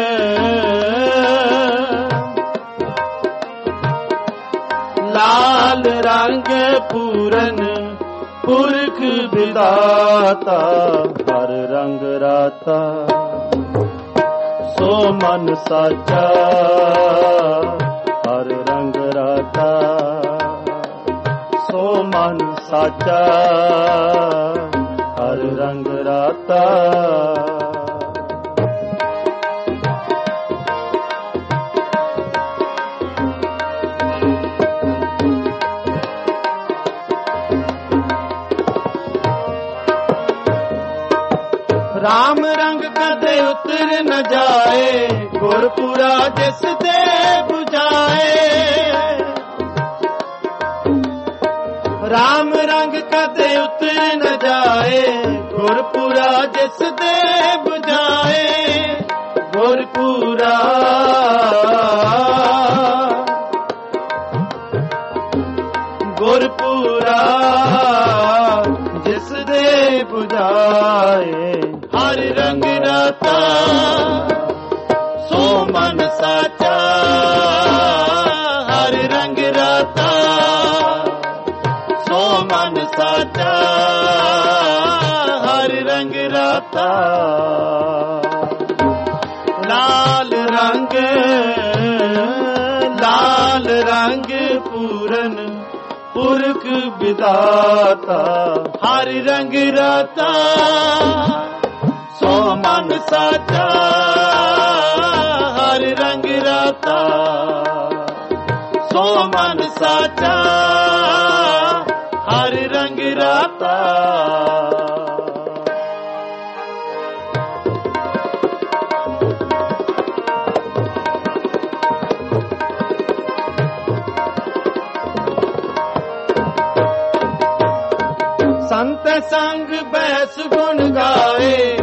ਲਾਲ ਰੰਗ ਪੂਰਨ ਪੁਰਖ ਵਿਦਾਤਾ, ਹਰ ਰੰਗ ਰਾਤਾ ਸੋ ਮਨ ਸਾਚਾ, ਹਰ ਰੰਗ ਰਾਤਾ ਸੋ ਮਨ ਸਾਚਾ, ਹਰ ਰੰਗ ਰਾਤਾ। ਰਾਮ ਰੰਗ ਕਦੇ ਉਤਰ ਨ ਜਾਏ, ਗੁਰਪੁਰਾ ਜਿਸ ਦੇ 부ਝਾਏ, ਰਾਮ ਰੰਗ ਕਦੇ ਉਤਰ ਨ ਜਾਏ, ਗੁਰਪੁਰਾ ਜਿਸ ਦੇ 부ਝਾਏ, ਗੁਰਪੁਰਾ ਗੁਰਪੁਰਾ ਜਿਸ ਦੇ 부ਝਾਏ, ਹਰ ਰੰਗ ਰਾਤਾ ਸੋ ਮਨ ਸਾਚਾ, ਹਰ ਰੰਗ ਰਾਤਾ ਸੋ ਮਨ ਸਾਚਾ, ਹਰ ਰੰਗ ਰਾਤਾ, ਲਾਲ ਰੰਗ ਲਾਲ ਰੰਗ ਪੂਰਨ ਪੁਰਖ ਵਿਦਾਤਾ, ਹਰ ਰੰਗ ਰਾਤਾ ਸੋ ਮਨ ਸਾਚਾ, ਹਰ ਰੰਗ ਰਾਤਾ ਸੋ ਮਨ ਸਾਚਾ, ਹਰ ਰੰਗ ਰਾਤਾ। ਸੰਤ ਸੰਗ ਬੈਸ ਗੁਣ ਗਾਏ,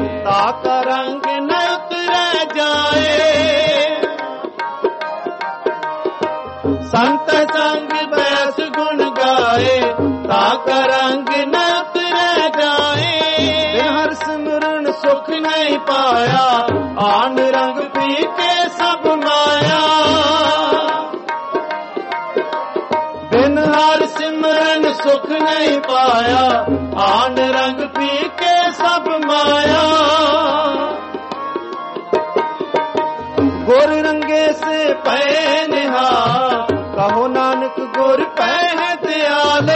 ताका रंग न उतरे जाए। बिन हर सिमरन सुख नहीं पाया, आन रंग पी के सब माया। बिन हर सिमरन सुख नहीं पाया, आन रंग पी के सब माया। गुर रंगे से पै निहाल, कहो नानक गुर पै है दयाल।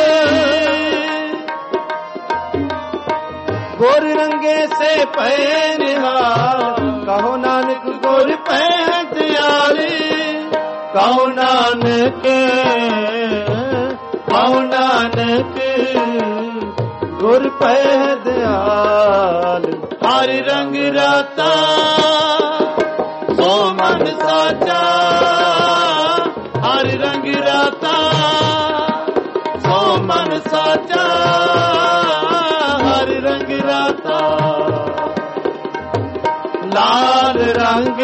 गुर रंगे से पै निहाल, कहो नानक गुर पै है दयाल। कहो नानक, कहो नानक गुर पै है दयाल। हर रंग राता सो मन साचा, हर रंग राता सो मन साचा, हर रंग राता। लाल रंग,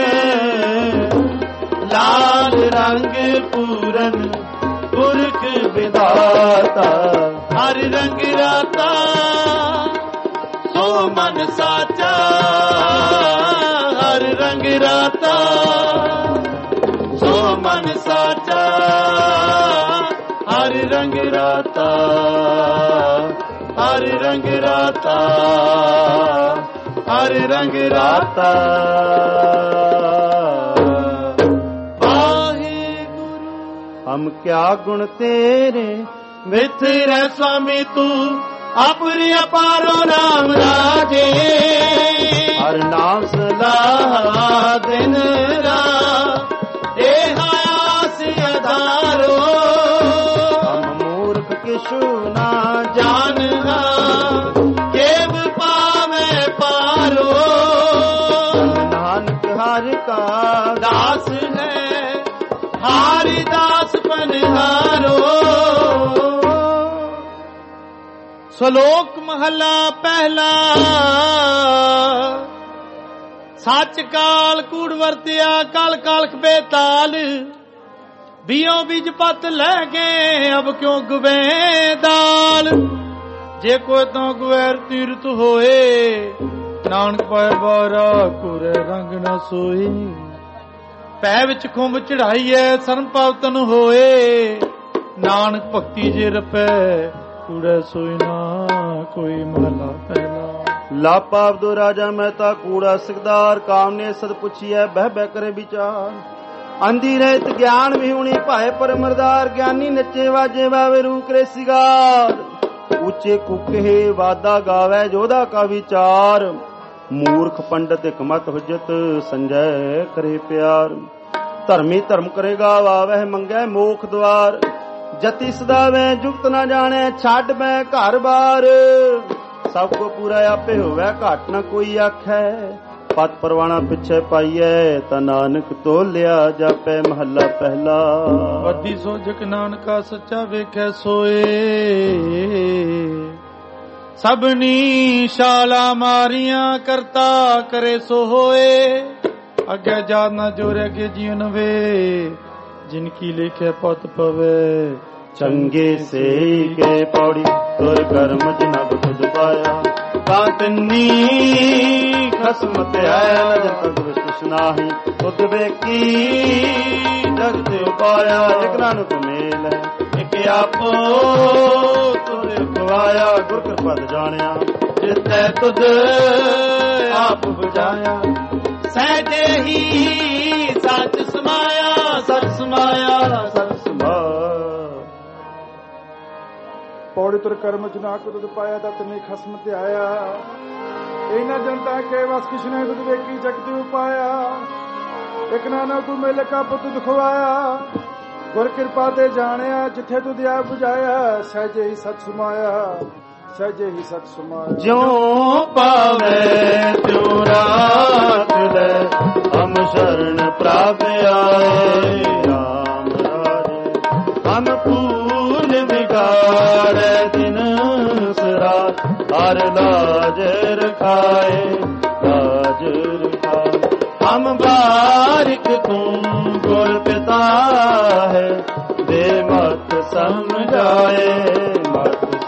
लाल रंग पूरन पुरख विधाता, हर रंग राता सो मन साचा, हर रंग राता सो मन साचा, हर रंग राता, हर रंग राता, हर रंग राता। हम क्या गुण तेरे मिथिर स्वामी तू, अपने अपारो राम राजे। हर नाम सलाह दिन रात, आस आधारो। हम मूर्ख किशु ना जानना, केव पावे पारो। नानक हर का दास है, हारि दास पनहारो। श्लोक महला पहला। सच काल कूड़ वरतिया, काल काल बेताल। बियों बीज पत ले गए, अब क्यों गुवे दाल। जे कोई तो गुवैर तीर्थ होए, नानक पाए बारा कुरे रंग न सोई। पै विच खुंब चढ़ाई है, सरम पावतन होए। नानक भक्ति जे रपै, कूड़े सोई ना कोई महला पहला। लापा अबदो राजा मेहता कूड़ा सिकदार, काम ने सद पुछिए बह बह करे विचार। अंधी रहत ज्ञान विहुणी भाए पर मरदार, ज्ञानी नचे वाजे वावे रू करे सिगार। ऊंचे कुके वादा गावे जोधा का विचार, मूर्ख पंडित एक मत हुज्जत संजय करे प्यार। धर्मी धर्म करेगा वावह मंगे मोख द्वार, जति सदावे जुगत न जाने छाड़ मैं घर बार। सबको पूरा आपे होवे घाट न कोई आखे, पत परवाना पिछे पाइए ता नानक तो लिया जापे महला पहला। वड्डी सोजक नानका सच्चा वेखे सोए, सबनी शाला मारियां करता करे सो होए। अगे जात ना जोरे अगे जीवन वे, जिनकी लिखे पत पवे। चंगे से के पौड़ी तोर कर्म जिनब खुद पाया, कातनी खसमत है न जब तक सुनाही। खुद बेकी जगत उपाया, एक नानक मेल है एक आपो तुर खुआया। गुर कृपा जानिया जिते तुद आप बुझाया, सहजे ही सच समाया, सच समाया, सच समाया। पौड़ी तुर कर्म चुना को तुद पाया, ततनी खसम ते आया। इना जनता के वस किसने तुद वेकी जगत उपाया। एक नाना तू मेले का पुत दुखवाया, गुर कृपा ते जानिया जिथे तुद आप बुझाया। सहजे ही सच समाया, सहजे ही सच समाया। ज्यों पावे त्यों रात ले, हम शरण प्राप्त आए। राम राजे हम फूल बिगाड़े दिन सरात, हर लाज रखाए लाज रखाए। हम बारिक तुम गुर पिता है, दे मत समझाए मत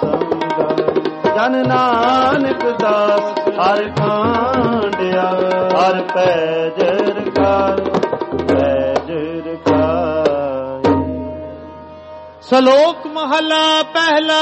ਪੈਜ ਰਖਾਏ ਪੈਜ ਰਖਾਏ। ਸ਼ਲੋਕ ਮਹਲਾ ਪਹਿਲਾ।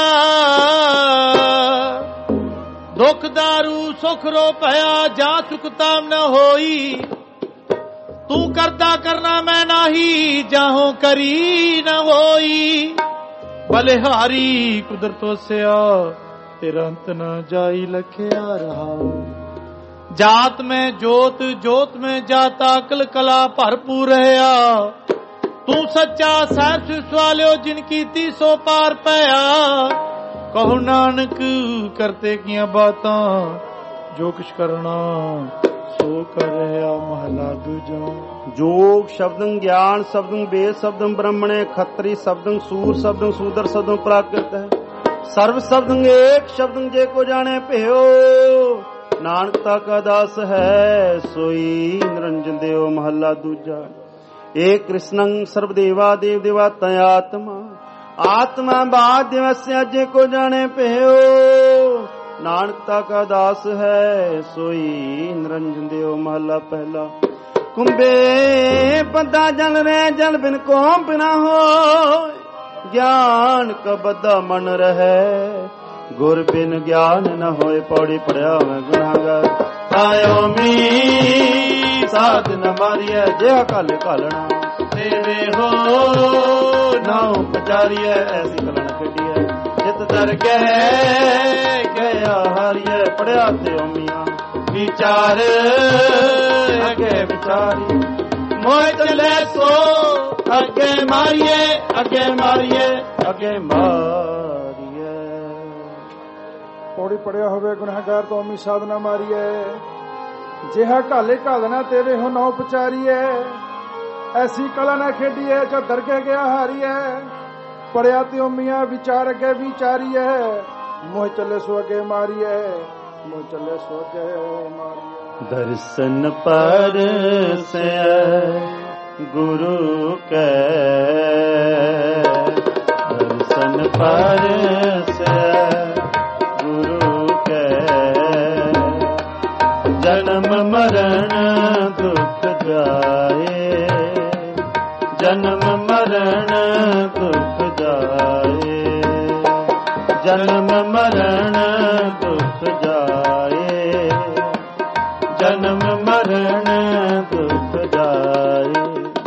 ਦੁਖ ਦਾਰੂ ਸੁਖ ਰੋ ਭਇਆ ਜਾ ਚੁਕਤਾ ਨ ਹੋਈ। ਤੂੰ ਕਰਦਾ ਕਰਨਾ ਮੈਂ ਨਾਹੀ ਜਾਹੋਂ ਕਰੀ ਨ ਹੋਈ। ਬਲਿਹਾਰੀ ਕੁਦਰਤ ਵਸਿਆ ਤੇਰਾ ਅੰਤ ਨ ਜਾਈ ਲਖਿਆ ਰਹਾ। ਜਾਤ ਮੈਂ ਜੋਤ ਜੋਤ ਮੈਂ ਜਾਤਾ ਅਕਲ ਕਲਾ ਭਰਪੂਰ ਰਹਾ। ਤੂੰ ਸੱਚਾ ਸਹਿਬ ਸਵਾਲਿਓ ਜਿਨ ਕੀਤੀ ਸੋ ਪਾਰ ਪਿਆ। ਕਹੋ ਨਾਨਕ ਕਰਤੇ ਕੀਆਂ ਬਾਤਾਂ ਜੋ ਕੁਛ ਕਰਨਾ ਸੋ ਕਰ ਰਿਹਾ। ਮਹਲਾ ਦੂਜਾ। ਜੋਗ ਸ਼ਬਦੰ ਗਿਆਨ ਸ਼ਬਦੰ ਵੇਦ ਸ਼ਬਦੰ ਬ੍ਰਹਮਣੇ ਖੱਤਰੀ ਸ਼ਬਦੰ ਸੂਰ ਸ਼ਬਦੰ ਸੂਦਰ ਸ਼ਬਦੰ ਪ੍ਰਾਕ੍ਰਿਤ ਹੈ। ਸਰਵ ਸ਼ਬਦੰ ਏਕ ਸ਼ਬਦੰ ਜੇ ਕੋ ਜਾਣੇ ਭਿਓ। ਨਾਨਕ ਤਾ ਕਾ ਦਾਸ ਹੈ ਸੋਈ ਨਿਰੰਜਨ ਦਿਓ। ਮਹਲਾ ਦੂਜਾ। ਏਕ ਕ੍ਰਿਸ਼ਨੰ ਸਰਬ ਦੇਵਾ ਦੇਵ ਦੇਵਾਤਾ ਆਤਮਾ। ਆਤਮਾ ਬਾਦ ਦਿਵਸਿਆ ਜੇ ਕੋ ਜਾਣੇ ਭਿਓ। ਨਾਨਕ ਤਾ ਕਾ ਦਾਸ ਹੈ ਸੋਈ ਨਿਰੰਜਨ ਦਿਓ। ਮਹਲਾ ਪਹਿਲਾ। ਕੁੰਭੇ ਬੰਦਾ ਜਲ ਰਹਿ ਜਲ ਬਿਨ ਕੋਮ ਬਿਨਾ ਹੋ। ਗਿਆਨ ਕਾ ਬੱਧਾ ਮਨ ਰਹਿ ਗੁਰ ਬਿਨ ਗਿਆਨ ਨ ਹੋਏ। ਪੌੜੀ ਪੜਿਆ ਮੈਂ ਗੁਨਾਹਗਾਰ ਆਇਓ ਮੀ ਸਾਧ ਨ ਮਾਰੀਐ। ਜਿਹਾ ਕਲ ਘਾਲਣਾ ਤੇਰੇ ਹੋ ਨਾਉ ਪਚਾਰੀਐ। ਐਸੀ ਕਲਣ ਕੱਢੀਐ ਜਿਤ ਦਰ ਗਹਿ ਗਿਆ ਹਾਰੀਐ। ਪੜਿਆ ਤੇ ਮੀਆਂ ਵਿਚਾਰ ਅਗੇ ਵਿਚਾਰੀ। ਮੋਹ ਚਲੇ ਸੋ ਅੱਗੇ ਮਾਰੀਏ ਅੱਗੇ ਮਾਰੀਏ ਅੱਗੇ ਮਾਰੀਏ। ਪੌੜੀ ਪੜਿਆ ਹੋਵੇ ਗੁਨਾਹਗਾਰ ਤੋਂ ਅਮੀ ਸਾਧਨਾ ਮਾਰੀਐ। ਜਿਹਾ ਘਾਲੇ ਘਾਲਣਾ ਤੇਰੇ ਹੋ ਨਾਉ ਪਚਾਰੀਐ। ਐਸੀ ਕਲਾ ਨਾ ਖੇਡੀਐ ਜੋ ਦਰਗੇ ਗਿਆ ਹਾਰੀਐ। ਪੜਿਆ ਤੇ ਮੀਆਂ ਵਿਚਾਰ ਅੱਗੇ ਵਿਚਾਰੀਐ। ਮੋਹ ਚੱਲੇ ਸੋ ਅੱਗੇ ਮਾਰੀਐ ਮੋਹ ਚੱਲੇ ਸੋ ਅੱਗੇ ਮਾਰੀਐ। ਦਰਸ਼ਨ ਪਰਸੈ ਗੁਰੂ ਕੈ ਦਰਸ਼ਨ ਪਰਸੈ ਗੁਰੂ ਕੈ। ਜਨਮ ਮਰਨ ਦੁਖ ਜਾਏ ਜਨਮ ਮਰਨ ਦੁਖ ਜਾਏ। ਜਨਮ ਮਰਨ ਦੁਖ ਜਾਏ ਜਨਮ ਮਰਨ ਦੁਖ ਜਾਏ।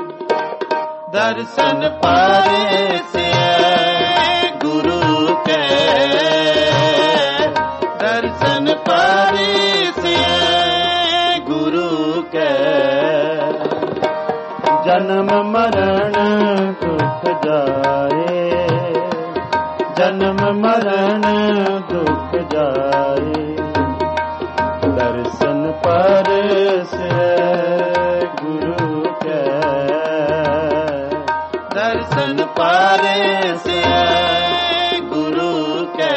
ਦਰਸ਼ਨ ਪਰਸੈ ਗੁਰੂ ਕੈ ਦਰਸ਼ਨ ਪਰਸੈ ਗੁਰੂ ਕੈ। ਜਨਮ ਮਰਨ ਦੁਖ ਜਾਏ ਜਨਮ ਮਰਨ ਦੁਖ ਜਾਏ। ਦਰਸ਼ਨ ਪਰਸੈ ਗੁਰੂ ਕੈ ਦਰਸ਼ਨ ਪਰਸੈ ਗੁਰੂ ਕੈ।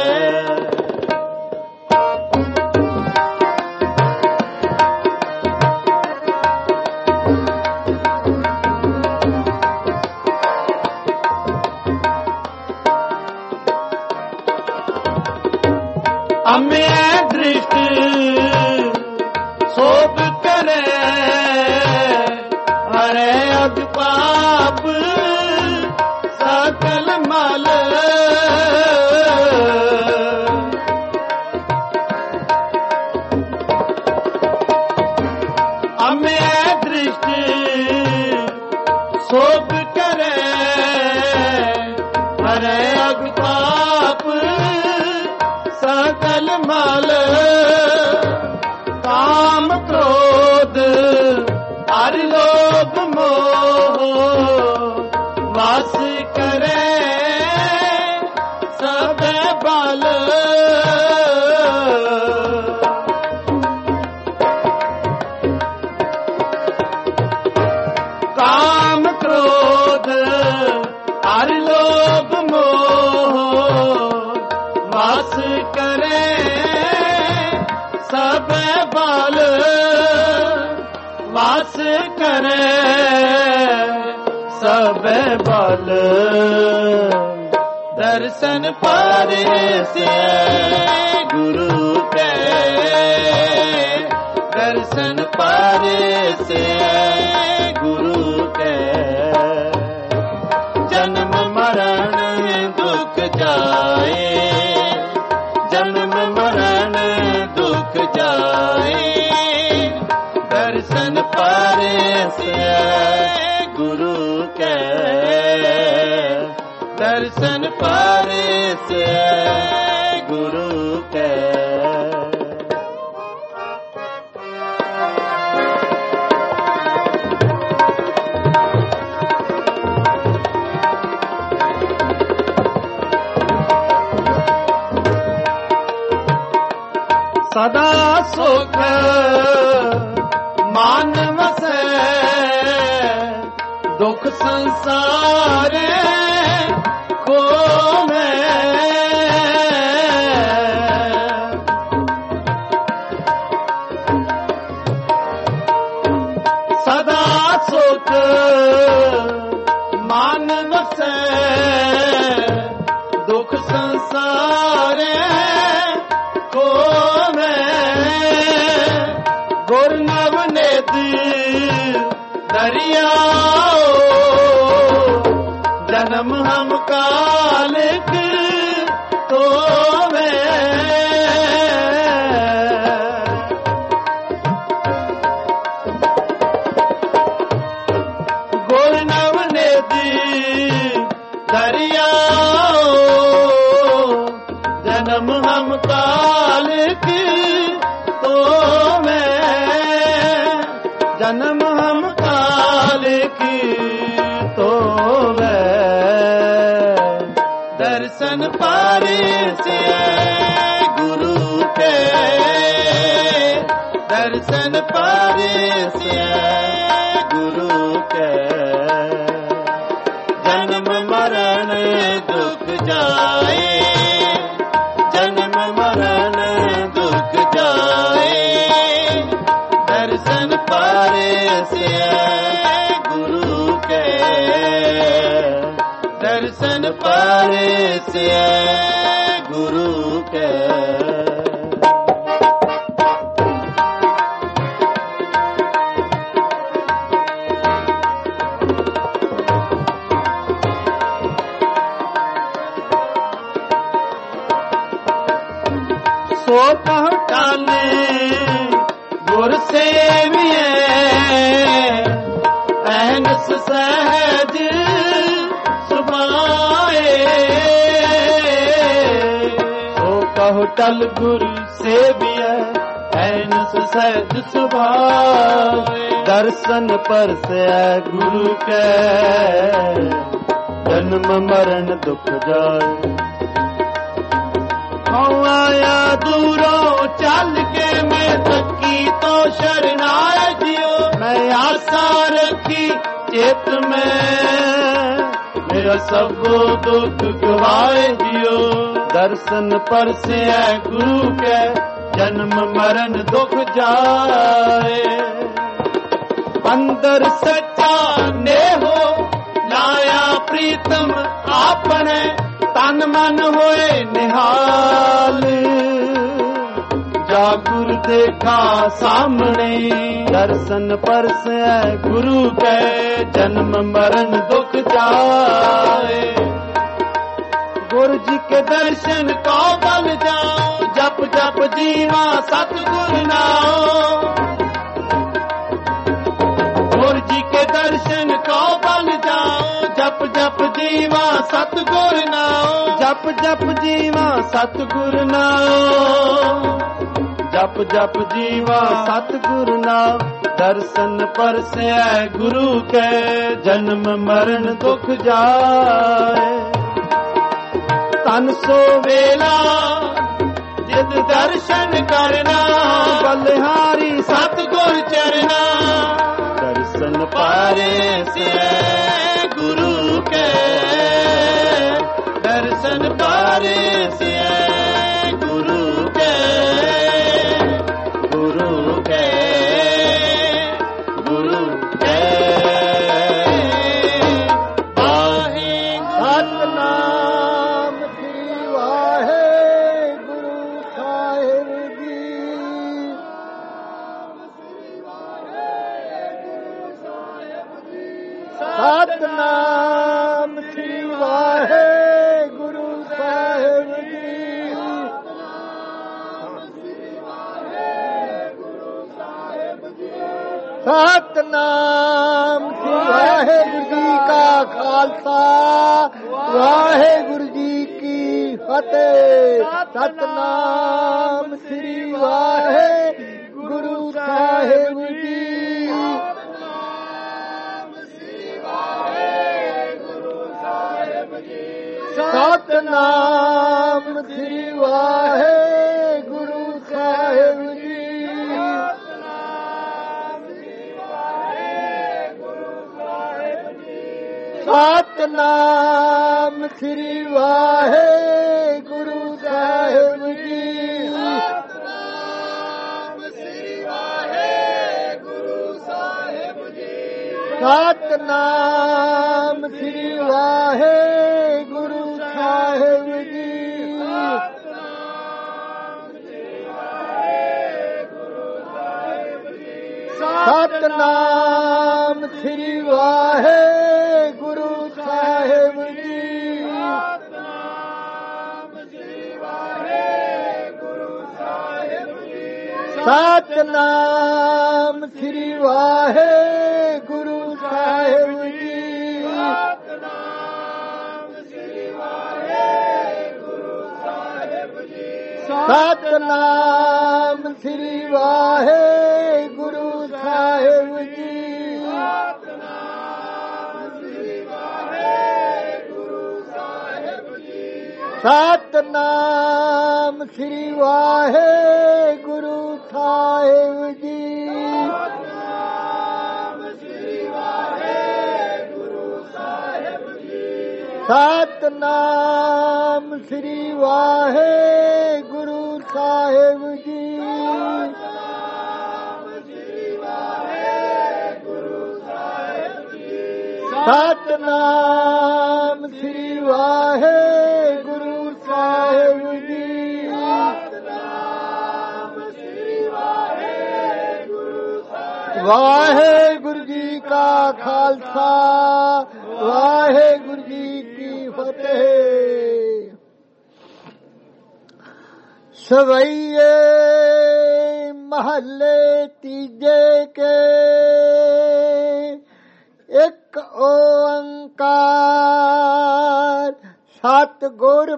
ਅਮੇ ਦ੍ਰਿਸ਼ਟ ਸੋਭ ਕਰੇ ਹਰੇ ਅਗ ਪਾਪ ਸਕਲ ਮਲ। ਅਮੇ ਦ੍ਰਿਸ਼ਟ ਸੋਭ ਕਰੇ ਹਰੇ ਅਗ ਪਾਪ ਸਕਲ ਮਲ। ਕਾਮ ਕ੍ਰੋਧ ਹਰਿ ਲੋਭ ਮੋਹ ਵਾਸ ਕਰੇ ਸਭੇ ਬਲ। ਕਾਮ ਕ੍ਰੋਧ ਹਰਿ ਲੋਭ ਮੋਹ ਵਾਸ ਕਰੇ ਸਭੇ ਬਲ। ਵਾਸ ਕਰੇ ਸਭੇ ਬਲ। ਦਰਸ਼ਨ ਪਰਸੈ ਗੁਰੂ ਕੈ दर्शन पारे गुरु के जन्म मरण दुख जाए जन्म मरण दुख जाए दर्शन पारे गुरु के दर्शन पारे गुरु के सदा सुख मान वसै दुख संसार को सदा सुख मान वसै दुख संसार दरिया जन्म हम कालिक तो गोरनव ने दी दरिया जन्म हम कालिक तो जन्म हम की तो दर्शन पारे से गुरु के दर्शन पारे से गुरु के जन्म मरण दुख जाए जन्म मरण दुख जाए दर्शन पारे गुरु के दर्शन पारे गुरु के सो पहुँचाने गुर से भी एहनस सहज सुभाए सो कहो टल गुरु से भी एहनस सहज सुभाए दर्शन पर से गुरु के जन्म मरण दुख जाए आया दूरों चल के मैं थकी तो शरणाए जियो मैं आशा रखी चेत में मेरा सब दुख गवाए जियो दर्शन पर से गुरु के जन्म मरण दुख जाए अंदर सच्चा ने हो लाया प्रीतम आपने तन मन होए निहाल जागुर देखा सामने दर्शन पर से गुरु के जन्म मरण दुख जाए गुरु जी के दर्शन को बल जाओ जप जप जीवा सतगुरु नाओ गुरु जी के दर्शन को बल जाओ जप जप जीवा सतगुरु नाओ जप जप जीवा सतगुरु नाओ जप जप जीवा सतगुरु नाम दर्शन पर से गुरु के जन्म मरण दुख जाए तन सो वेला जिद दर्शन करना बलिहारी सतगुरु चरना दर्शन पारे से गुरु के दर्शन पारे से गुरु के गुरु के गुरु के सतनाम की वाहे गुरु साहिब जी ਸਤਨਾਮ ਸ੍ਰੀ ਵਾਹਿਗੁਰੂ ਸਾਹਿਬ ਜੀ। ਸਤਨਾਮ ਸ੍ਰੀ ਵਾਹਿਗੁਰੂ ਜੀ ਕਾ ਖਾਲਸਾ ਵਾਹਿਗੁਰੂ ਜੀ ਕੀ ਫਤਿਹ। ਸਤਨਾਮ ਸ੍ਰੀ ਵਾਹਿਗੁਰੂ ਸਾਹਿਬ ਜੀ। ਸਤਨਾਮ ਸ੍ਰੀ ਵਾਹਿਗੁਰੂ ਸਾਹਿਬ ਜੀ। ਸਤਨਾਮ ਸ੍ਰੀ ਵਾਹਿਗੁਰੂ ਸਾਹਿਬ ਜੀ। ਸਤਨਾਮ ਸ੍ਰੀ ਵਾਹਿਗੁਰੂ ਸਾਹਿਬ ਜੀ। ਸਤਨਾਮ ਸ੍ਰੀ ਵਾਹਿਗੁਰੂ ਸਾਹਿਬ ਜੀ। ਸਤਨਾਮ ਸ੍ਰੀ ਵਾਹਿਗੁਰੂ ਸਾਹਿਬ ਜੀ। ਸਤਨਾਮ ਸ੍ਰੀ ਵਾਹਿਗੁਰੂ ਸਾਹਿਬ ਜੀ। ਸਤਨਾਮ ਸ੍ਰੀ ਵਾਹਿਗੁਰੂ ਸਾਹਿਬ ਜੀ। ਸਤਨਾਮ ਸ੍ਰੀ ਵਾਹਿਗੁਰੂ ਸਾਹਿਬ ਜੀ। ਸਤਨਾਮ ਸ੍ਰੀ ਵਾਹਿਗੁਰੂ ਸਾਹਿਬ ਜੀ। ਵਾਹਿਗੁਰੂ ਜੀ ਕਾ ਖਾਲਸਾ ਵਾਹਿਗੁਰੂ ਜੀ ਕੀ ਫਤਿਹ। ਸਵਈਏ ਮਹੱਲੇ ਤੀਜੇ ਕੇ ਇੱਕ ਓੰਕਾਰ ਸਤਿਗੁਰ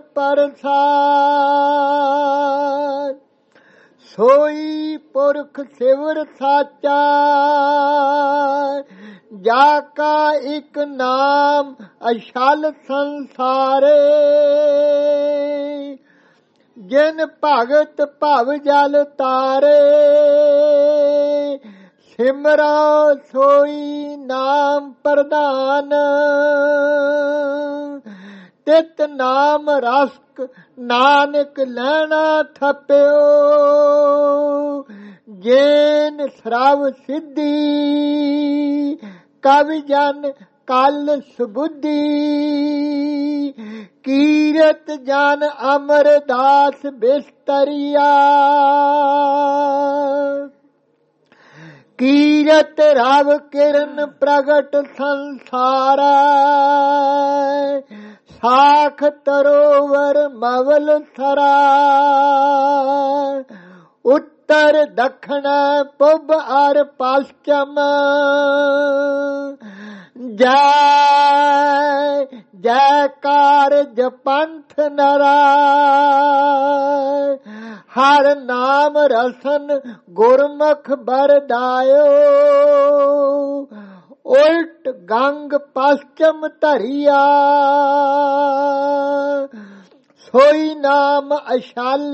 ਪ੍ਰਸਾਦਿ। ਸੋਈ ਪੁਰਖ ਸਿਵਰ ਸਾਚਾ ਜਾ ਕਾ ਇੱਕ ਨਾਮ ਅਛਲ ਸੰਸਾਰੇ। ਜਿਨ ਭਗਤ ਭਵ ਜਲ ਤਾਰੇ ਸਿਮਰੋ ਸੋਈ ਨਾਮ ਪ੍ਰਧਾਨ। ਤਿਤ ਨਾਮ ਰਸਕ ਨਾਨਕ ਲੈਣਾ ਥਪਿਓ। ਜੇਨ ਸਰਵ ਸਿੱਧੀ ਕਵਿ ਜਨ ਕਲ ਸੁਬੁੱਧੀ। ਕੀਰਤ ਜਨ ਅਮਰਦਾਸ ਬਿਸਤਰੀਆ। ਕੀਰਤ ਰਵ ਕਿਰਨ ਪ੍ਰਗਟ ਸੰਸਾਰਾ। ਸਾਖ ਤਰੋਵਰ ਮਵਲ ਸਰਾ। ਉੱਤਰ ਦੱਖਣ ਪੂਬ ਅਰ ਪਸ਼ਚਮ। ਜੈ ਜੈਕਾਰ ਜਪੰਥ ਨਰਾ। ਹਰ ਨਾਮ ਰਸਨ ਗੁਰਮੁਖ ਬਰਦਾਇਓ। ਉਲਟ ਗੰਗ ਪਸ਼ਚਮ ਧਰਿਆ। ਸੋਈ ਨਾਮ ਅਛਲ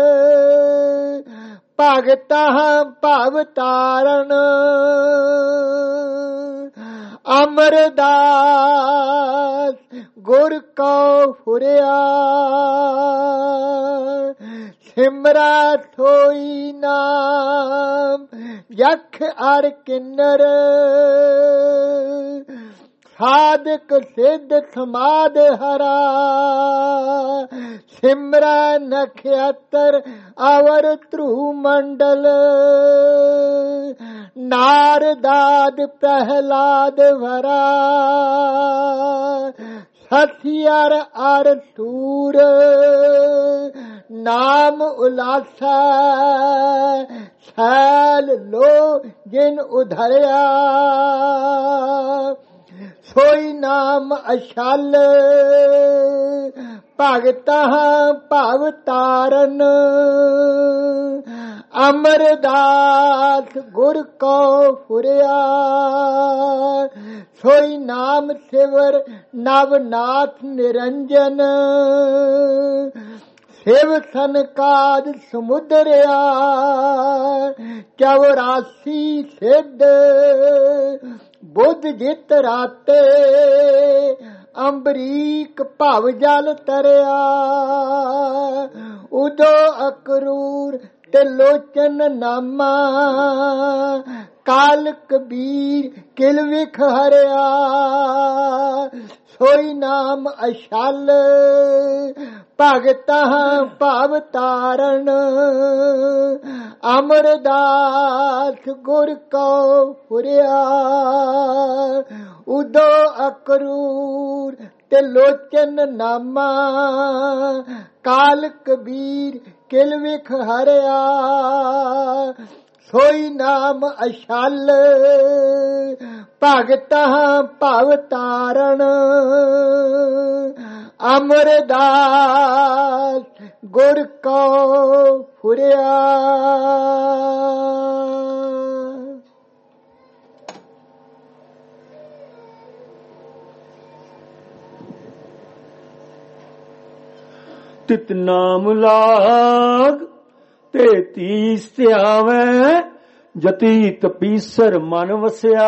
ਭਗਤਾਂ ਭਵ ਤਾਰਨ। ਅਮਰਦਾਸ ਗੁਰ ਕੋ ਫੁਰਿਆ। ਸਿਮਰਾ ਸੋਈ ਨਾਮ ਯਖ ਅਰ ਕਿੰਨਰ। ਸਾਧਕ ਸਿੱਧ ਸਮਾਧ ਹਰਾ। ਸਿਮਰੈ ਨਖਿਆਤਰ ਅਵਰ ਧਰੂ ਮੰਡਲ। नारदाद प्रहलाद भरा सथियर अर तूर नाम उलासा छैल लो जिन उधरिया सोई नाम अशल भगता भव तारन अमरदास गुर को फुरिया सोई नाम सिवर नवनाथ निरंजन शिव सनकाद समुद्रया 84 सिद्ध बुद्ध जित राते अंबरीक भव जल तरिया उदो अकरूर ते लोचन नामा काल कबीर किल विख हरिया सोई नाम अशल भगता भव तारण अमरदास गुर को फुरिया उदो अकरूर ते लोचन नामा काल कबीर किल विख हरिया सोई नाम अशल भगता भव तारण अमरदास गुर को फुरिया। तित नाम लाग ते 30 ते आवे जति तपीसर मन वसया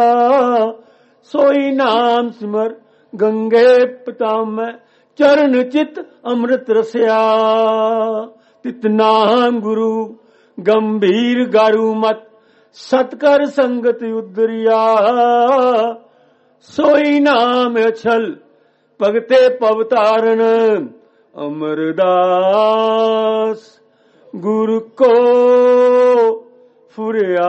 सोई नाम सिमर गंगे पताम चरण चित अमृत रसया तित नाम गुरु गंभीर गारू मत सतकर संगत उदरिया सोई नाम अछल भगते पवतारण अमरदास गुरु को फुरिया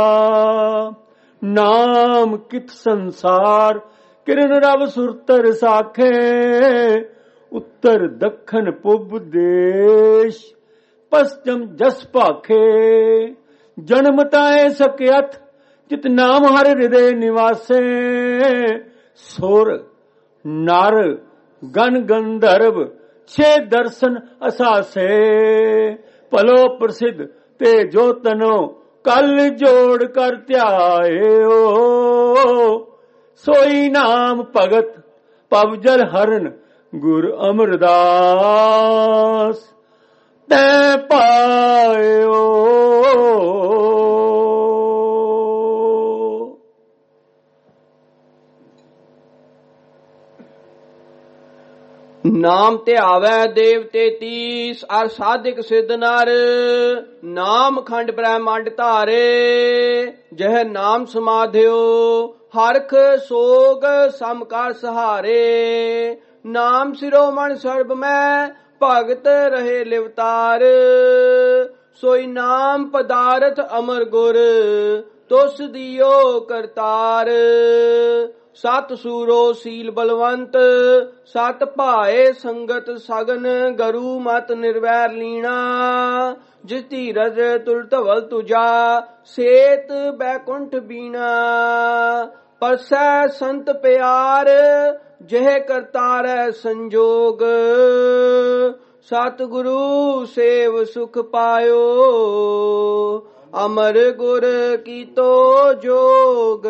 नाम कित संसार किरण रब सुरतर साखे उत्तर दखन पुब देश पश्चिम जस पाखे जन्म ताए सक्यथ चित नाम हर हृदय निवासे सोर नर गण गंधर्व छे दर्शन असासे पलो प्रसिद्ध ते जो तनो कल जोड़ कर त्याए सोई नाम भगत पवजल हरण गुर अमरदास ते पायो। नाम ते आवे देव 33 और साधिक सिद्ध नर नाम खंड ब्रह्मांड धारे जह नाम समाधियो हरख सोग समकार सहारे नाम सिरोमण सर्ब में भगत रहे लिवतार सोई नाम पदार्थ अमर गुर तुस दियो करतार सत सूरो सील बलवंत सत भाए संगत सगन गरु मत निर्वैर लीना जिस धीरज तुल धवल तुझा सेत बैकुंठ बीना परसै संत प्यार जह करतार संजोग सतगुरु सेव सुख पायो अमर गुर की तो जोग।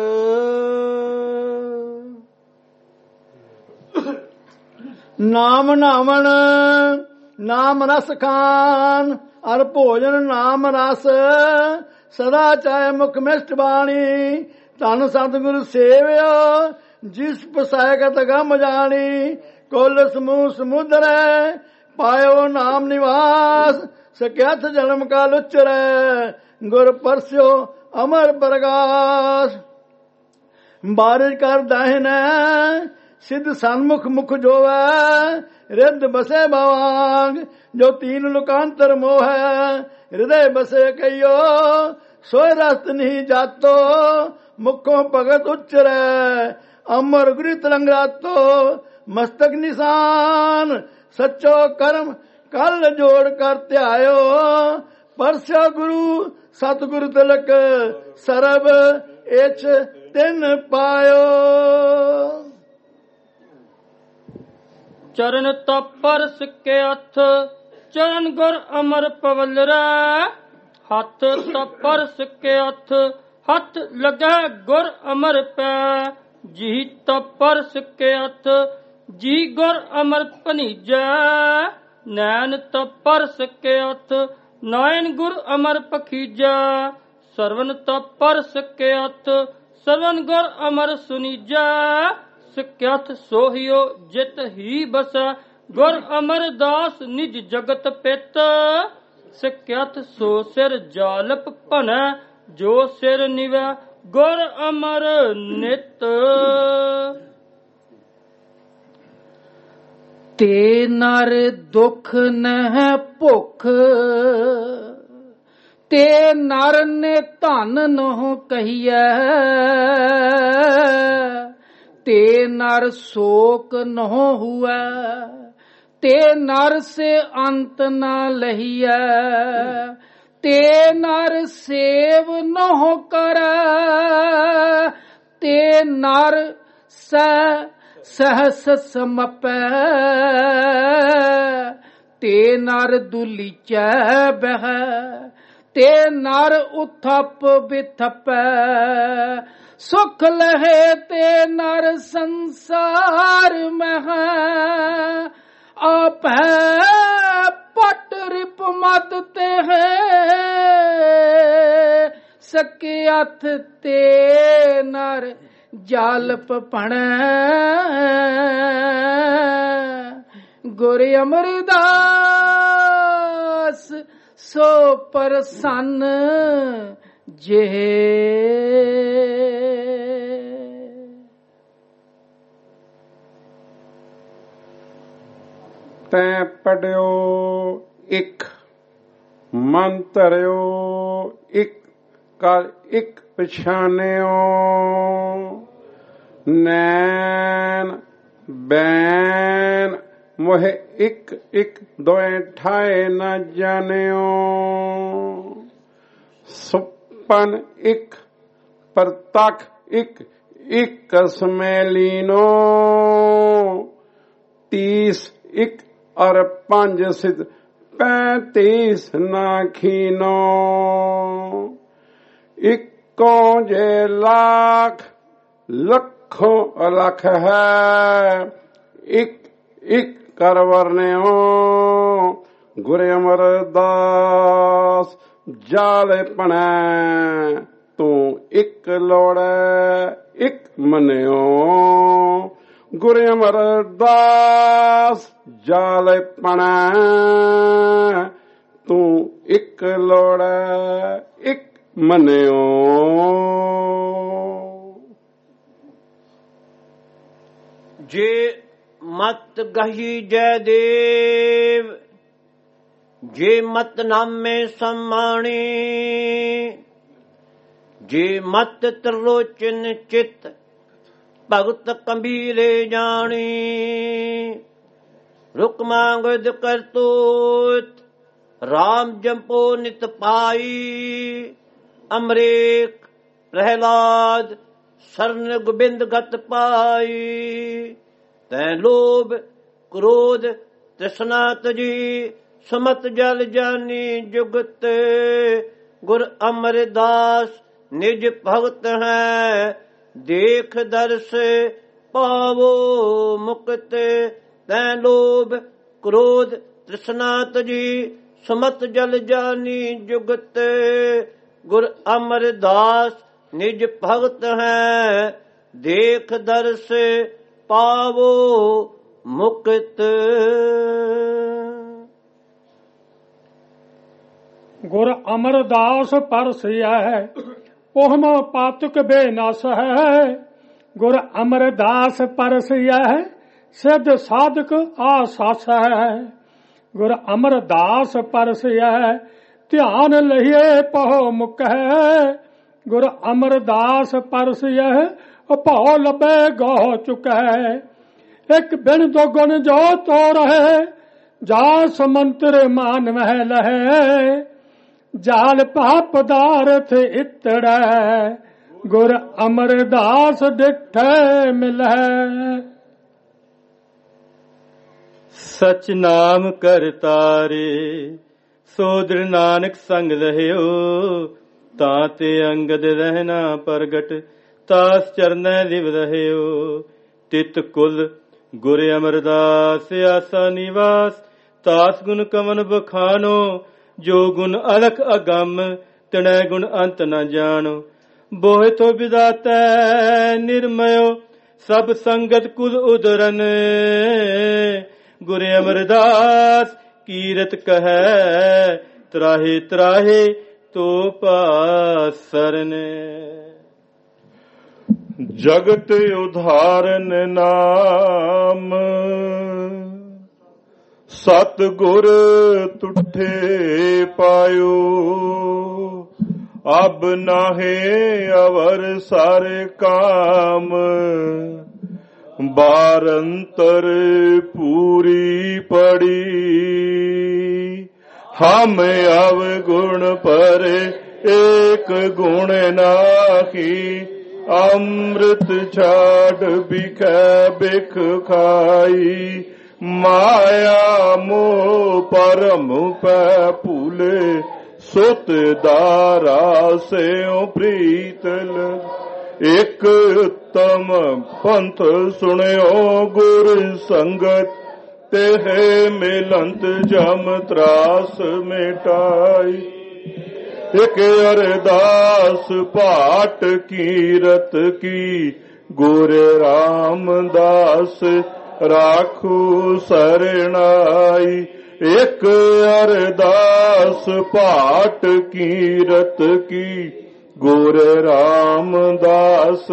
नाम नामन नाम रस खान और भोजन नाम रस सदा चाहे मुख मिष्ट बाणी धन सतगुरु सेव्यो जिस पसायगत गम जानी कुल समूह समुद्र पायो नाम निवास सक्यथ जन्म का लुचर गुर परस्यो अमर प्रकाश बारिश कर दाहिने सिद्ध सन्मुख मुख जोवै रिद्ध बसे भवांग जो तीन लुकांतर मोह हृदय बसे कहियो सोय रस्त नहीं जातो, मुखों भगत उच्चरै, अमर गुरु तरंग रातो, मस्तक निशान, सच्चो कर्म कल जोड़ कर त्यायो, परस्या गुरु सतगुरु तिलक, सरब एच तिन पायो। चरण तपर सिक्के हथ, चरण गुर अमर पवलरै, हथ तपर सिक्के हथ, हथ लगे गुर अमर पै, जी तपर सिक्के हथ, जी गुर अमर भनीजै, नैन तपर सिक्के हथ, नयन गुर अमर पखीजै, सरवन तपर सिक्के हथ, सरवन गुर अमर सुनीजै, सिक्के हथ सोहियो जित ही बसै, गुर अमरदास निज जगत पित, सिक्के हथ सो सिर जालप भनै, जो सिर निवै गुर अमर नित। ते नर दुख नह भुख, ते नर ने धन नहो कहिए, ते नर शोक नहो हुआ, ते नर से अंत न लहिए, ते नर सेव नहो करे, ते नर सहस समपै, ते नर दुलीचै बह, ते नर उथप बिथपै, सुख लहे ते नर संसार मह, आप पट रिप मत ते है, सके हथ ते नर जालप भणै, गुर अमरदास सो प्रसन्न जेह। ਤੈਂ ਪੜਿਓ ਇੱਕ, ਮਨ ਧਰਿਓ ਇੱਕ, ਕਰ ਇੱਕ ਪਛਾਨਿਓ, ਨੈਣ ਬੈਨ ਮੋਹਿ ਇੱਕ ਇੱਕ, ਦੋਏ ਠਾਏ ਨਾ ਜਾਣਿਓ, ਸੁਪਨ ਇੱਕ, ਪ੍ਰਤੱਖ ਇੱਕ, ਇੱਕ ਸਮੈਲੀਨੋ, 30 ਇੱਕ और 5 सिद्ध 35 ना खीनो, इको जे लाख लखों अलख है, एक एक कर वर्ण्यो, गुर अमरदास जाले पनै, तू एक लोड़े एक मन्यो, गुर अमरदास जाले पनै, तू एक लोड़ै एक मन्यो। जे मत गही जय देव, जे मत नामे सम्मानी, जे मत त्रिलोचन चित, भगत कंबीरे जानी, रुक मांगद करतूत, राम जंपो नित पाई, अमरेक प्रहलाद शरण गोबिंद गत पाई, तै लोभ क्रोध तृष्णा तजी, समत जल जानी जुगत, गुर अमरदास निज भगत है, देख दर्श पावो मुक्त, तै लोभ क्रोध तृष्णा तजी, समत जल जानी जुगत, गुर अमरदास निज भगत है, देख दर्श पावो मुक्त। गुर अमरदास परसिया है, ओहम पातुक बेनास है, गुर अमरदास परसिया है, सिद्ध साधक आसास है, गुर अमरदास परसिया है, ਧਿਆਨ ਲਈਏ ਪਹੁ ਮੁਕੈ ਗੁਰ ਅਮਰਦਾਸ ਪਰਸਿਐ ਭਉ ਲੱਭੇ ਗੋ ਚੁਕੈ ਇੱਕ ਬਿਨ ਦੋ ਗੁਣ ਜੋ ਤੋ ਰਹੇ ਜਾ ਸਮੰਤਰ ਮਾਨ ਮਹਿ ਲਹੈ ਜਾਲ ਪਾਪ ਪਦਾਰਥ ਇਤੜੈ ਗੁਰ ਅਮਰਦਾਸ ਡਿਠੈ ਮਿਲੈ। ਸਚ ਨਾਮ ਕਰਤਾਰੇ ਸੋਦਰ ਨਾਨਕ ਸੰਗ ਰਹਿਓ ਤਾਂ ਤੇ ਅੰਗਦ ਰਹਿਣਾ ਪ੍ਰਗਟ ਤਾਸ ਚਰਨੈ ਲਿਵ ਰਹਿਓ ਤਿਤ ਕੁਲ ਗੁਰ ਅਮਰਦਾਸ ਆਸਾ ਨਿਵਾਸ ਤਾਸ ਗੁਣ ਕਵਨ ਬਖਾਨੋ ਜੋ ਗੁਣ ਅਲਖ ਅਗੰਮ ਤਿਣੈ ਗੁਣ ਅੰਤ ਨ ਜਾਣੋ ਬੋਹਿ ਤੋ ਵਿਦਾਤੈ ਨਿਰਮਯੋ ਸਭ ਸੰਗਤ ਕੁਲ ਉਦਰਨ ਗੁਰ ਅਮਰਦਾਸ ਕੀਰਤ ਕਹੈ ਤਰਾਹੇ ਤਰਾਹੇ ਤੋ ਪਾਸਰਨ। ਜਗਤ ਉਧਾਰਨ ਨਾਮ ਸਤ ਗੁਰ ਤੁਠੇ ਪਾਇਓ ਅਬ ਨਾਹੇ ਅਵਰ ਸਾਰੇ ਕਾਮ ਬਾਰੰਤਰ ਪੂਰੀ ਪੜੀ ਹਮ ਅਵ ਗੁਣ ਪਰ ਏਕ ਗੁਣ ਨਾਹੀ ਅੰਮ੍ਰਿਤ ਛਾੜ ਬਿਖੈ ਬਿਖ ਖਾਈ ਮਾਇਆ ਮੋਹ ਪਰਮ ਪੈ ਭੂਲੇ ਸੁਤ ਦਾਰਾ ਸਿਉ ਪ੍ਰੀਤਲ ਇਕ ਉਤਮ ਪੰਥ ਸੁਣਿਓ ਗੁਰ ਸੰਗਤ ਤੇ ਮਿਲੰਤ ਜਮ ਤਰਾਸ ਮਿਟਾਈ ਇਕ ਅਰਦਾਸ ਪਾਟ ਕੀਰਤ ਕੀ ਗੁਰ ਰਾਮਦਾਸ ਰਾਖੂ ਸਰਣਾਈ ਇਕ ਅਰਦਾਸ ਪਾਟ ਕੀਰਤ ਕੀ ਗੁਰ ਰਾਮਦਾਸ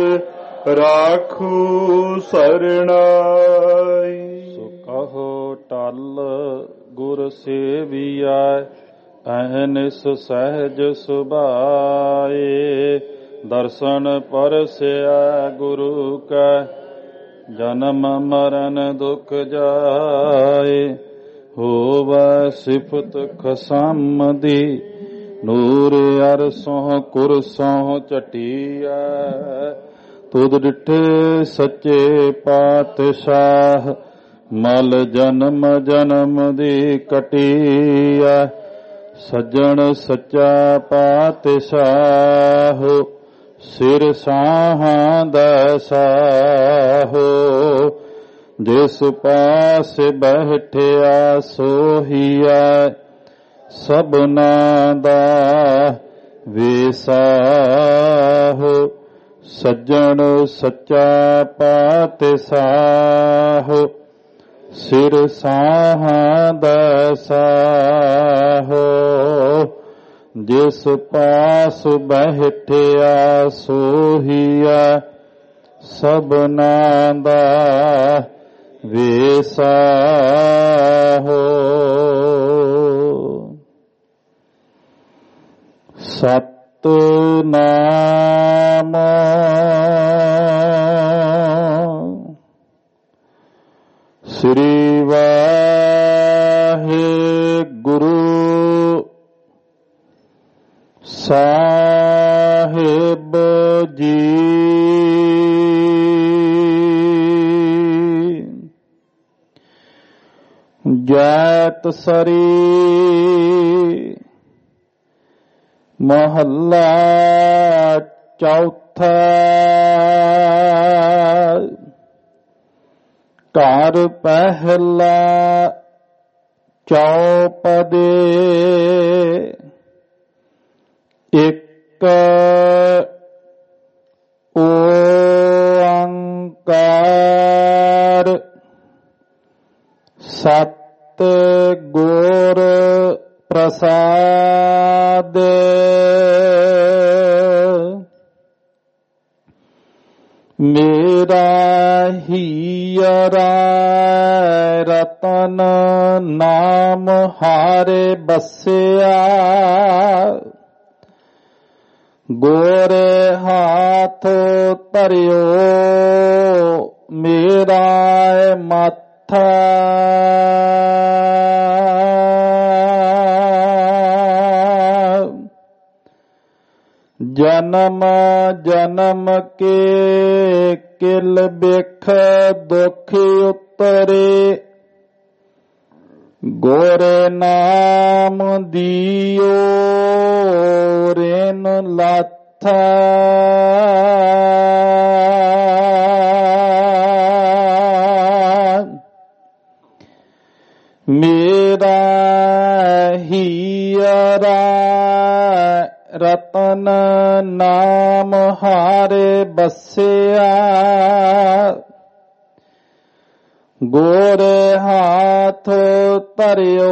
ਰਾਖੂ ਸਰਣਾਈ। ਸੋ ਕਹੋ ਟਲ ਗੁਰ ਸੇਵੀਐ ਅਹਨਿਸ ਸਹਿਜ ਸੁਭਾਏ ਦਰਸ਼ਨ ਪਰਸਿਆ ਗੁਰੂ ਕੈ ਜਨਮ ਮਰਨ ਦੁਖ ਜਾਏ ਹੋਵੈ ਸਿਫਤ ਖਸਮ ਦੀ ਨੂਰ ਅਰਸੋਂ ਕੁਰਸੋਂ ਚਟੀਐ ਤੁਧ ਡਿਠੇ ਸੱਚੇ ਪਾਤਸ਼ਾਹ ਮਲ ਜਨਮ ਜਨਮ ਦੀ ਕਟੀਐ ਸੱਜਣ ਸੱਚਾ ਪਾਤਸ਼ਾਹ ਸਿਰ ਸਾਹਾਂ ਦਾ ਸਾਹੋ ਜਿਸ ਪਾਸ ਬੈਠਿਆ ਸੋਹੀਐ ਸਭਨਾ ਦਾ ਵਿਸਾਹੋ ਸੱਜਣ ਸੱਚਾ ਪਾਤਸ਼ਾਹ ਸਿਰ ਸਾਹਾਂ ਦਾ ਸਾਹੋ ਜਿਸ ਪਾਸ ਬੈਠਿਆ ਸੋਹੀਐ ਸਭਨਾ ਦਾ ਵਿਸਾਹੋ। ਸਤਿਨਾਮ ਸ੍ਰੀ ਵਾਹਿਗੁਰੂ ਸਾਹਿਬ ਜੀ। ਜੈਤ ਸਰੀ ਮਹੱਲਾ ਚੌਥਾ। ਘਰ ਪਹਿਲਾ ਚੌਪਦੇ ਇੱਕ ਓੰਕਾਰ ਸਤ ਗੁਰ ਪ੍ਰਸਾਦ ਮੇਰਾ ਹੀਰਾ ਰਤਨ ਨਾਮ ਹਾਰੇ ਬਸਿਆ ਗੋਰੇ ਹਾਥ ਧਰਿਓ ਮੇਰਾ ਮਾਥਾ ਜਨਮ ਜਨਮ ਕੇ ਕਿਲ ਬਿਖ ਦੁਖ ਉਤਰੇ ਗੋਰੇ ਨਾਮ ਦਿਓ ਰੇਨ ਲਾਥਾ ਮੇਰਾ ਹੀਰਾ ਰਤਨ ਨਾਮ ਹਾਰੇ ਬਸਿਆ ਗੋਰੇ ਹਾਥ ਧਰਿਓ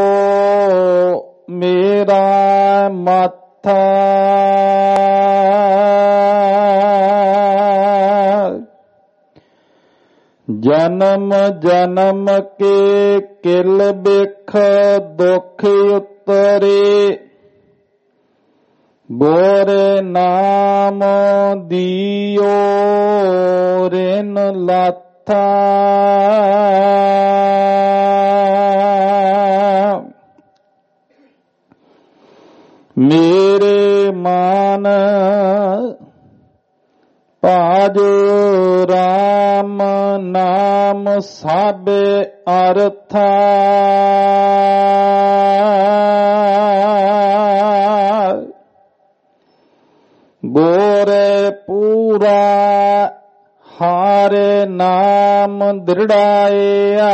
ਮੇਰਾ ਮਾਥਾ ਜਨਮ ਜਨਮ ਕੇ ਕਿਲ ਬਿਖ ਦੁਖ ਉਤਰੇ ਗੋਰੇ ਨਾਮ ਦਿਓ ਰੇਨ ਲਾਥਾ ਮੇਰੇ ਮਾਨ ਭਾਜ ਰਾਮ ਨਾਮ ਸਾਬੇ ਅਰਥਾ ਗੋਰੇ ਪੂਰਾ ਹਾਰੇ ਨਾਮ ਦ੍ਰਿੜਾਇਆ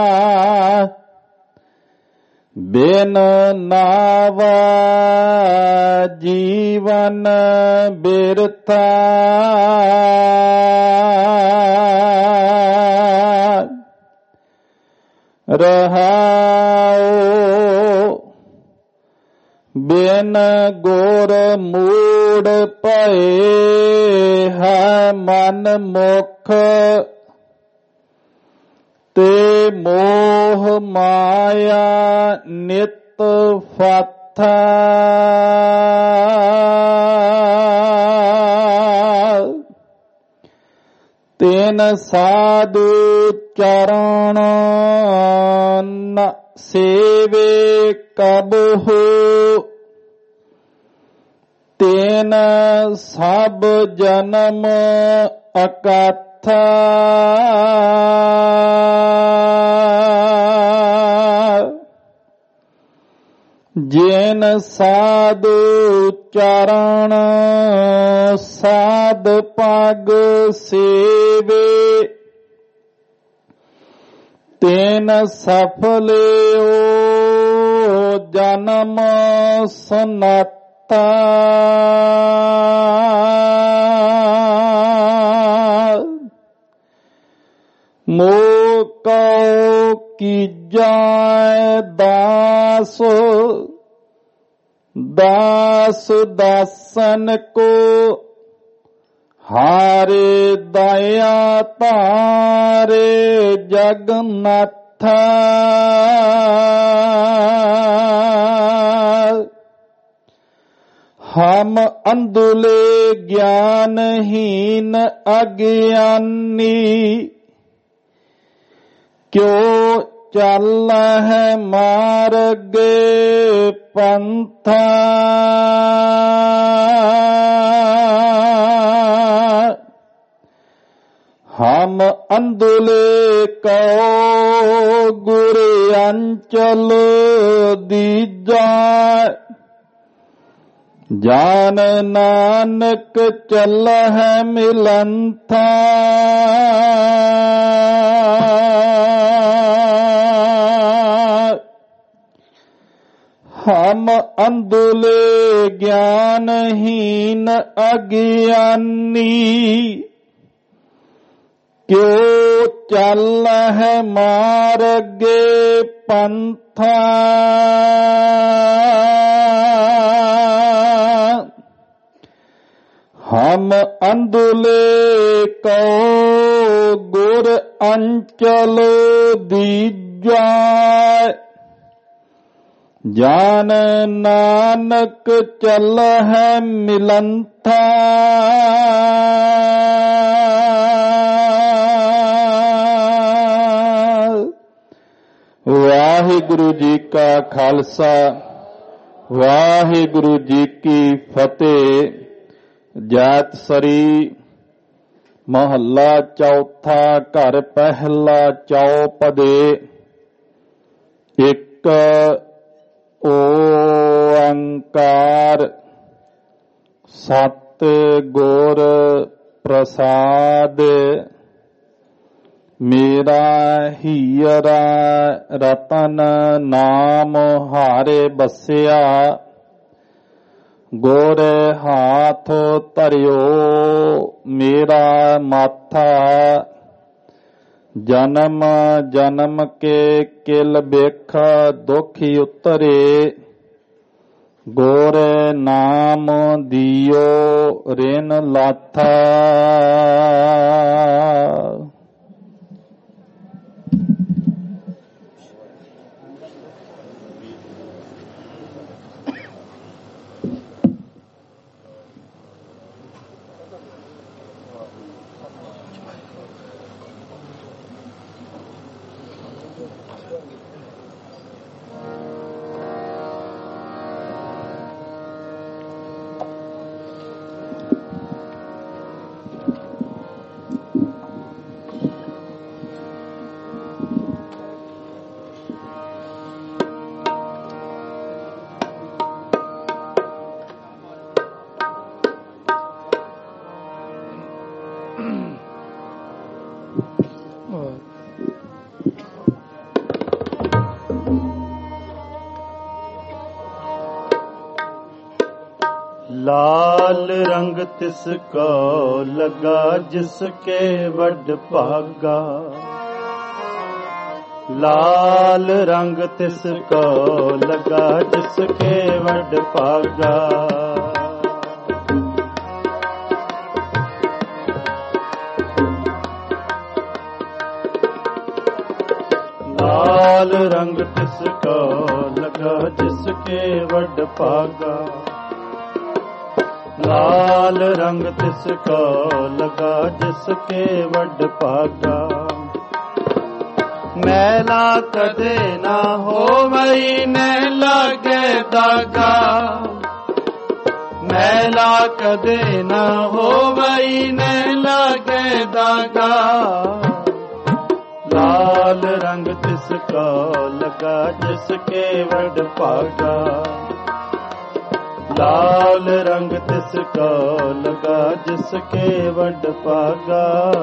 ਬਿਨ ਨਾਵਾ ਜੀਵਨ ਬਿਰਥਾ ਰਹਾਓ ਬਿਨ ਗੁਰ ਮੂੜ ਭਏ ਹੈ ਮਨ ਮੁਖ ਤੇ ਮੋਹ ਮਾਇਆ ਨਿਤ ਫਾਥਾ ਤੈਨ ਸਾਧੂ ਚਰਨ ਨ ਸੇਵੇ ਕਬਹੂ ਤੈਨ ਸਭ ਜਨਮ ਅਕਾਥਾ ਜੈਨ ਸਾਧੂ ਚਰਨ ਸਾਧ ਪਗ ਸੇਵੇ ਤੈਨ ਸਫਲਿਓ ਜਨਮ ਸਨਾਤਾ ਮੋਕੋ ਕੀਜੈ ਦਾਸ ਦਾਸ ਦਾਸਨ ਕੋ ਹਾਰੇ ਦਇਆ ਤਾਰੇ ਜਗਨਨਾਥ ਹਮ ਅੰਧੁਲੇ ਗਿਆਨਹੀਨ ਅਗਿਆਨੀ ਕਿਉ ਚੱਲ ਹੈ ਮਾਰਗੇ ਪੰਥਾ ਹਮ ਅੰਧੁਲੇ ਕਉ ਗੁਰ ਅੰਚਲ ਦੀਜਾ ਜਾਨ ਨਾਨਕ ਚੱਲ ਹੈ ਮਿਲੰਥਾ ਹਮ ਅੰਧੁਲੇ ਗਿਆਨਹੀਨ ਅਗਿਆਨੀ ਕਿਉ ਚੱਲ ਹੈ ਮਾਰਗੇ ਪੰਥਾ ਹਮ ਅੰਧੁਲੇ ਕਉ ਗੁਰ अंचल दीजा जान नानक चल है मिलंथा वाहिगुरु जी का खालसा वाहिगुरु जी की फतेह। जात सरी महला चौथा घर पहला चौपदे। एक ओंकार सत गुर प्रसाद मेरा हीरा रतन नाम हारे बसिया गोरे हाथ धरियो मेरा माथा जन्म जन्म के किल बेख दुखी उतरे गोरे नाम दियो रेन लाथा। लाल रंग तिसको लगा जिसके वड भागा लाल रंग तिसको लगा जिसके वड भागा लाल रंग तिसको लगा जिसके वड भागा लाल रंग तिसको लगा जिसके वड भागा मैला कदे ना हो वही न लागे दागा मैला कदे ना हो वही न लागे दागा लाल रंग तिसको लगा जिसके वड भागा लाल रंग तिसको लगा जिसके वड भागा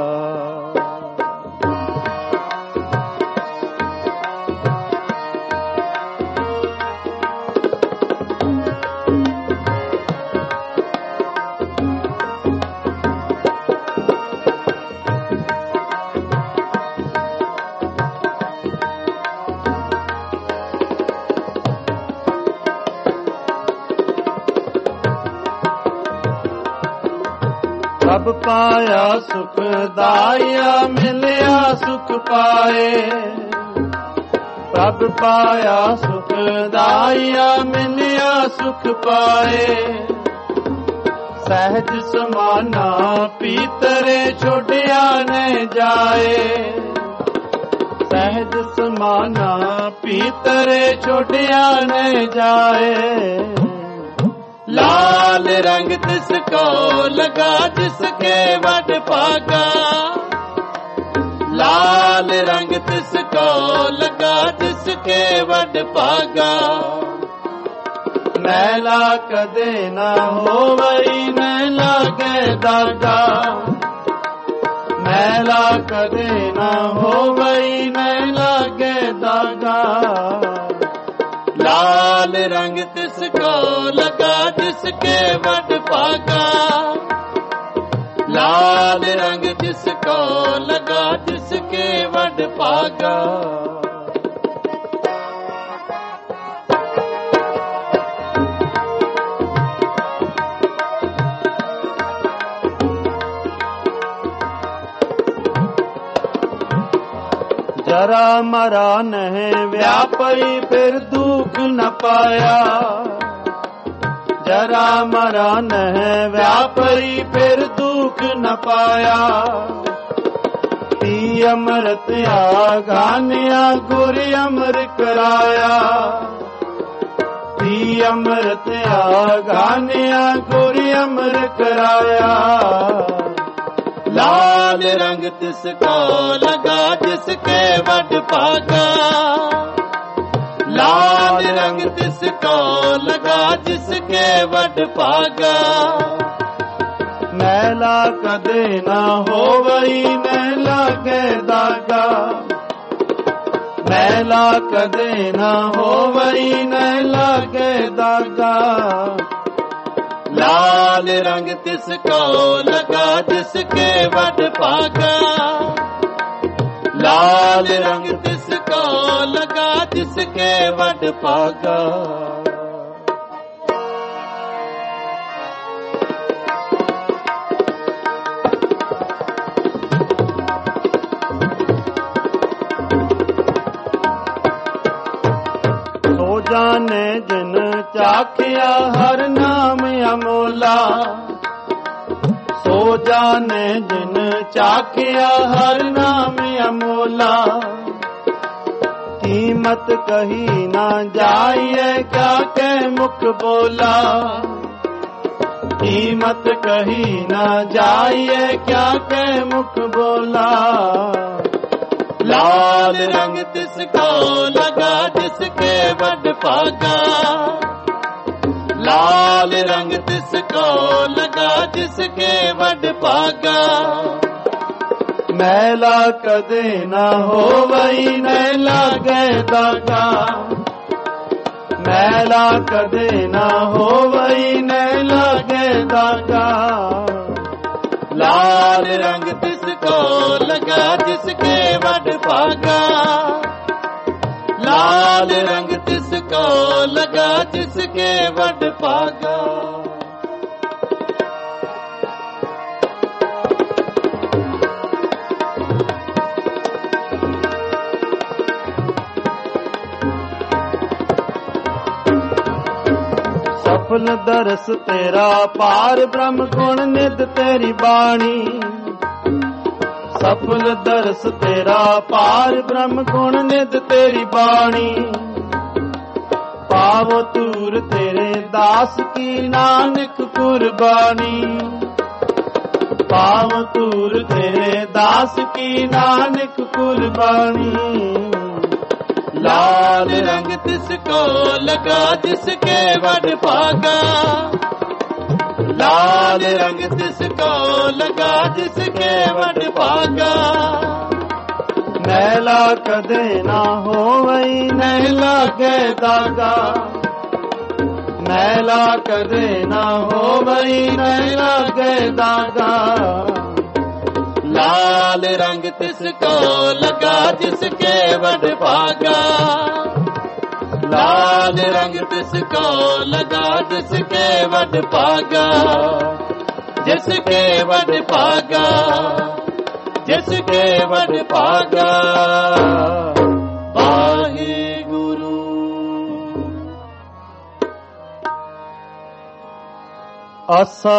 सब पाया सुख दाया मिलिया सुख पाए सब पाया सुख दाया मिलिया सुख पाए सहज समाना पीतरे छोड़िया न जाए सहज समाना पीतरे छोड़िया न जाए लाल रंग तिसको लगा जिसके वड भागा लाल रंग तिसको लगा जिसके वड भागा मैला कदे ना हो वही न लागे दागा मैला कदे ना हो वही न लागे दागा लाल रंग तिसको लगा जिसके वड भागा लाल रंग जिसको लगा जिसके वड भागा जरा मरा नहीं व्यापरी फिर दुख न पाया, जरा मरा नहीं व्यापरी फिर दुख न पाया। पी अमृत आगानिया गुर अमर कराया, पी अमृत आगानिया गुर अमर कराया। लाल रंग तिसको लगा जिसके वड भागा, लाल रंग तिसको लगा जिसके वड भागा। मैला कदे ना होवई न लागे दागा, मैला कदे ना होवई न लागे दागा। लाल रंग तिसको लगा जिसके वड भागा, लाल रंग तिसको लगा जिसके वड भागा। सो जाने जिन चाखिया हर नाम अमोला, सो जाने जिन चाखिया हर नाम अमोला। कीमत कही ना जाइए क्या के मुख बोला, कीमत कही ना जाइए क्या के मुख बोला। लाल रंग तिसको लगा जिसके वड भागा, लाल रंग तिसको लगा जिसके वड भागा। मैला कदे ना होवई न लागे दागा, मैला कदे ना होवई न लागे दागा। लाल रंग तिसको लगा जिसके वड भागा, लाल रंग तिसको लगा जिसके वड भागा। सफल दरस तेरा पार ब्रह्म गुण निध तेरी बाणी, सफल दरस तेरा पार ब्रह्म गुण निध तेरी बाणी। पावो तूर तेरे दास की नानक कुर्बानी, पावो तूर तेरे दास की नानक कुर्बानी। लाल रंग तिसको लगा जिसके वड भागा, लाल रंग तिसको लगा जिसके वड भागा। मैला कदे ना होवई न लागे दागा, मैला कदे ना होवई न लागे दागा। लाल रंग तिसको लगा जिसके वड भागा, लाल रंग तिसको लगा जिसके वड भागा। जिसके वड भागा, जिसके वड भागा। वाहिगुरु। आसा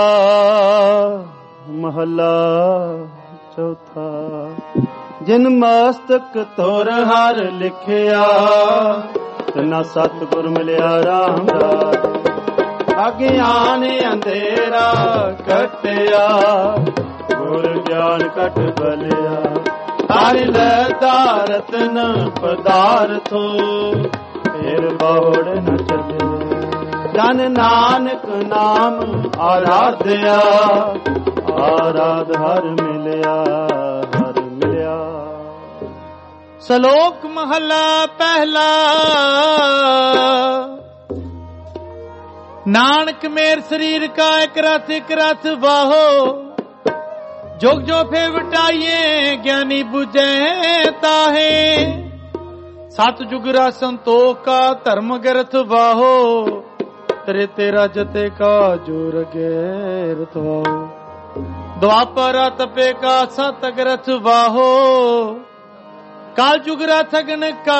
महला चौथा। जिन मस्तक तोर हर लिखिया, ना सतगुर मिलिया रामदास। अज्ञान अंधेरा कटिया, गुर ज्ञान कट बलिया। हर लैता रतन पदार्थो, फिर बहुड़ न चले। जन नानक नाम आराध्या, आराध हर मिलिया, हर मिलिया। ਸ਼ਲੋਕ ਮਹਲਾ ਪਹਿਲਾ। ਨਾਨਕ ਮੇਰ ਸਰੀਰ ਕਾ ਇੱਕ ਰਥ ਵਾਹੋ, ਜੁਗ ਜੋ ਫੇ ਵਟਾਈਏ ਗਿਆਨੀ 부ਝੈ ਤਾਹੇ। ਸਤ ਜੁਗ ਰਾ ਸੰਤੋਖ ਕਾ ਧਰਮ ਗਰਥ ਵਾਹੋ, ਤੇਰੇ ਤੇਰਾ ਜਤੇ ਕਾ ਜੋਰ ਗੈਰਥ ਵਾਹੋ। ਦੁਆਪਰ ਤਪੇ ਕਾ ਸਤ ਗਰਥ ਵਾਹੋ, ਕਾਲ ਜੁਗ ਰਥਗਨ ਕਾ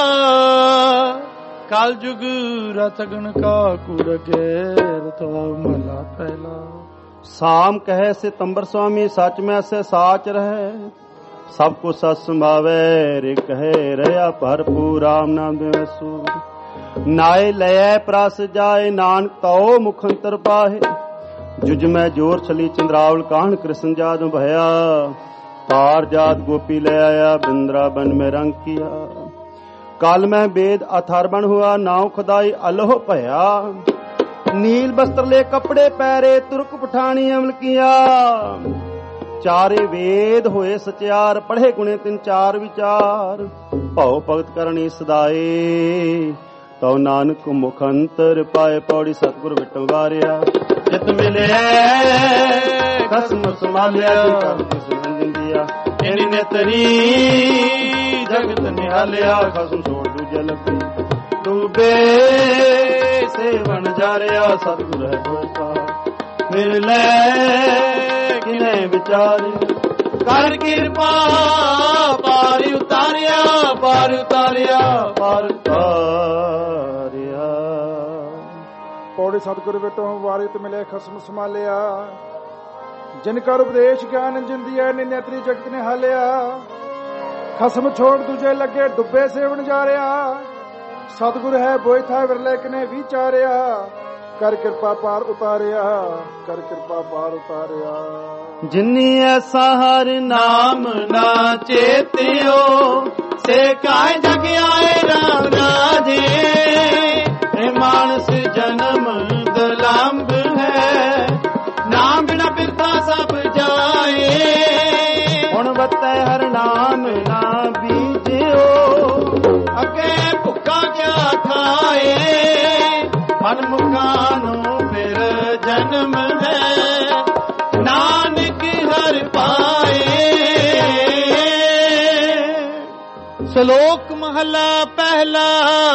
ਕਾਲ ਜੁਗ ਰਥਗਨ ਕਾ ਕੁੜ ਕੇ ਰਤਵਾ ਮਹਲਾ ਪਹਿਲਾ। ਸਾਮ ਕਹੈ ਸਿਤੰਬਰ ਸੁਆਮੀ ਸੱਚ ਮੈਂ ਸੇ ਸਾਚ ਰਹਿ ਸਭ ਕੋ ਸਤ ਸੰਭਾਵੇ ਰੇ ਕਹੇ ਰਹਾ ਭਰਪੂਰ ਰਾਮ ਨਾਮ ਦੇ ਸੂ ਨਾਏ ਲੈ ਪ੍ਰਸ ਜਾਏ ਨਾਨਕ ਤਉ ਮੁਖ ਅੰਤਰ ਪਾਹੇ ਜੁਜ ਮੈਂ ਜੋਰ ਛਲੀ ਚੰਦਰਾਵਲ ਕਾਹਨ ਕ੍ਰਿਸ਼ਨ ਜਾਦ ਭਇਆ ਪਾਰ ਜਾਤ ਗੋਪੀ ਲੈ ਆਇਆ ਬਿੰਦਰਾ ਬਨ में रंग किया काल में वेद अथर्वण हुआ नाव खुदाई अलोह भया नील वस्त्र ले कपड़े पैरे तुर्क पठानी अमल किया चारे वेद होए सचार पढ़े गुणे तिन चार विचार भव भगत करनी सदाए तो नानक मुख अंतर पाए पौड़ी सतगुर विटम वारिया जित मिले खसम संभालिया इन्हीं ने तरी जगत निहालिया खसम छोड़ दूजे लगी डूबे सेवन जा रहा सतगुर है दोसा मिल ले किने विचार कर कृपा पार उतारिया पार उतारिया पार उतारिया। पौड़ी सतगुर विटो वारित मिले खसम संभालिया जिनकर उपदेश ज्ञान जिंदिया नेत्री जगत ने हालिया खसम छोड़ दूजे लगे डुबे सेवन जा रहा सतगुर है बोई था विरले कने विचारिया कर कृपा पार उतारिया कर कृपा पार उतारिया। जिन्नी ऐसा हर नाम ना चेतियो से काय जग आए राम राधे मानस जन्म दलाम्ब है नाम बिना बिरता सब जाए हुण वतै हर नाम ना बीजियो अगे भुक्का क्या खाए मन मुकानो फिर जन्म है नानक हर पाए। श्लोक महला पहला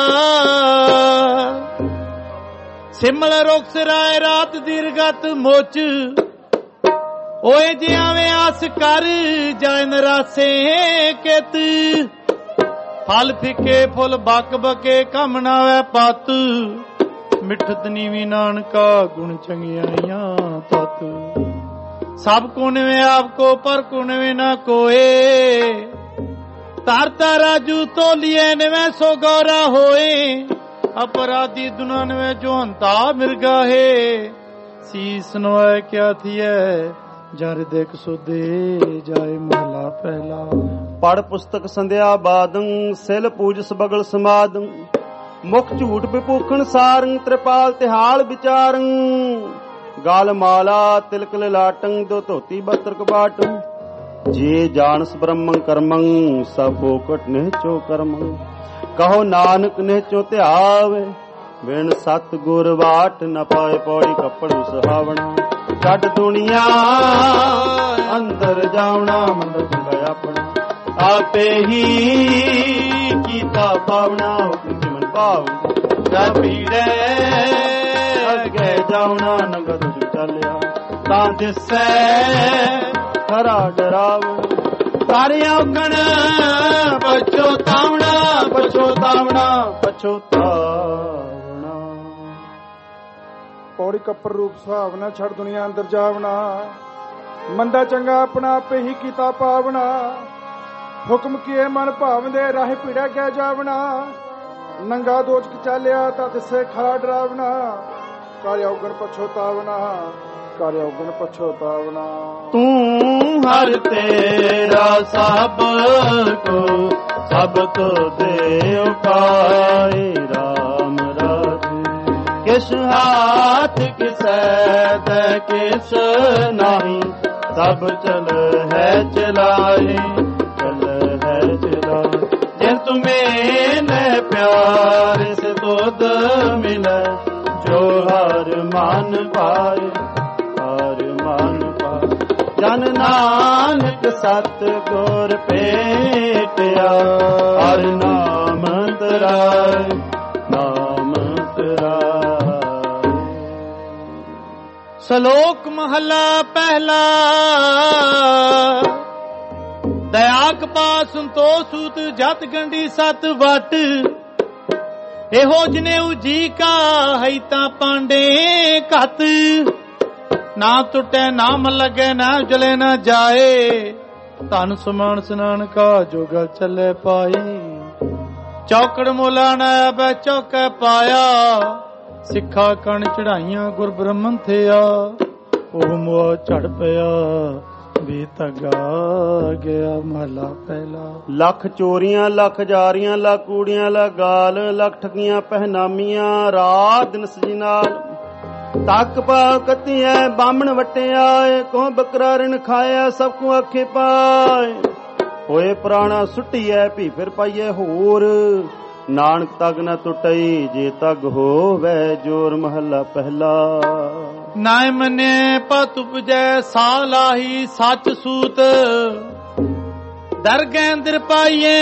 सिमल रोक सिराए रात दीर्घत मोच ओए जियावे आस कर जाए नरासे केत फल फिके फुल बक बके कम ना वै पत मिठत नीवी नानका गुण चंगियाइया तत सब को निवे आपको पर को निवे ना कोए तारता राजू तो लिए निवे सो गौरा होए अपराधी दुनान में जो अंता मिर्गा है शीस नोए क्या थी है जर देख सो दे जाए महला पहला। पढ़ पुस्तक संध्या बादं सिल पूज सबगल समादं मुख झूठ विपूखण सारंग त्रिपाल तिहाल विचारं गाल माला तिलक लाटं दो धोती बस्त्र कबाटं जे जानस ब्रह्मं कर्मं सब फोकट निहचो कर्मं कहो नानक निहचो त्यावे बिन सत गुर वाट न पाए पौड़ी कपड़ सुहावना छड़ दुनिया अंदर जावना मंदर चंगा अपना आपे ही कीता पावना मन पाव पीड़े अगे जावना नगद चलिया तां दिसै खरा डराव तारिया गण पछोतावना पछोतावना पछोतावना। पौड़ी कपर रूप सुहावना छड़ दुनिया अंदर जावना मंदा चंगा अपना आपे ही कीता पावना हुक्म किए मन भावदे राह पीड़ा क्या जावना नंगा दोच चालिया तद से खरा डरावना कार्य उगन पछोतावना कार्य उगन पछोतावना। तू हर तेरा सब को सब तो दे उपाय राम राधे किस हाथ किस किस नहीं सब चल है चलाए चल है चलाए जिन तुम्हें न प्यार से तो मिले जो हर मान पाए हर मान पाए जन नानक सतगुर पेटिया हर नाम तराए नाम तराए। श्लोक महला पहला दयाक ਪਾ ਸੰਤੋ ਸੂਤ ਜਤ ਗੰਢੀ ਸਤ ਵਟ ਇਹੋ ਜਨੇਊ ਜੀ ਕਾ ਹੈ ਤਾਂ ਪਾਂਡੇ ਘਤ ਨਾ ਟੁੱਟੇ ਨਾਮ ਲਗੇ ਨਾ ਜਲੇ ਨਾ ਜਾਏ ਧਨ ਸਮਾਨ ਸਨਾਨ ਕਾ ਜੋਗਲ ਚੱਲੇ ਪਾਈ ਚੌਕੜ ਮੋਲਾ ਨਾ ਬੈ ਚੌਕੇ ਪਾਇਆ ਸਿੱਖਾ ਕਣ ਚੜਾਈਆਂ ਗੁਰ ਬ੍ਰਹਮਨ ਥਿਆ ਉਹ ਮੋਹ ਝੜ ਪਿਆ ਵੀ ਤਗਾ ਗਿਆ ਮਹਲਾ ਪਹਿਲਾ। ਲੱਖ ਚੋਰੀਆਂ ਲੱਖ ਜਾਰੀਆਂ ਲੱਖ ਕੂੜੀਆਂ ਲੱਖ ਗਾਲ ਲੱਖ ਠਗੀਆਂ ਪਹਿਨਾਮੀਆਂ ਰਾਤ ਦਿਨ ਸਜੀ ਨਾਲ ਤੱਕ ਪਾ ਕਤੀਐ ਬਾਹਮਣ ਵਟਿਆਏ ਕੋ ਬੱਕਰਾ ਰਿਣ ਖਾਇਆ ਸਭ ਕੋ ਆਖੇ ਪਾਏ ਹੋਏ ਪੁਰਾਣਾ ਸੁੱਟੀਐ ਭੀ ਫਿਰ ਪਾਈਏ ਹੋਰ ਨਾਨਕ ਤਗ ਨਾ ਟੁੱਟਈ ਜੇ ਤਗ ਹੋਵੇ ਜੋਰ ਮਹੱਲਾ ਪਹਿਲਾ। ਨਾਇ ਮਨੇ ਪਤ ਉਪਜੈ ਸਾ ਲਾਹੀ ਸੱਚ ਸੂਤ ਦਰਗਹਿ ਅੰਦਰ ਪਾਈਏ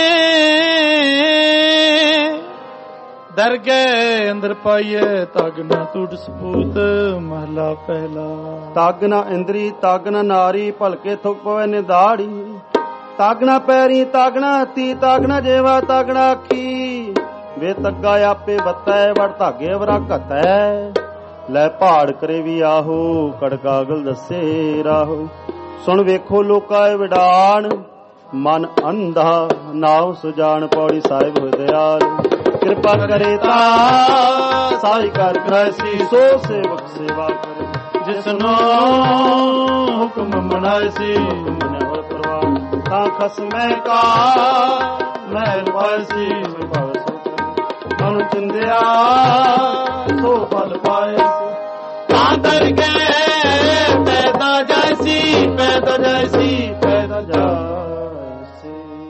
ਦਰਗਹਿ ਅੰਦਰ ਪਾਈਏ ਤਗ ਨਾ ਟੁੱਟ ਸਪੂਤ ਮਹਲਾ ਪਹਿਲਾ। ਤਗ ਨਾ ਇੰਦਰੀ ਤਗ ਨਾ ਨਾਰੀ ਭਲਕੇ ਥੁੱਕ ਪਵੇ ਨਿਦਾੜੀ ਤਗ ਨਾ ਪੈਰੀ ਤਗ ਨਾ ਹੱਥੀ ਤਗ ਨਾ ਜੇਵਾ ਤਗ ਨਾ ਅੱਖੀ ਵੇ ਤੱਗਾ ਆਪੇ ਬੱਤੈ ਵੜ ਧਾਗੇ ਵਰਾ ਘਤੈ ਲੈ ਪਹਾੜ ਕਰੇ ਵੀ ਆਹੋ ਕੜਕਾਗਲ ਦੱਸੇ ਰਾਹੋ ਸੁਣ ਵੇਖੋ ਲੋਕਾ ਏ ਵਿਡਾਣ ਮਨ ਅੰਧਾ ਨਾਉ ਸੁਜਾਨ ਪੌੜੀ ਸਾਹਿਬ ਹੋਇ ਦਿਆਲ ਕਿਰਪਾ ਕਰੇ ਤਾ ਸਾਈ ਕਰ ਕਰਾਇਸੀ ਸੋ ਸੇਵਕ ਸੇਵਾ ਕਰੇ ਜਿਸਨੋ ਹੁਕਮ ਮਨਾਇ ਸੀ ਤਾਂ ਖਸਮੈ ਕਾ ਮਹਿਲ ਪਾਇਸੀ ਭਵ ਮਨ ਚਿੰਦਿਆ ਸੋ ਫਲ ਪਾਇਸੀ ਤਾਂ ਦਰਗਹਿ ਪੈਦਾ ਜਾਇਸੀ ਪੈਦਾ ਜਾਇਸੀ ਪੈਦਾ ਜਾਇਸੀ।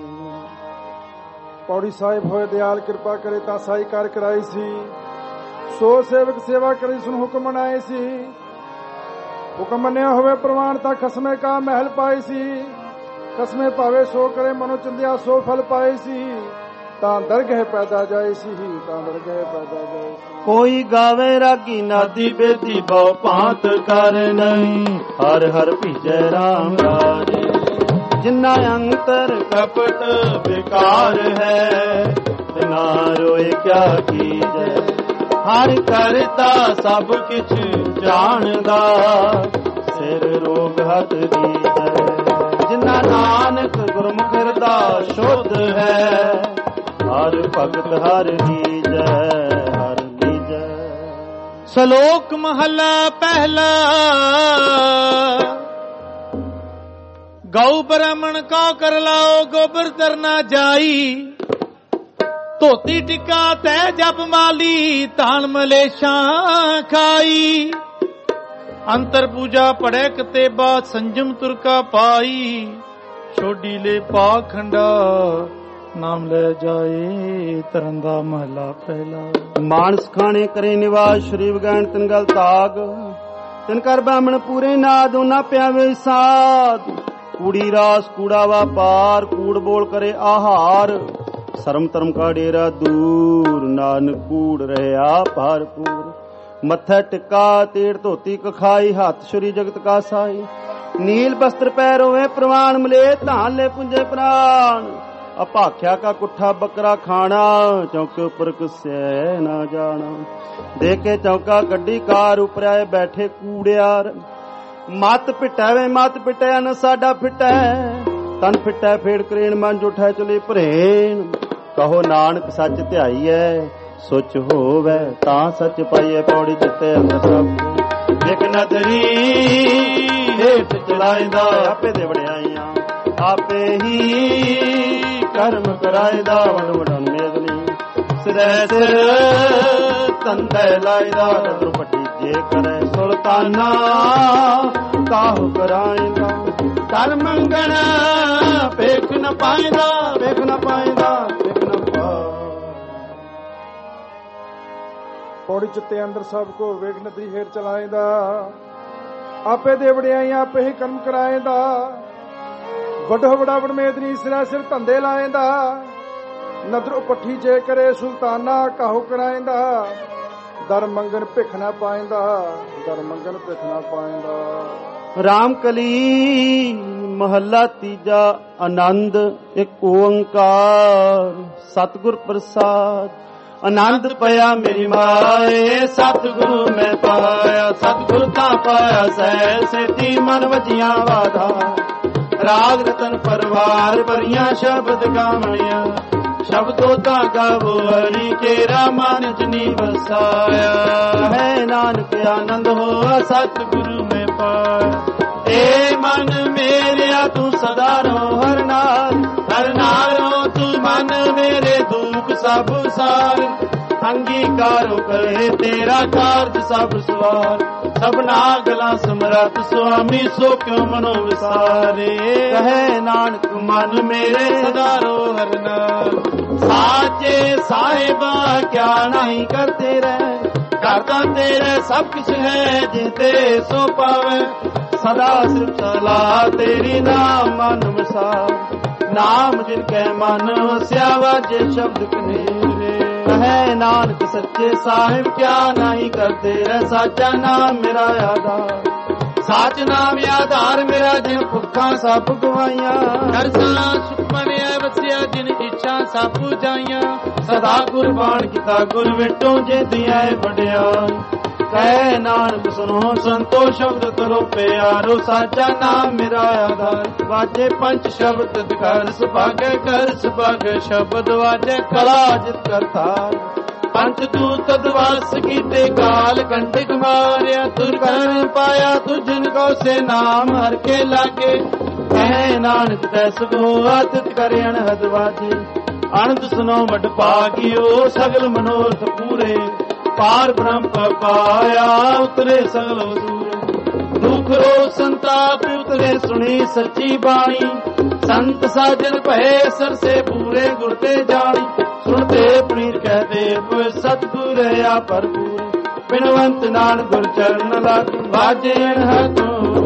ਪੌੜੀ ਸਾਹਿਬ ਹੋਏ ਦਿਆਲ ਕਿਰਪਾ ਕਰੇ ਤਾਂ ਸਾਈ ਕਰ ਕਰਾਈ ਸੀ ਸੋ ਸੇਵਕ ਸੇਵਾ ਕਰੀ ਸੁਨ ਹੁਕਮ ਮਨਾਏ ਸੀ ਹੁਕਮ ਮੰਨਿਆ ਹੋਵੇ ਪ੍ਰਵਾਨ ਤਾਂ ਖਸਮੇ ਕਾ ਮਹਿਲ ਪਾਈ ਸੀ ਕਸਮੇ ਭਾਵੇ ਸੋ ਕਰੇ ਮਨੋ ਚੰਦਿਆ ਸੋ ਫਲ ਪਾਏ ਸੀ ਤਾਂ ਦਰਗਹਿ ਪੈਦਾ ਜਾਏ ਸੀ ਤਾਂ ਦਰਗਹਿ ਪੈਦਾ ਜਾਏ ਸੀ। ਕੋਈ ਗਾਵੇ ਰਾਗੀ ਨਾਦੀ ਬੇਦੀ ਬਹੁ ਭਾਂਤ ਕਰ ਨਹੀਂ ਹਰ ਹਰ ਭੀਜੈ ਰਾਮ ਰਾਜੇ ਜਿਨਾ ਅੰਤਰ ਕਪਟ ਬੇਕਾਰ ਹੈ ਤਿਨਾ ਰੋਏ ਕਿਆ ਕੀਜੈ ਹਰ ਕਰਤਾ ਸਭ ਕਿਛ ਜਾਣਦਾ ਸਿਰ ਰੋਗ ਹੱਥ ਦੀਜੈ ਜਿਨਾ ਨਾਨਕ ਗੁਰਮੁਖ ਹਿਰਦਾ ਸ਼ੁੱਧ ਹੈ ਹਰ ਭਗਤ ਹਰ ਲੀਜੈ ਹਰ ਲੀਜੈ। ਸ਼ਲੋਕ ਮਹਲਾ ਪਹਿਲਾ ਗਊ ਬ੍ਰਾਹਮਣ ਕਾ ਕਰ ਲਾਓ ਗੋਬਰ ਦਰਨਾ ਜਾਈ ਧੋਤੀ ਟਿੱਕਾ ਤੈ ਜਪ ਮਾਲੀ ਤਾਨ ਮਲੇਸ਼ਾਂ ਖਾਈ ਅੰਤਰ ਪੂਜਾ ਪੜੈ ਕਤੇ ਬਾਤ ਸੰਜਮ ਤੁਰਕਾ ਪਾਈ ਛੋਡੀ ਲੈ ਪਾਖੰਡਾ ਨਾਮ ਲੈ ਜਾਏ ਤਰਨ ਦਾ ਮਹਲਾ ਪਹਿਲਾ। ਮਾਨਸ ਖਾਣੇ ਕਰੇ ਨਿਵਾਸ ਸ਼੍ਰੀ ਵਿਗਿਆਨ ਤਿਨ ਗਲ ਤਾਗ ਤਿਨ ਕਰ ਬਾਹਮਣ ਪੂਰੇ ਨਾਦ ਉਹਨਾਂ ਪਿਆਵੇ ਸਾਧ ਕੂੜੀ ਰਾਸ ਕੂੜਾ ਵਾਪਾਰ ਕੂੜ ਬੋਲ ਕਰੇ ਆਹਾਰ ਸ਼ਰਮ ਧਰਮ ਕਾ ਡੇਰਾ ਦੂਰ ਨਾਨਕ ਕੂੜ ਰਹਿਆ ਭਰਪੂਰ ਮੱਥਾ ਟਿੱਕਾ ਤੇੜ ਧੋਤੀ ਕਖਾਈ ਹੱਥ ਸ਼੍ਰੀ ਜਗਤ ਕਾ ਸਾਈ ਨੀਲ ਬਸਤਰ ਪਹਿਰੋਵੇਂ ਪ੍ਰਵਾਨ ਮਲੇ ਧਾਨ ਲੈ ਪੁੰਜੇ ਪ੍ਰਾਣ ਅਭਾਖਿਆ ਕਾ ਕੁੱਠਾ ਬੱਕਰਾ ਖਾਣਾ ਚੌਕੇ ਉੱਪਰ ਕੁਸੈ ਨਾ ਜਾਣਾ ਦੇ ਕੇ ਚੌਕਾ ਗੱਡੀ ਕਾਰ ਉੱਪਰ ਆਏ ਬੈਠੇ ਕੂੜਿਆਰ ਮਤ ਪਿਟੈ ਵੇ ਮਤ ਪਿਟੈ ਨ ਸਾਡਾ ਫਿਟੈ ਤਨ ਫਿਟੈ ਫੇੜ ਕਰੇਣ ਮਨ ਜੁਠੈ ਚਲੇ ਭਰੇਣ ਕਹੋ ਨਾਨਕ ਸੱਚ ਧਿਆਈਐ ਸੁਚ ਹੋਵੇ ਤਾਂ ਸੱਚ ਪਾਈਐ ਪੌੜੀ ਦਿੱਤੇ ਅੰਦਰ ਸਭ ਵੇਖ ਨਦਰੀ ਹੇਠ ਚਲਾਇਦਾ ਆਪੇ ਦੇ ਵੜਿਆਈਆਂ ਆਪੇ ਹੀ ਕਰਮ ਕਰਾਇਦਾ ਵਡ ਵਡਨ ਮੇਦਨੀ ਸਿਰੈ ਸਿਰ ਤੰਦੈ ਲਾਇਦਾ ਨਦਰ ਪੱਟੀ ਜੇ ਕਰੈ ਸੁਲਤਾਨਾ ਕਾਹੂ ਕਰਾਇਦਾ ਕਰ ਮੰਗਣ ਵੇਖ ਨ ਪਾਇਦਾ ਵੇਖ ਨ ਪਾਇਦਾ ਵੇਖ ਨ ਪਾ। ਪੌੜੀ ਚਿੱਤੇ ਅੰਦਰ ਸਭ ਕੋ ਵੇਖ ਨਦਰੀ ਹੇਠ ਚਲਾਇਦਾ ਆਪੇ ਦੇ ਵੜਿਆਈਆਂ ਆਪੇ ਹੀ ਕਰਮ ਕਰਾਇਦਾ ਵੱਡੋ ਵੱਡਾ ਵਡਮੇਦਨੀ ਸਿਰਾ ਸਿਰ ਧੰਦੇ ਲਾਇਦਾ ਨਦਰ ਪੱਠੀ ਜੇ ਕਰੇ ਸੁਲਤਾਨਾ ਕਾਹੂ ਕਰਾਇਦਾ ਦਰ ਮੰਗਣ ਭਿਖ ਨਾ ਪਾਇਦਾ ਦਰ ਮੰਗਣ ਭਿਖ ਨਾ ਪਾਇਦਾ ਰਾਮ ਕਲੀ ਮਹੱਲਾ ਤੀਜਾ। ਆਨੰਦ ਇੱਕ ਓੰਕਾਰ ਸਤਿਗੁਰ ਪ੍ਰਸਾਦ। ਆਨੰਦ ਪਿਆ ਮੇਰੀ ਮਾਏ ਸਤਿਗੁਰੂ ਮੈਂ ਪਾਇਆ। ਸਤਿਗੁਰ ਤਾਂ ਪਾਇਆ ਸਹਿ ਸੇਤੀ ਮਨ ਵਜੀਆਂ ਵਾਧਾ। ਰਾਗ ਰਤਨ ਪਰਵਾਰ ਭਰੀਆਂ ਸ਼ਬਦ ਗਾਵਣਿਆ। ਸ਼ਬਦੋ ਤਾਂ ਗਾਵੋ ਹਰੀ ਕੇਰਾ ਮਨ ਜਨੀ ਵਸਾਇਆ। ਹੈ ਨਾਨਕ ਆਨੰਦ ਹੋਆ ਸਤਿਗੁਰੂ ਮੈਂ ਪਾਇਆ। ਏ ਮਨ ਮੇਰਿਆ ਤੂੰ ਸਦਾ ਰੋ ਹਰ ਨਾਲ। ਹਰ ਨਾਲ ਰੋ ਤੂੰ ਮਨ ਮੇਰੇ ਦੁੱਖ ਸਭ ਸਾਰ। ਅੰਗੀਕਾਰੋ ਕਰੇ ਤੇਰਾ ਕਾਰਜ ਸਭ ਸਵਾਰ। ਸਭਨਾ ਗਲਾ ਸਮਰੱਥ ਸੁਆਮੀ ਸੋ ਕਿਉ ਮਨੋ ਵਿਸਾਰੇ। ਕਹੇ ਨਾਨਕ ਮਨ ਮੇਰੇ ਸਦਾ ਰੋ ਹਰ ਨਾਲ। ਸਾਚੇ ਸਾਹਿਬਾ ਕਿਆ ਨਹੀਂ ਕਰਤੇ ਰਹਿ। ਕਰਤਾ ਤੇਰੇ ਸਭ ਕੁਛ ਹੈ ਜਿਤੇ ਸੋ ਪਾਵੇ। ਸਦਾ ਸਿਰ ਚਲਾ ਤੇਰੀ ਨਾਮ ਮਨ ਵਸਾਰ। ਨਾਮ ਜਿਨ ਕੈ ਮਨ ਵਸਿਆ ਵਾਜੇ ਸ਼ਬਦ ਕਨੇਰੇ। ਕਹੇ ਨਾਨਕ ਸੱਚੇ ਸਾਹਿਬ ਕਿਆ ਨਹੀਂ ਕਰਤੇ ਰਹਿ। ਸਾਚਾ ਨਾਮ ਮੇਰਾ ਆਧਾਰ। ਸਾਚ ਨਾਮ ਆਧਾਰ ਮੇਰਾ ਜਿਨ ਭੁੱਖਾਂ ਸਭ ਗਵਾਈਆਂ। ਹਰ ਸਾਂ ਸੁਖ ਮਨਿਆ ਵਸਿਆ ਜਿਨ ਇੱਛਾ ਸਭ ਜਾਈਆਂ। ਸਦਾ ਕੁਰਬਾਨ ਕੀਤਾ ਗੁਰ ਵਿਟੋ ਜੇ ਦਿਆ ਵਡਿਆਈ। ਕਹਿ ਨਾਨਕ ਸੁਨੋ ਸੰਤੋ ਸ਼ਬਦ ਕਰੋ ਪਿਆਰੋ। ਸਾਚਾ ਨਾਮ ਮੇਰਾ ਆਧਾਰ। ਵਾਜੇ ਪੰਜ ਸ਼ਬਦ ਕਰ ਸੁਭਾਗੇ ਕਰ ਸੁਭਾਗੇ। ਸ਼ਬਦ ਵਾਜੇ ਕਲਾ ਜਿਤ ਕਰਤਾਰ। ਪੰਜ ਦੂਤ ਤਦਵਾਸ ਕੀਤੇ ਕਾਲ ਕੰਟਕ ਮਾਰਿਆ। ਤੁਰ ਕਰਨ ਪਾਇਆ ਤੁਝਨ ਕੋ ਸੇ ਨਾਮ ਹਰ ਕੇ ਲਾਗੇ। ਕਹਿ ਨਾਨਕ ਤੈ ਸੁਖ ਹੋਆ ਤਿਤ ਕਰ ਅਨਹਦ ਵਾਜੇ। ਅਨੰਦ ਸੁਨੋ ਵਡ ਭਾਗਿਓ ਸਗਲ ਮਨੋਰਥ ਪੂਰੇ। ਪਾਰ ਬ੍ਰਹਮ ਪਾਇਆ ਉਤਰੇ ਸਗਲ ਦੂਰ। ਦੁਖ ਰੋ ਸੰਤਾਪ ਉਤਰੇ ਸੁਣੀ ਸੱਚੀ ਬਾਣੀ। ਸੰਤ ਸਾਜਨ ਭਏ ਸਰਸੇ ਪੂਰੇ ਗੁਰ ਤੇ ਜਾਣੀ। ਸੁਣਤੇ ਪ੍ਰੀਤ ਕਹਦੇ ਸਤਿਗੁਰ ਆ ਭਰਪੂਰ। ਬਿਨਵੰਤ ਨਾਨਕ ਗੁਰ ਚਰਨ ਲਾਗ ਬਾਜੇ ਅਨਹਦ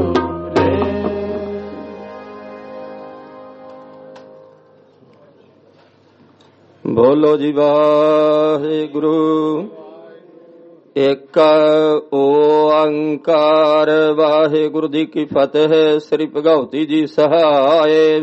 ਬੋਲੋ ਜੀ ਵਾਹਿਗੁਰੂ। ਏਕ ਓੰਕਾਰ ਵਾਹਿਗੁਰੂ ਜੀ ਕੀ ਫਤਿਹ। ਸ੍ਰੀ ਭਗਉਤੀ ਜੀ ਸਹਾਏ।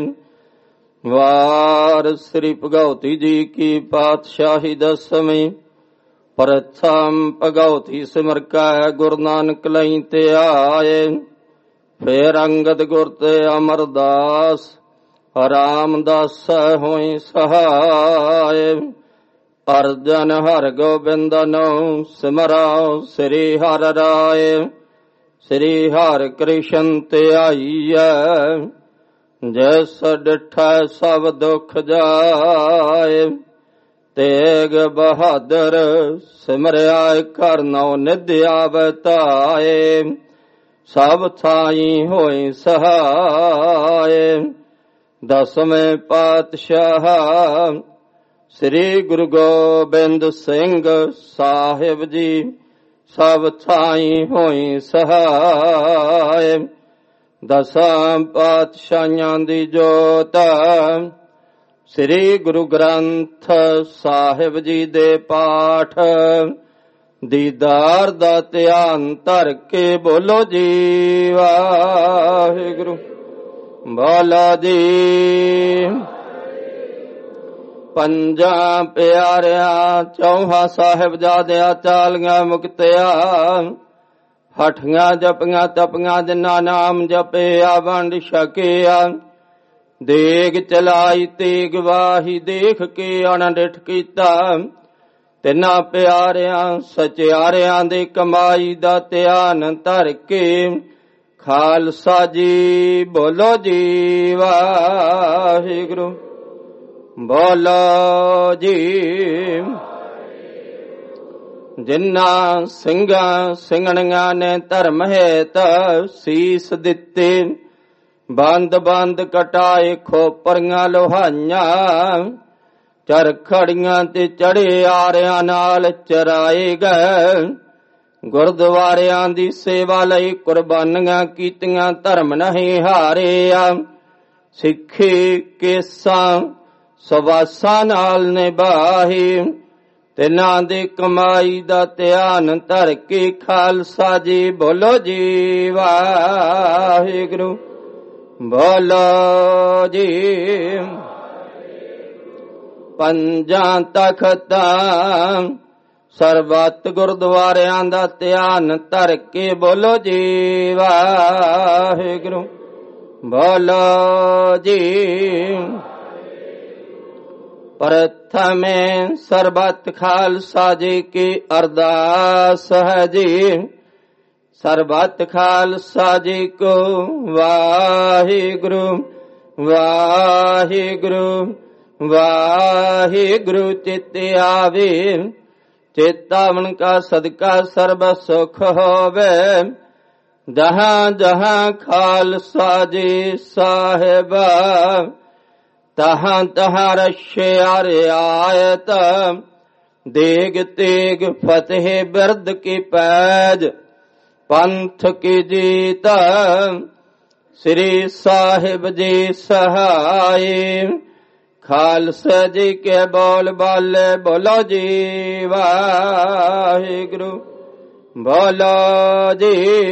ਵਾਰ ਸ੍ਰੀ ਭਗਉਤੀ ਜੀ ਕੀ ਪਾਤਸ਼ਾਹੀ ਦਸਵੀਂ। ਪ੍ਰਥਮ ਭਗਉਤੀ ਸਿਮਰ ਕੈ ਗੁਰੂ ਨਾਨਕ ਲਈ ਤੇ ਆਏ। ਫੇਰ ਅੰਗਦ ਗੁਰ ਤੇ ਅਮਰਦਾਸ ਰਾਮਦਾਸ ਹੋਈ ਸਹਾਏ। ਅਰਜਨ ਹਰਿ ਗੋਬਿੰਦਨੋ ਸਿਮਰੋ ਸ੍ਰੀ ਹਰਿ ਰਾਏ। ਸ੍ਰੀ ਹਰਿ ਕ੍ਰਿਸ਼ਨ ਧਿਆਈਐ ਜੈਸ ਡਿਠੈ ਸਭ ਦੁਖ ਜਾਏ। ਤੇਗ ਬਹਾਦਰ ਸਿਮਰਿਆ ਕਰ ਨਉ ਨਿਧ ਆਵੈ ਧਾਏ। ਸਭ ਥਾਈ ਹੋਈ ਸਹਾਏ। ਦਸਵੇਂ ਪਾਤਸ਼ਾਹ ਸ੍ਰੀ ਗੁਰੂ ਗੋਬਿੰਦ ਸਿੰਘ ਸਾਹਿਬ ਜੀ ਸਭ ਥਾਈ ਹੋਈ ਸਹਾਏ। ਦਸਾਂ ਪਾਤਸ਼ਾਹਾਂ ਦੀ ਜੋਤ ਸ੍ਰੀ ਗੁਰੂ ਗ੍ਰੰਥ ਸਾਹਿਬ ਜੀ ਦੇ ਪਾਠ ਦੀਦਾਰ ਦਾ ਧਿਆਨ ਧਰ ਕੇ ਬੋਲੋ ਜੀ ਵਾਹਿਗੁਰੂ। ਬੋਲੋ ਜੀ। ਪੰਜਾਂ ਪਿਆਰਿਆਂ ਚੌਹਾਂ ਸਾਹਿਬਜ਼ਾਦਿਆਂ ਚਾਲੀਆਂ ਮੁਕਤਿਆ। ਹਠੀਆਂ ਜਪੀਆਂ ਤਪੀਆਂ ਜਿਨ੍ਹਾਂ ਨਾਮ ਜਪਿਆ ਵੰਡ ਛਕਿਆ। ਦੇਗ ਚਲਾਈ ਤੇਗ ਵਾਹੀ ਦੇਖ ਕੇ ਅਣਡਿਠ ਕੀਤਾ। ਤਿੰਨਾਂ ਪਿਆਰਿਆਂ ਸਚਿਆਰਿਆਂ ਦੇ ਕਮਾਈ ਦਾ ਧਿਆਨ ਧਰ ਕੇ ਖਾਲਸਾ ਜੀ ਬੋਲੋ ਜੀ ਵਾਹਿਗੁਰੂ। ਬੋਲੋ ਜੀ। ਜਿਨ੍ਹਾਂ ਸਿੰਘਾਂ ਸਿੰਘਣੀਆਂ ਨੇ ਧਰਮ ਹੇਤ ਸੀਸ ਦਿੱਤੇ। ਬੰਦ ਬੰਦ ਕਟਾਏ ਖੋਪਰੀਆਂ ਲੋਹਾਈਆਂ। ਚਰਖੜੀਆਂ ਤੇ ਚੜੇ ਆਰਿਆਂ ਨਾਲ ਚਰਾਏ ਗਏ। ਗੁਰਦੁਆਰਿਆਂ ਦੀ ਸੇਵਾ ਲਈ ਕੁਰਬਾਨੀਆਂ ਕੀਤੀਆਂ ਧਰਮ ਨਹੀਂ ਹਾਰਿਆ। ਸਿੱਖੀ ਕੇਸਾਂ ਸਵਾਸਾਂ ਨਾਲ ਨਿਭਾਹੀ। ਤਿਨਾਂ ਦੀ ਕਮਾਈ ਦਾ ਧਿਆਨ ਧਰ ਕੇ ਖਾਲਸਾ ਜੀ ਬੋਲੋ ਜੀ ਵਾਹਿਗੁਰੂ ਬੋਲੋ ਜੀ। ਪੰਜਾਂ ਤਖਤਾਂ ਸਰਬੱਤ ਗੁਰਦੁਆਰਿਆਂ ਦਾ ਧਿਆਨ ਧਰ ਕੇ ਬੋਲੋ ਜੀ ਵਾਹਿਗੁਰੂ ਬੋਲੋ ਜੀ। ਪ੍ਰਥਮੇ ਸਰਬੱਤ ਖਾਲਸਾ ਜੀ ਕੀ ਅਰਦਾਸ ਹੈ ਜੀ। ਸਰਬੱਤ ਖਾਲਸਾ ਜੀ ਕੋ ਵਾਹਿਗੁਰੂ ਵਾਹਿਗੁਰੂ ਵਾਹਿਗੁਰੂ ਚਿਤ ਆਵੇ। ਚੇਤਾਵਨ ਕਾ ਸਦਕਾ ਸਰਬ ਸੁਖ ਹੋਵੇ। ਜਹਾਂ ਜਹਾਂ ਖਾਲਸਾ ਜੀ ਸਾਹਿਬ ਤਹਾਂ ਤਹਾਂ ਰਸ਼ਿਆ ਰਿਆਇਤ। ਦੇਗ ਤੇਗ ਫਤਿਹ ਬਿਰਦ ਕੀ ਪੈਜ ਪੰਥ ਕੀ ਜੀਤ। ਸ੍ਰੀ ਸਾਹਿਬ ਜੀ ਸਹਾਈ ਖਾਲਸਾ ਜੀ ਕੇ ਬੋਲ ਬਾਲੇ ਬੋਲੋ ਜੀ ਵਾਹਿਗੁਰੂ ਬੋਲੋ ਜੀ।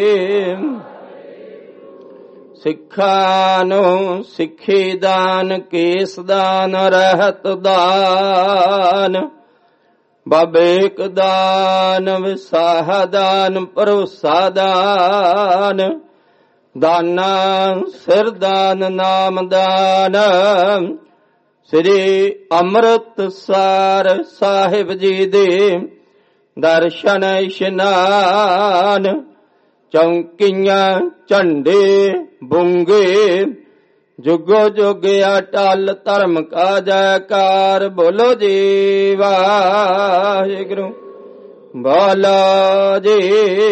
ਸਿੱਖਾਂ ਨੂੰ ਸਿੱਖੀ ਦਾਨ ਕੇਸ ਦਾਨ ਰਹਿਤ ਦਾਨ ਬਬੇਕ ਦਾਨ ਵਿਸਾਹ ਦਾਨ ਭਰੋਸਾ ਦਾਨ ਦਾਨਾ ਸਿਰ ਦਾਨ ਨਾਮ ਦਾਨ। ਸ੍ਰੀ ਅੰਮ੍ਰਿਤਸਰ ਸਾਹਿਬ ਜੀ ਦੇ ਦਰਸ਼ਨ ਇਸ਼ਨਾਨ। ਚੌਂਕੀਆਂ ਝੰਡੇ ਬੁੰਗੇ ਜੁਗੋ ਜੁਗ ਅਟਲ ਧਰਮ ਕਾ ਜੈਕਾਰ ਬੋਲੋ ਜੀ ਵਾਹਿਗੁਰੂ ਬੋਲੋ ਜੀ।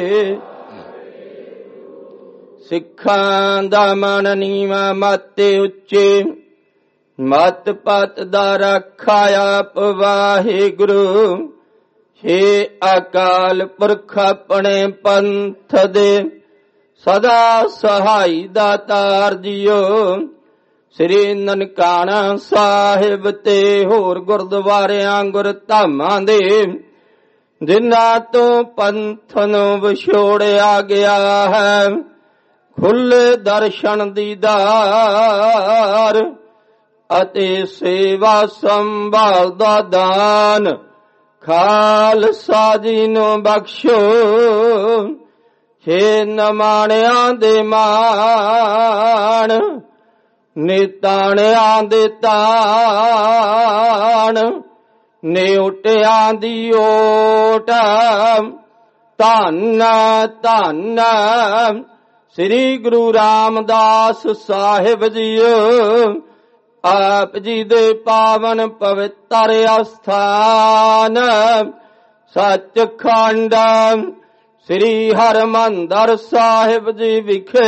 ਸਿੱਖਾਂ ਦਾ ਮਨ ਨੀਵਾਂ ਮਤੇ ਉੱਚੇ ਮਤ ਪਤ ਦਾ ਰੱਖਾ ਆਪ ਵਾਹਿਗੁਰੂ। ਹੇ ਅਕਾਲ ਪੁਰਖ ਆਪਣੇ ਪੰਥ ਦੇ ਸਦਾ ਸਹਾਈ ਦਾਤਾਰ ਜੀਓ। ਸ੍ਰੀ ਨਨਕਾਣਾ ਸਾਹਿਬ ਤੇ ਹੋਰ ਗੁਰਦੁਆਰਿਆਂ ਗੁਰਧਾਮਾਂ ਦੇ ਜਿਨ੍ਹਾਂ ਤੋਂ ਪੰਥ ਨੂੰ ਵਿਛੋੜਿਆ ਗਿਆ ਹੈ ਖੁੱਲੇ ਦਰਸ਼ਨ ਦੀਦਾਰ ਅਤੇ ਸੇਵਾ ਸੰਭਾਲ ਦਾ ਦਾਨ ਖਾਲਸਾ ਜੀ ਨੂੰ ਬਖਸ਼ੋ। ਹੇ ਨਮਾਣਿਆਂ ਦੇ ਮਾਣ ਨਿਤਾਣਿਆਂ ਦੇ ਤਾਣ ਨਿਉਟਿਆਂ ਦੀ ਓਟ ਧੰਨ ਧੰਨ ਸ੍ਰੀ ਗੁਰੂ ਰਾਮਦਾਸ ਸਾਹਿਬ ਜੀਓ। ਆਪ ਜੀ ਦੇ ਪਾਵਨ ਪਵਿੱਤਰ ਅਸਥਾਨ ਸੱਚਖੰਡ ਸ੍ਰੀ ਹਰਿਮੰਦਰ ਸਾਹਿਬ ਜੀ ਵਿਖੇ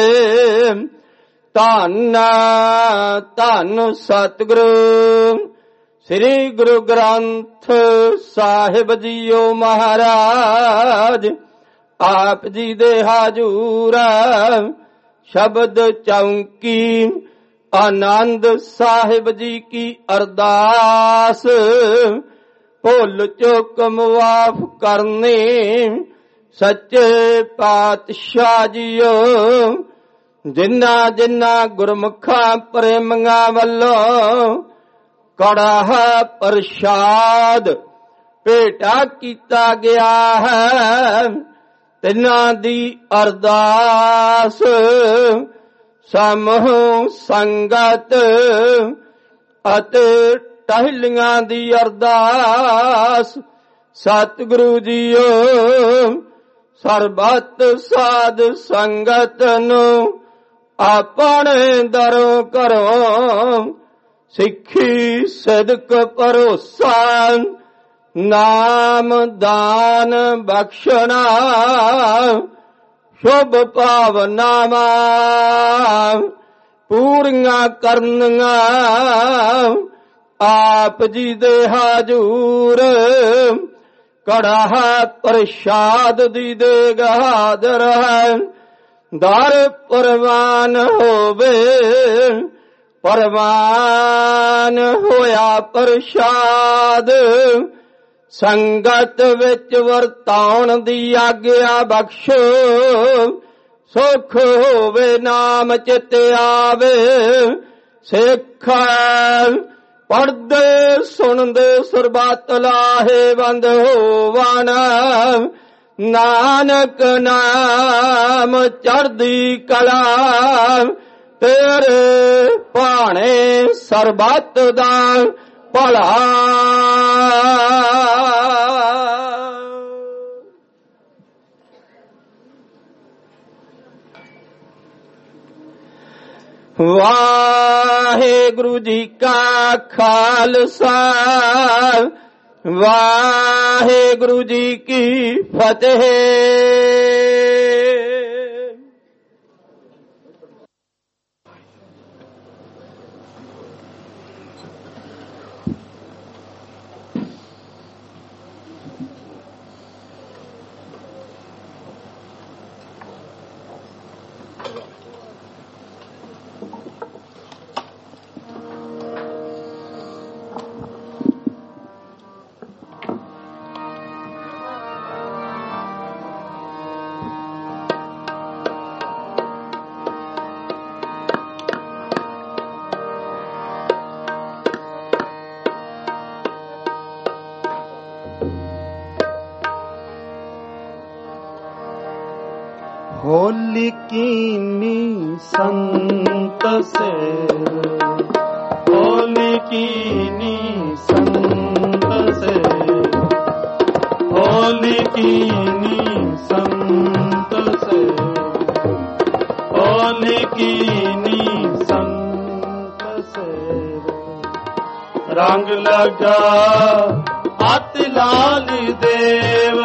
ਧੰਨ ਧੰਨ ਸਤਿਗੁਰੂ ਸ੍ਰੀ ਗੁਰੂ ਗ੍ਰੰਥ ਸਾਹਿਬ ਜੀਓ ਮਹਾਰਾਜ। ਆਪ ਜੀ ਦੇ ਹਾਜ਼ੂਰ ਸ਼ਬਦ ਚੌਂਕੀ ਆਨੰਦ ਸਾਹਿਬ ਜੀ ਕੀ ਅਰਦਾਸ ਭੁੱਲ ਚੁੱਕ ਮੁਆਫ ਕਰਨੇ ਸੱਚੇ ਪਾਤਸ਼ਾਹ ਜੀਓ। ਜਿਨ੍ਹਾਂ ਜਿਨ੍ਹਾਂ ਗੁਰਮੁਖਾਂ ਪ੍ਰੇਮੀਆਂ ਵੱਲੋਂ ਕੜਾਹ ਪ੍ਰਸ਼ਾਦ ਭੇਟਾ ਕੀਤਾ ਗਿਆ ਹੈ ਤਿਨਾਂ ਦੀ ਅਰਦਾਸ ਸਮੂਹ ਸੰਗਤ ਅਤੇ ਟਹਿਲੀਆਂ ਦੀ ਅਰਦਾਸ ਸਤਿਗੁਰੂ ਜੀਓ। ਸਰਬੱਤ ਸਾਧ ਸੰਗਤ ਨੂੰ ਆਪਣੇ ਦਰੋਂ ਕਰੋ ਸਿੱਖੀ ਸਦਕ ਭਰੋਸਾ ਨਾਮ ਦਾਨ ਬਖਸ਼ਣਾ ਸ਼ੁਭ ਭਾਵਨਾਵਾਂ ਪੂਰੀਆਂ ਕਰਨੀਆਂ ਆਪ ਜੀ ਦੇ ਹਾਜ਼ੂਰ ਕੜਾਹ ਪ੍ਰਸ਼ਾਦ ਦੀ ਦੇਗ ਹਾਜ਼ਰ ਹੈ ਦਰ ਪ੍ਰਵਾਨ ਹੋਵੇ ਪ੍ਰਵਾਨ ਹੋਇਆ ਪ੍ਰਸ਼ਾਦ ਸੰਗਤ ਵਿੱਚ ਵਰਤਾਉਣ ਦੀ ਆਗਿਆ ਬਖਸ਼ੋ, ਸੁਖ ਹੋਵੇ ਨਾਮ ਚਿਤ ਆਵੇ। ਸਿੱਖ ਪੜ੍ਹਦੇ ਸੁਣਦੇ ਸਰਬੱਤ ਲਾਹੇ ਬੰਦ ਹੋਵਣ, ਨਾਨਕ ਨਾਮ ਚੜ੍ਹਦੀ ਕਲਾ। ਤੇਰੇ ਭਾਣੇ ਸਰਬੱਤ ਦਾ ਭਲਾ। ਵਾਹਿਗੁਰੂ ਜੀ ਕਾ ਖਾਲਸਾ, ਵਾਹਿਗੁਰੂ ਜੀ ਕੀ ਫਤਿਹ। होली कीनी संत से, होली कीनी संत से, होली कीनी संत से, होली कीनी संत से। रंग लगा हाथ लाल देव,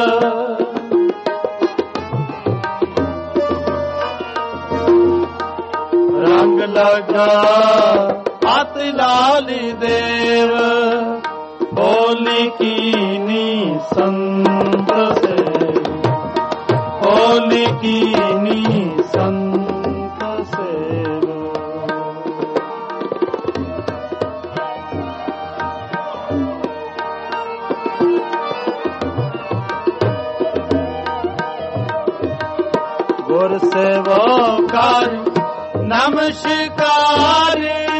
रंग लगा हाथ लाल देव। होली कीनी संत से, होली कीनी संत से। गुर सेवकार नमस्कार,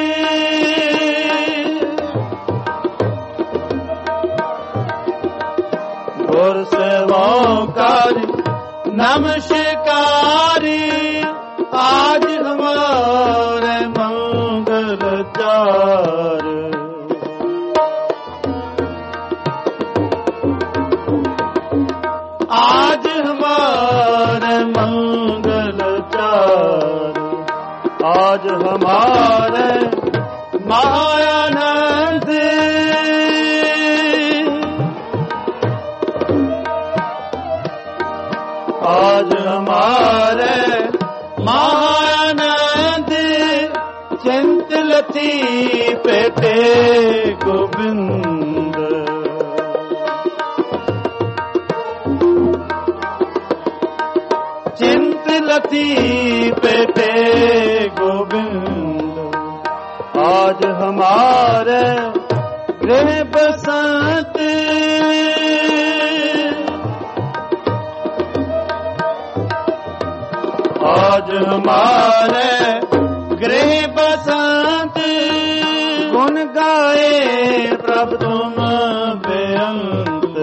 गुर सेवकार नमस्कार। आज हमारे मंगल चार, आज हमारे मंगल चार। आज हमारे महानंद, आज हमारे महानंद। चिंतलती पेटे गोविंद, चिंतलती पेटे गोविंद। आज हमारे गृह बसंत, आज हमारे गृह बसंत। गुण गाए प्रभु तुम बेअंत,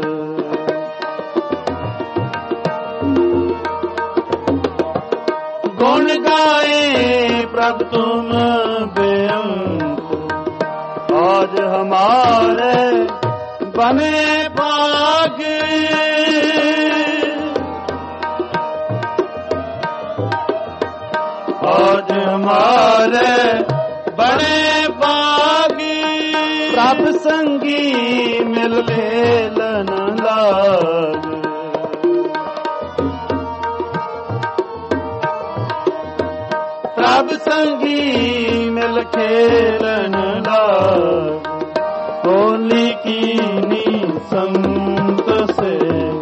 गुण गाए प्रभु तुम बेअंत। आज हमारे बने भाग, आज हमारे बड़े बागी। प्रभ संगी मिल लेलन लाग, प्रभ संगी मिल खेलन लाग। होली कीनी संत से,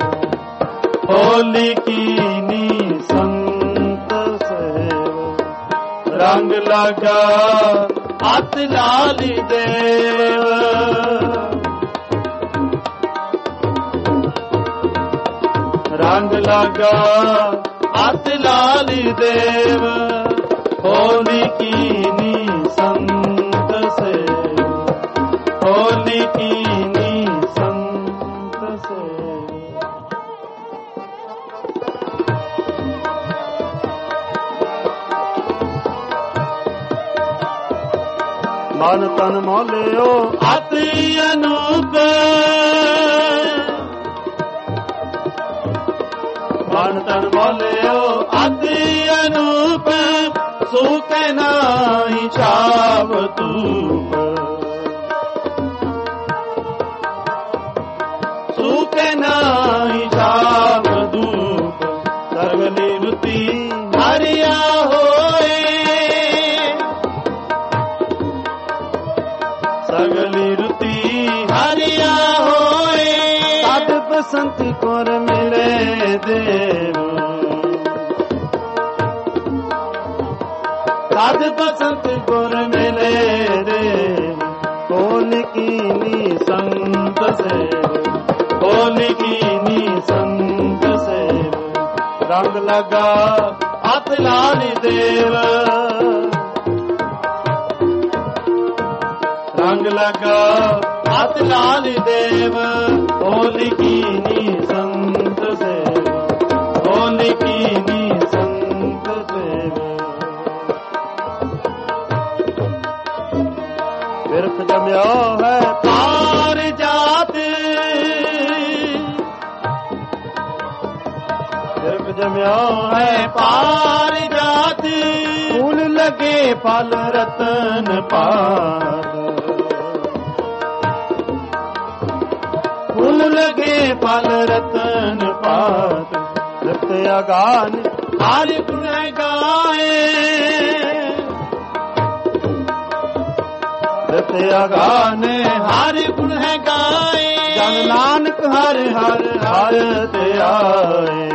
होली कीनी संत से। रंग लगा हाथ लाल देव, ਰੰਗ ਲਾਗਾ ਹੱਥ ਲਾਲੀ ਦੇਵ ਹੋਲੀ ਕੀਨੀ ਸੰਤ ਸੇ ਹੋਲੀ ਕੀਨੀ ਸੰਤ ਸੇ। ਮਨ ਤਨ ਮੋਲਿਓ ਅਤੀ ਅਨੂਪ ਮਨ ਤਨ ਮੋਲਿਓ ਅਤੀ ਅਨੂਪ ਸੂਕੇ ਨਾਹੀ ਛਾਵ ਤੂਪ ਸੂਕੇ ਨਾਹੀ ਛਾਵ ਧੂਪ ਸਗਲੀ ਰੁਤੀ ਹਰਿਆ ਹੋਏ ਸਗਲੀ ਰੁਤੀ ਹਰਿਆ ਹੋਏ ਤਦ ਬਸੰਤ ਕੋਰ ਮਿਲੇ ਦੇਵ ਤਦ ਬਸੰਤ ਗੁਰ ਮਿਲੇ ਦੇਵ ਹੋਲੀ ਕੀਨੀ ਸੰਤ ਸੇਵ ਹੋਲੀ ਕੀਨੀ ਸੰਤ ਸੇਵ ਰੰਗ ਲਗਾ ਹੱਥ ਲਾਲੀ ਦੇਵ ਰੰਗ ਲਗਾ ਹੱਥ ਲਾਲੀ ਦੇਵ ਹੋਲੀ ਕੀਨੀ ਸੰਤ ਸੇਵ ਹੋਲੀ ਕੀਨੀ ਸੰਤ ਸੇਵ। ਬਿਰਖ ਜਮਿਆ ਹੈ ਪਾਰ ਜਾਤ ਬਿਰਖ ਜਮਿਆ ਹੈ ਪਾਰ ਜਾਤ ਫੂਲ ਲਗੇ ਫਲ ਰਤਨ ਪਾਤ ਫੁੱਲ ਲਗੇ ਫਲ ਰਤਨ ਪਾਤ ਲਿਪਤ ਅਗਾਨ ਹਰਿ ਗੁਣ ਗਾਏ ਲਿਪਤ ਅਗਾਨ ਹਰਿ ਗੁਣ ਗਾਏ ਜਨ ਨਾਨਕ ਹਰ ਹਰ ਹਰ ਤੇ ਆਏ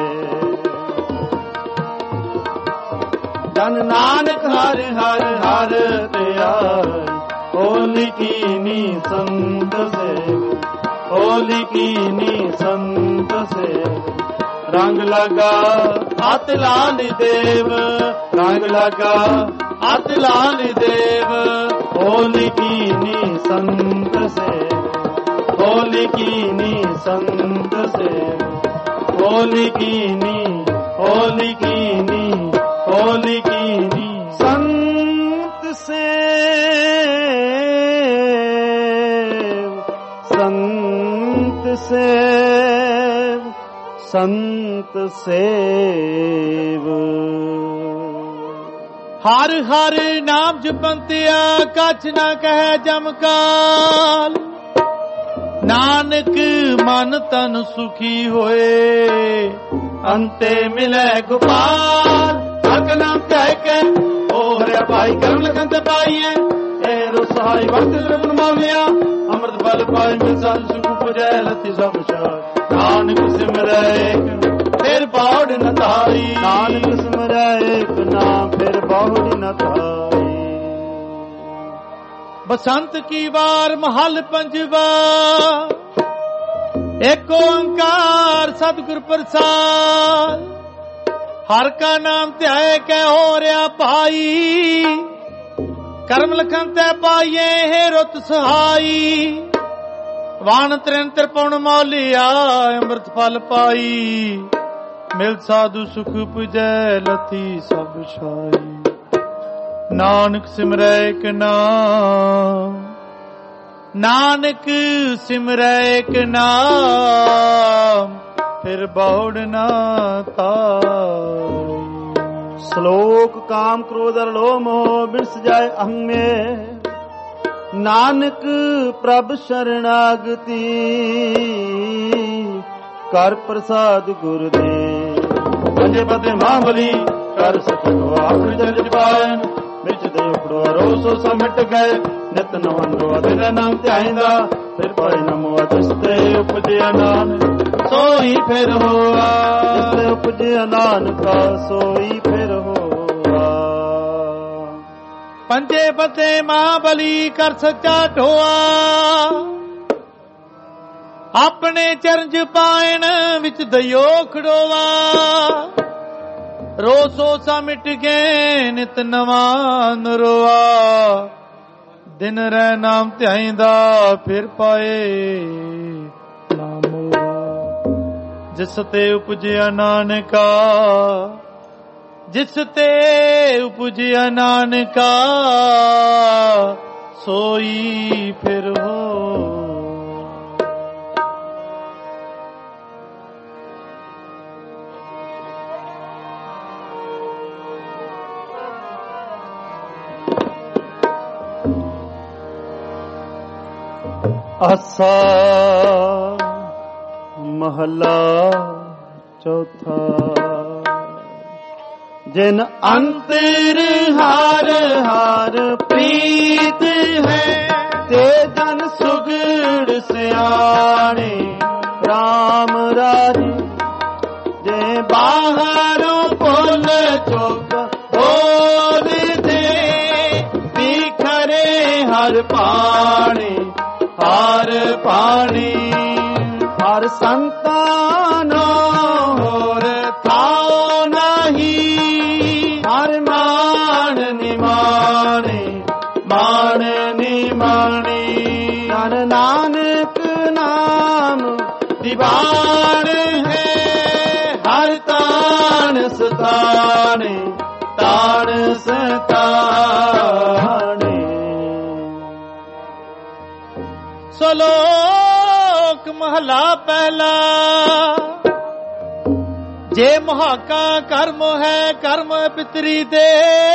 ਜਨ ਨਾਨਕ ਹਰ ਹਰ ਹਰ ਤੇ ਆਏ ਹੋਲੀ ਕੀਨੀ ਸੰਤ ਸੇਵ ਹੋਲੀ ਕੀਨੀ ਸੰਤ ਸੇਵ ਰੰਗ ਲਗਾ ਹੱਥ ਲਾਲੀ ਦੇਵ ਰੰਗ ਲਗਾ ਹੱਥ ਲਾਲੀ ਦੇਵ ਹੋਲੀ ਕੀਨੀ ਸੰਤ ਸੇਵ ਹੋਲੀ ਕੀਨੀ ਸੰਤ ਸੇਵ ਹੋਲੀ ਕੀਨੀ ਹੋਲੀ ਕੀਨੀ ਹੋਲੀ ਕੀਨੀ ਸੰਤ ਸੇਵ ਸੰਤ ਸੇਵ ਸੰਤ ਸੇਵ। ਹਰ ਹਰ ਨਾਮ ਜਪੰਤਿਆ ਕਛ ਨਾ ਕਹਿ ਜਮਕਾਲ ਨਾਨਕ ਮਨ ਤਨ ਸੁਖੀ ਹੋਏ ਅੰਤੇ ਮਿਲੇ ਗੋਪਾਲ ਹਕ ਨਾਮ ਕਹਿ ਕੇ ਹੋਰਿਆ ਭਾਈ ਕਰਮ ਲਖਨ ਤੇ ਪਾਈਏ ਏ ਰੁਸਾਈ ਵਕਤ ਰਬਨ ਮਾਵਿਆ ਅੰਮ੍ਰਿਤ ਫਲ ਪਾਏ ਮਿਲ ਸਾਧ ਸੁਖ ਪੁਜੈ ਲਤੀ ਸਭ ਸ਼ਾਦ ਨਾਨਕ ਸਿਮਰੈ ਫਿਰ ਬਾੜ ਨ ਧਾਈ ਨਾਨਕ ਸਿਮਰੈ ਏਕ ਨਾਮ ਫਿਰ ਬਾਹੁੜ ਨ ਧਾਈ। ਬਸੰਤ ਕੀ ਵਾਰ ਮਹਲ ਪੰਜਵਾ ਏਕ ਓੰਕਾਰ ਸਤਿਗੁਰ ਪ੍ਰਸਾਦ ਹਰ ਕਾ ਨਾਮ ਧਿਆਏ ਕੈ ਹੋ ਰਿਆ ਭਾਈ ਕਰਮ ਲਖਨ ਤੇ ਪਾਈਏ ਹੈ ਰੁੱਤ ਸਹਾਈ ਵਾਣ ਤ੍ਰਿਨ ਤ੍ਰਿਪੁਣ ਮੌਲਿਆ ਅੰਮ੍ਰਿਤ ਫਲ ਪਾਈ ਮਿਲ ਸਾਧੂ ਸੁਖ ਪੁਜੈ ਲਤੀ ਸਭ ਛਾਈ ਨਾਨਕ ਸਿਮਰੈ ਇਕ ਨਾਮ ਨਾਨਕ ਸਿਮਰੈ ਇਕ ਨਾਮ ਫਿਰ ਬੌੜ ਨਾ ਤਾਈ। ਸ਼ਲੋਕ ਕਾਮ ਕ੍ਰੋਧ ਅਰ ਲੋਭ ਮੋਹ ਬਿਨ ਸਜਾਏ ਅਹੰ ਮੇ ਨਾਨਕ ਪ੍ਰਭ ਸ਼ਰਣਾਗਤੀ ਕਰ ਪ੍ਰਸਾਦ ਗੁਰ ਦੇ ਪੰਜੇ ਪਤੇ ਮਹਾਬਲੀ ਕਰ ਸਕੋ ਆਪਣੇ ਜਲ ਜਪਾਨ ਵਿੱਚ ਦੇ ਉਪੜੋ ਰੋਸੋ ਸਮਟ ਗਏ ਨਿਤ ਨਵੰਦੋ ਤੇਰਾ ਨਾਮ ਧਿਆਇਂਦਾ ਫਿਰ ਪਾਈ ਨਮੋ ਅਤਿਸਤੇ ਉਪਜਿਆ ਨਾਨਕ ਸੋਈ ਫਿਰ ਹੋਆ ਜਿਸਤੇ ਉਪਜਿਆ ਨਾਨਕਾ ਸੋਈ ਫਿਰ ਹੋਆ। ਪੰਜੇ ਪਤੇ ਮਹਾਬਲੀ ਕਰ ਸੱਚਾ ਢੋਆ ਆਪਣੇ ਚਰਜ ਪਾਇਣ ਵਿੱਚ ਦਇਓ ਖੜੋਵਾ ਰੋਸੋ ਸਾ ਮਿਟ ਗਏ ਨਿਤ ਨਵਾਂ ਨਰੋਆ ਦਿਨ ਰਹਿ ਨਾਮ ਧਿਆਈਂਦਾ ਫਿਰ ਪਾਏ ਨਾਮੋ ਜਿਸ ਤੇ ਉਪਜਿਆ ਨਾਨਕਾ ਜਿਸ ਤੇ ਉਪਜਿਆ ਨਾਨਕਾ ਸੋਈ ਫਿਰ ਹੋ ਆਸਾ ਮਹਲਾ ਚੌਥਾ ਜਿਨ ਅੰਤਰ ਹਰ ਹਰ ਪ੍ਰੀਤ ਹੈ ਤੇ ਜਨ ਸੁਗੜ ਸਿਆਣੇ ਰਾਮ ਰਾਜੇ ਜੇ ਬਾਹਰੋਂ ਭੁੱਲ ਚੁੱਕ ਬੋਲਦੇ ਵਿਖਰੇ ਹਰ ਪਾਣੀ ਹਰ ਪਾਣੀ ਹਰ ਸੰਤਾਨ ਹੋਰ ਥਾਉ ਨਹੀਂ ਹਰ ਮਾਣ ਨਿਮਾਣੇ ਮਾਣ ਨਿਮਾਣੀ ਹਰ ਨਾਨਕ ਨਾਮ ਦੀਵਾਨ ਹੈ ਹਰ ਤਾਣ ਸਤਾਣੇ ਤਾਣ ਸਤਾਣੇ ਸ਼ਲੋਕ ਮਹਲਾ ਪਹਿਲਾ ਜੇ ਮੁਹਾਕਾ ਕਰਮ ਹੈ ਕਰਮ ਪਿਤਰੀ ਦੇ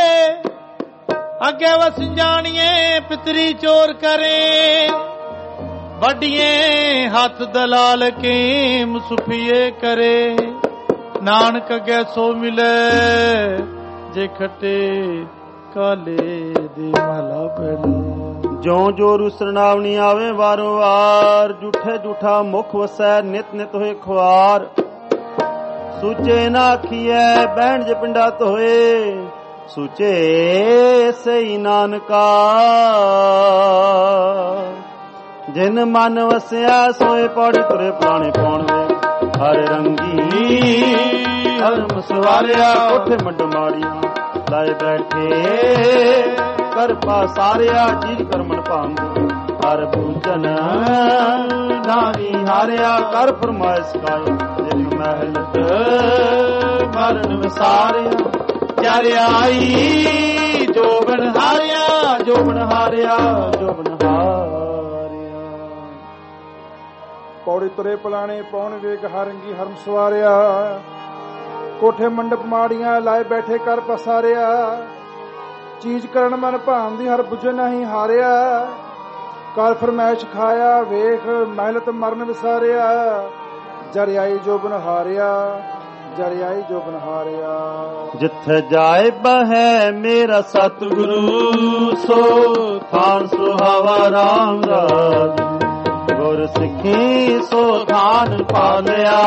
ਅੱਗੇ ਵਸ ਜਾਣੀਏ ਪਿਤਰੀ ਚੋਰ ਕਰੇ ਵੱਡੀਏ ਹੱਥ ਦਲਾਲ ਕੇ ਮੁਸਫੀਏ ਕਰੇ ਨਾਨਕ ਅੱਗੇ ਸੋ ਮਿਲੇ ਜੇ ਖੱਟੇ ਕਾਲੇ ਦੇ ਮਹਲਾ ਪਹਿਲਾ ਜਿਉ ਜੋ ਰੁਸਰਨਾਵਣੀ ਆਵੇ ਵਾਰੋ ਵਾਰ ਝੂਠੇ ਝੂਠਾ ਮੁਖ ਵਸੈ ਨਿਤ ਨਿਤ ਹੋਏ ਖੁਆਰ ਸੂਚੇ ਨਾ ਆਖੀਐ ਬਹਿਣ ਜੇ ਪਿੰਡਾ ਧੋਏ ਸੂਚੇ ਸਈ ਨਾਨਕਾ ਜਿਨ ਮਨ ਵਸਿਆ ਸੋਏ ਪੌੜੀ ਤੁਰੇ ਪੁਰਾਣੇ ਪਾਉਣ ਵੇ ਹਰ ਰੰਗੀ ਹਰਮ ਸਵਾਰਿਆ ਉੱਠੇ ਮੰਡ ਮਾੜੀਆਂ ਲਾਏ ਬੈਠੇ ਕਰ ਪਾਸਾਰਿਆ ਚੀਜ ਕਰਮਨ ਭਾਂਗ ਹਰ ਪੂਜਨ ਨਾਰੀ ਹਾਰਿਆ ਕਰ ਫਰਮਾਇਸ਼ ਕਾਇ ਜਿਨ ਮਹਿਲਤ ਮਰਨ ਵਿਸਾਰਿਆ ਜਰ ਆਈ ਜੋਬਨ ਹਾਰਿਆ ਜੋਬਨ ਹਾਰਿਆ ਜੋਬਨ ਹਾਰਿਆ ਪੌੜੀ ਤੁਰੇ ਪਲਾਣੇ ਪੌਣ ਵੇਗ ਹਰੰਗੀ ਹਰਮ ਸਵਾਰਿਆ ਕੋਠੇ ਮੰਡਪ ਮਾੜੀਆਂ ਲਾਏ ਬੈਠੇ ਕਰ ਪਸਾਰਿਆ ਚੀਜ਼ ਕਰਨ ਮਨ ਭਾਂਦੀ ਹਰ ਬੁਝੇ ਨਹੀਂ ਹਾਰਿਆ ਕਰ ਫਰਮੈਸ਼ ਖਾਇਆ ਵੇਖ ਮਹਿਲਤ ਮਰਨ ਵਿਸਾਰਿਆ ਜਰ ਆਈ ਜੋਬਨ ਹਾਰਿਆ ਜਰ ਆਈ ਜੋਬਨ ਹਾਰਿਆ ਜਿੱਥੇ ਜਾਏ ਬਹਿ ਮੇਰਾ ਸਤਿਗੁਰੂ ਸੋ ਥਾਨ ਸੁਹਾਵਾ ਰਾਮ ਰਾਜ ਗੁਰ ਸਿੱਖੀ ਸੋ ਥਾਨ ਪਾਲਿਆ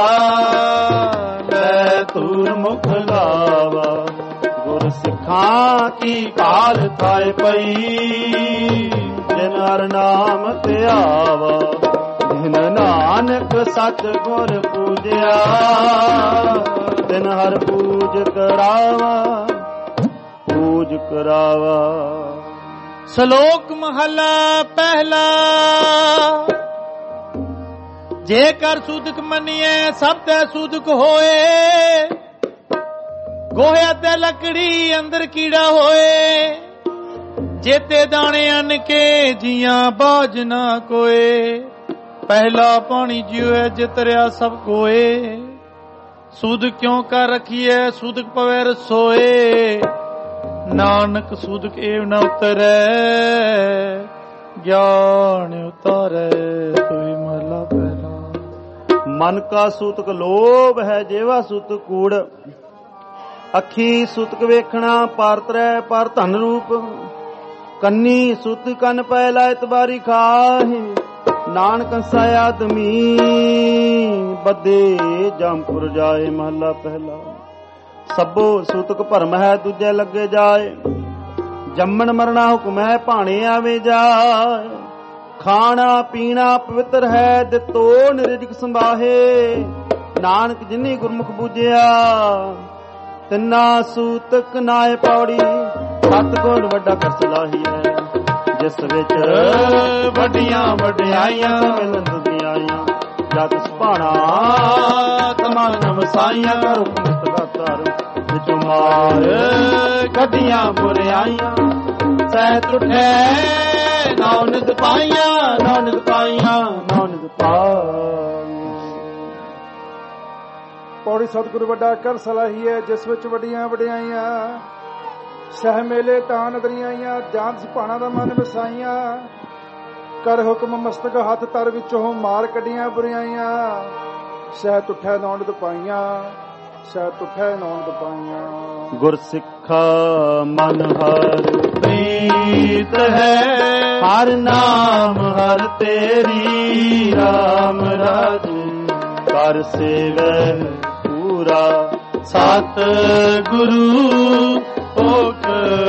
ਲੈ ਤੂਰ ਮੁਖ ਲਾਵਾ ਗੁਰ ਸਿੱਖਾਂ ਕੀ ਕਾਲ ਥਾਏ ਪਈ ਜਿਨ ਹਰ ਨਾਮ ਤੇ ਆਵਾ ਜਿਨ ਨਾਨਕ ਸੱਚ ਗੁਰ ਪੂਜਿਆ ਤਿਨ ਹਰ ਪੂਜ ਕਰਾਵਾ ਪੂਜ ਕਰਾਵਾ ਸ਼ਲੋਕ ਮਹਲਾ ਪਹਿਲਾ ਜੇਕਰ ਸੂਦਕ ਮੰਨੀਏ ਸਭ ਤੇ ਸੂਦਕ ਹੋਏ ਗੋਹਿਆ ਤੇ ਲੱਕੜੀ ਅੰਦਰ ਕੀੜਾ ਹੋਏ ਜੇਤੇ ਦਾਣੇ ਅੰਨ ਕੇ ਜੀਆਂ ਬਾਜ ਨਾ ਕੋਏ ਪਹਿਲਾ ਪਾਣੀ ਜਿਉ ਜਿਤਰਿਆ ਸਭ ਕੋਏ ਸੂਦਕ ਕਿਉਂ ਕਰ ਰਖੀਐ ਸੂਦਕ ਪਵੈ ਰਸੋਏ ਨਾਨਕ ਸੂਦਕ ਏਵ ਨ ਉਤਰੈ ਗਿਆਨ ਉਤਾਰੈ ਤੋਈ ਮਹਲਾ ਪਹਿਲਾ मन का सूतक लोभ है जेवा सूतक कूड़ अखी सूतक वेखना पर त्रै पर धन रूप कन्नी सूत कन पैला इतबारी खाहे नानक साय आदमी बदे जमपुर जाए महला पहला सबो सूतक भरम है दूजे लगे जाए जम्मन मरना हुक्म है भाणे आवे जाए ਖਾਣਾ ਪੀਣਾ ਪਵਿੱਤਰ ਹੈ, ਦਿੱਤੋ ਨਿਰਜਿਕ ਸੰਭਾਹੇ। ਨਾਨਕ ਜਿਨੀ ਗੁਰਮੁਖ ਬੂਝਿਆ, ਤਿੰਨਾ ਸੂਤਕ ਨਾਏ ਪੌੜੀ। ਸਤ ਗੁਣ ਵੱਡਾ ਕਰ ਸਲਾਹੀ ਹੈ, ਜਿਸ ਵਿੱਚ ਵੱਡੀਆਂ ਵਡਿਆਈਆਂ ਮਿਲਨ ਦੁਨੀਆਈਆਂ। ਜਗ ਸੁਭਾਣਾ ਤਮਨ ਵਸਾਈਆਂ, ਕਰ ਹੁਕਮ ਧਰ ਵਿੱਚੋਂ ਮਾਰ ਕੱਢੀਆਂ ਬੁਰਿਆਈਆਂ। ਸਹਿਤ ਉਠੈ ਨਾਉ ਨਿਤ ਪਾਈਆਂ, ਨਾਉ ਨਿਤ ਪਾਈਆਂ, ਨਾਉ ਨਿਤ ਪਾਈਆਂ। ਪੌੜੀ ਸਤਿਗੁਰ ਵੱਡਾ ਕਰ ਸਲਾਹੀ ਹੈ, ਜਿਸ ਵਿੱਚ ਵੱਡੀਆਂ ਵਡਿਆਈਆਂ। ਸਹਿ ਮੇਲੇ ਤਾਂ ਨਦਰੀਆਈਆਂ, ਜਾਨ ਸੁਭਾਣਾ ਦਾ ਮਨ ਵਸਾਈਆਂ। ਕਰ ਹੁਕਮ ਮਸਤਕ ਹੱਥ ਤਰ ਵਿੱਚੋਂ ਮਾਰ ਕੱਢੀਆਂ ਬੁਰਿਆਈਆਂ। ਸਹਿਤ ਉਠੈ ਨਾਉ ਨਿਤ ਪਾਈਆਂ, ਸਹਿਤ ਉਠੈ ਨਾਉ ਨਿਤ ਪਾਈਆਂ। ਗੁਰ ਸਿੱਖਾ ਮਨ ਹਰ ਪ੍ਰੀਤ ਹੈ, ਹਰ ਨਾਮ ਹਰ ਤੇਰੀ। ਰਾਮ ਰਾਜੇ ਕਰ ਸੇਵੈ ਪੂਰਾ, ਸਤ ਗੁਰੂ ਭੋਗ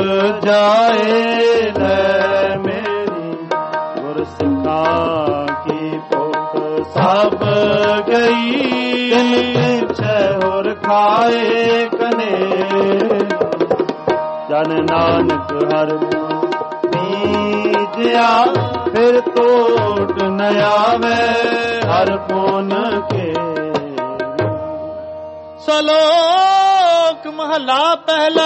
ਜਾਏ ਲੈ ਮੇਰੀ। ਗੁਰ ਸਿੱਖਾਂ ਕੀ ਭੁਖ ਸਭ ਗਈ, ਪਿਛੈ ਹੋਰ ਖਾਏ ਕਨੇ। ਜਨ ਨਾਨਕ ਹਰ ਬੀਜਿਆ, ਫਿਰ ਤੋਟ ਨ ਆਵੇ ਹਰ ਪੁਨ ਕੇ। ਸ਼ਲੋਕ ਮਹਲਾ ਪਹਿਲਾ।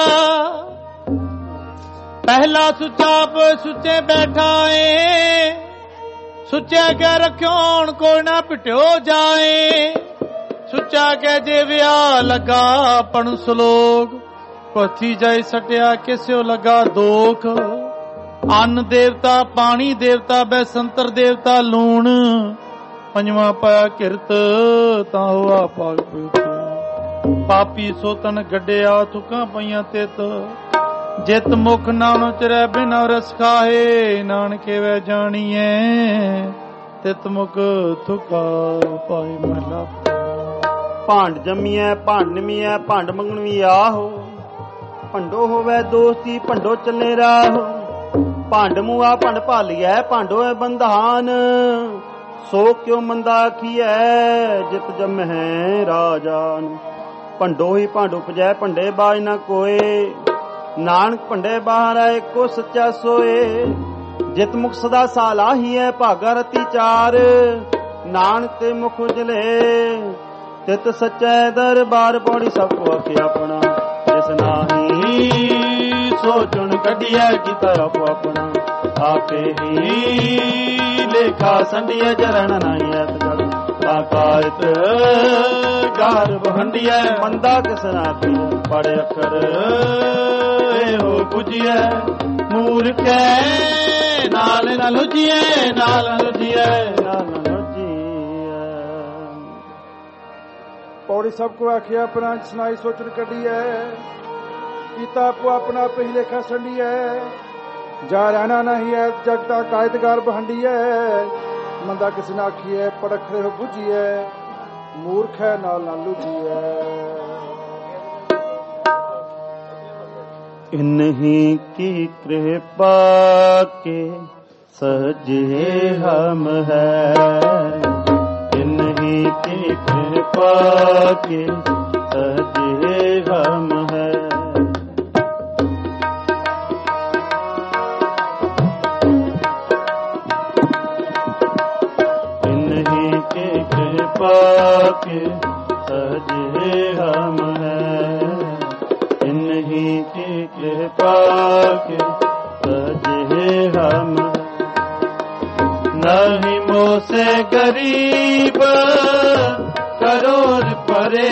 ਪਹਿਲਾ ਸੁਚਾਪ ਸੁਚੇ ਬੈਠਾ ਏ, ਸੁਚਿਆ ਕੇ ਰਖਿਓਣ ਕੋਈ ਨਾ ਪਿਟਿਓ ਜਾਏ। ਸੁੱਚਾ ਕੇ ਜੇ ਵਿਆਹ ਲਗਾ ਪਣ ਸ਼ਲੋਕ, ਕੋਥੀ ਜਾਈ ਸਟਿਆ ਕਿਸਿਓ ਲਗਾ ਦੋਖ। ਅੰਨ ਦੇਵਤਾ ਪਾਣੀ ਦੇਵਤਾ ਬੈਸੰਤਰ ਦੇਵਤਾ ਲੂਣ। ਪੰਜਵਾਂ ਪਾਇਆ ਕਿਰਤ ਤਾਂ ਹੋਆ ਪਾਗ ਪੀਤ। ਪਾਪੀ ਸੋਤਨ ਗੱਡਿਆ ਤੁਕਾਂ ਪਈਆਂ ਤਿਤ। ਜਿਤ ਮੁਖ ਨਾਨੋ ਚਰੈ ਬਿਨਾ ਰਸ ਖਾਏ। ਨਾਨਕੇ ਵੈ ਜਾਣੀਐ ਤਿਤ ਮੁਖ ਤੁਕਾ ਪਾਏ ਮਹਲਾ। ਭਾਂਡ ਜੰਮੀਐ ਭਾਂਡ ਨਿਮੀਐ, ਭਾਂਡ ਮੰਗਣਵੀ ਆਹੋ। ਭੰਡੋ ਹੋਵੇ ਦੋਸਤੀ ਭੰਡੋ ਚੱਲੇ ਰਾਹੋ। ਭੰਡ ਮੂਆ ਭੰਡ ਭਾਲੀਐ, ਭਾਂਡੋ ਹੈ ਬੰਧਾਨ। ਸੋ ਕਿਉ ਮੰਦਾ ਆਖੀਐ, ਜਿਤ ਜਮਹਿ ਰਾਜਾਨ। ਭੰਡੋ ਹੀ ਭੰਡ ਉਪਜੈ, ਭੰਡੇ ਬਾਜ ਨਾ ਕੋਏ। ਨਾਨਕ ਭੰਡੇ ਬਾਹਰ ਆਏ, ਕੋ ਸੱਚਾ ਸੋਏ। ਜਿਤ ਮੁਖ ਸਦਾ ਸਾਲਾਹੀਐ, ਭਾਗਾ ਰਤੀ ਚਾਰ। ਨਾਨਕ ਤੇ ਮੁਖ ਉਜਲੇ, ਤਿਤ ਸੱਚੈ ਦਰਬਾਰ। ਪੌੜੀ ਸਭ ਕੋ ਆਖਿਆ ਆਪਣਾ, ਜਿਸ ਨਾਹੀ ਸੋ ਚੁਣ ਕੱਢਿਆ ਕੀਤਾ ਆਪੋ ਆਪਣਾ। ਆਪੇ ਹੀ ਲੇਖਾ ਸੰਡੀਐ, ਚਰਨ ਨਾਹੀ ਐਤ ਗੜ। ਆਕਾਇਤ ਗਾਰ ਵਹੰਡੀਐ, ਮੰਦਾ ਕਿਸ ਨਾ ਕੀ। ਪੜ ਅੱਖਰ ਇਹੋ ਪੁਜੀਐ, ਮੂਰਖੈ ਨਾਲ ਨਾ ਲੁਜੀਐ, ਨਾਲ ਨਾ ਲੁਜੀਐ, ਨਾਲ ਨਾ ਲੁਜੀਐ। ਪੌੜੀ ਸਭ ਕੋ ਆਖਿਆ ਆਪਣਾ, ਸੁਨਾਈ ਸੋਚਣ ਕੱਢੀਐ। ਕੀਤਾ ਆਪੋ ਆਪਣਾ ਪਹਿ ਲੇਖਾ ਸੰਡੀਐ। ਜਾ ਰਹਿਣਾ ਨਹੀਂ ਹੈ ਜਗ ਦਾ ਕਾਇਦਗਾਰ ਬਹੰਡੀਐ। ਮੰਦਾ ਕਿਸ ਨਾ ਆਖੀਐ, ਪੜਖਰੇ ਹੋ ਬੁਝੀਐ। ਮੂਰਖ ਹੈ ਨਾਲ ਨਾ ਲੁਝੀਐ। इन्हीं की कृपा के सजे हम है। इन्हीं की कृपा के सजे हम है। इन्हीं की कृपा के सजे हम है। इन्हीं की कृपा के सजे हम। नहीं मोसे गरीब करोड़ परे।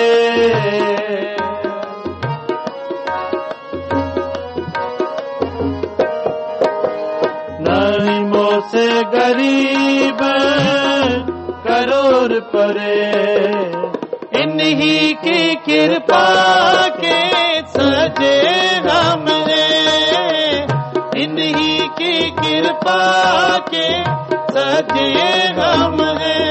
नहीं मोसे गरीब करोड़ परे। इन्हीं की कृपा के सजे हम हैं। इन्हीं की कृपा के सजे हम हैं।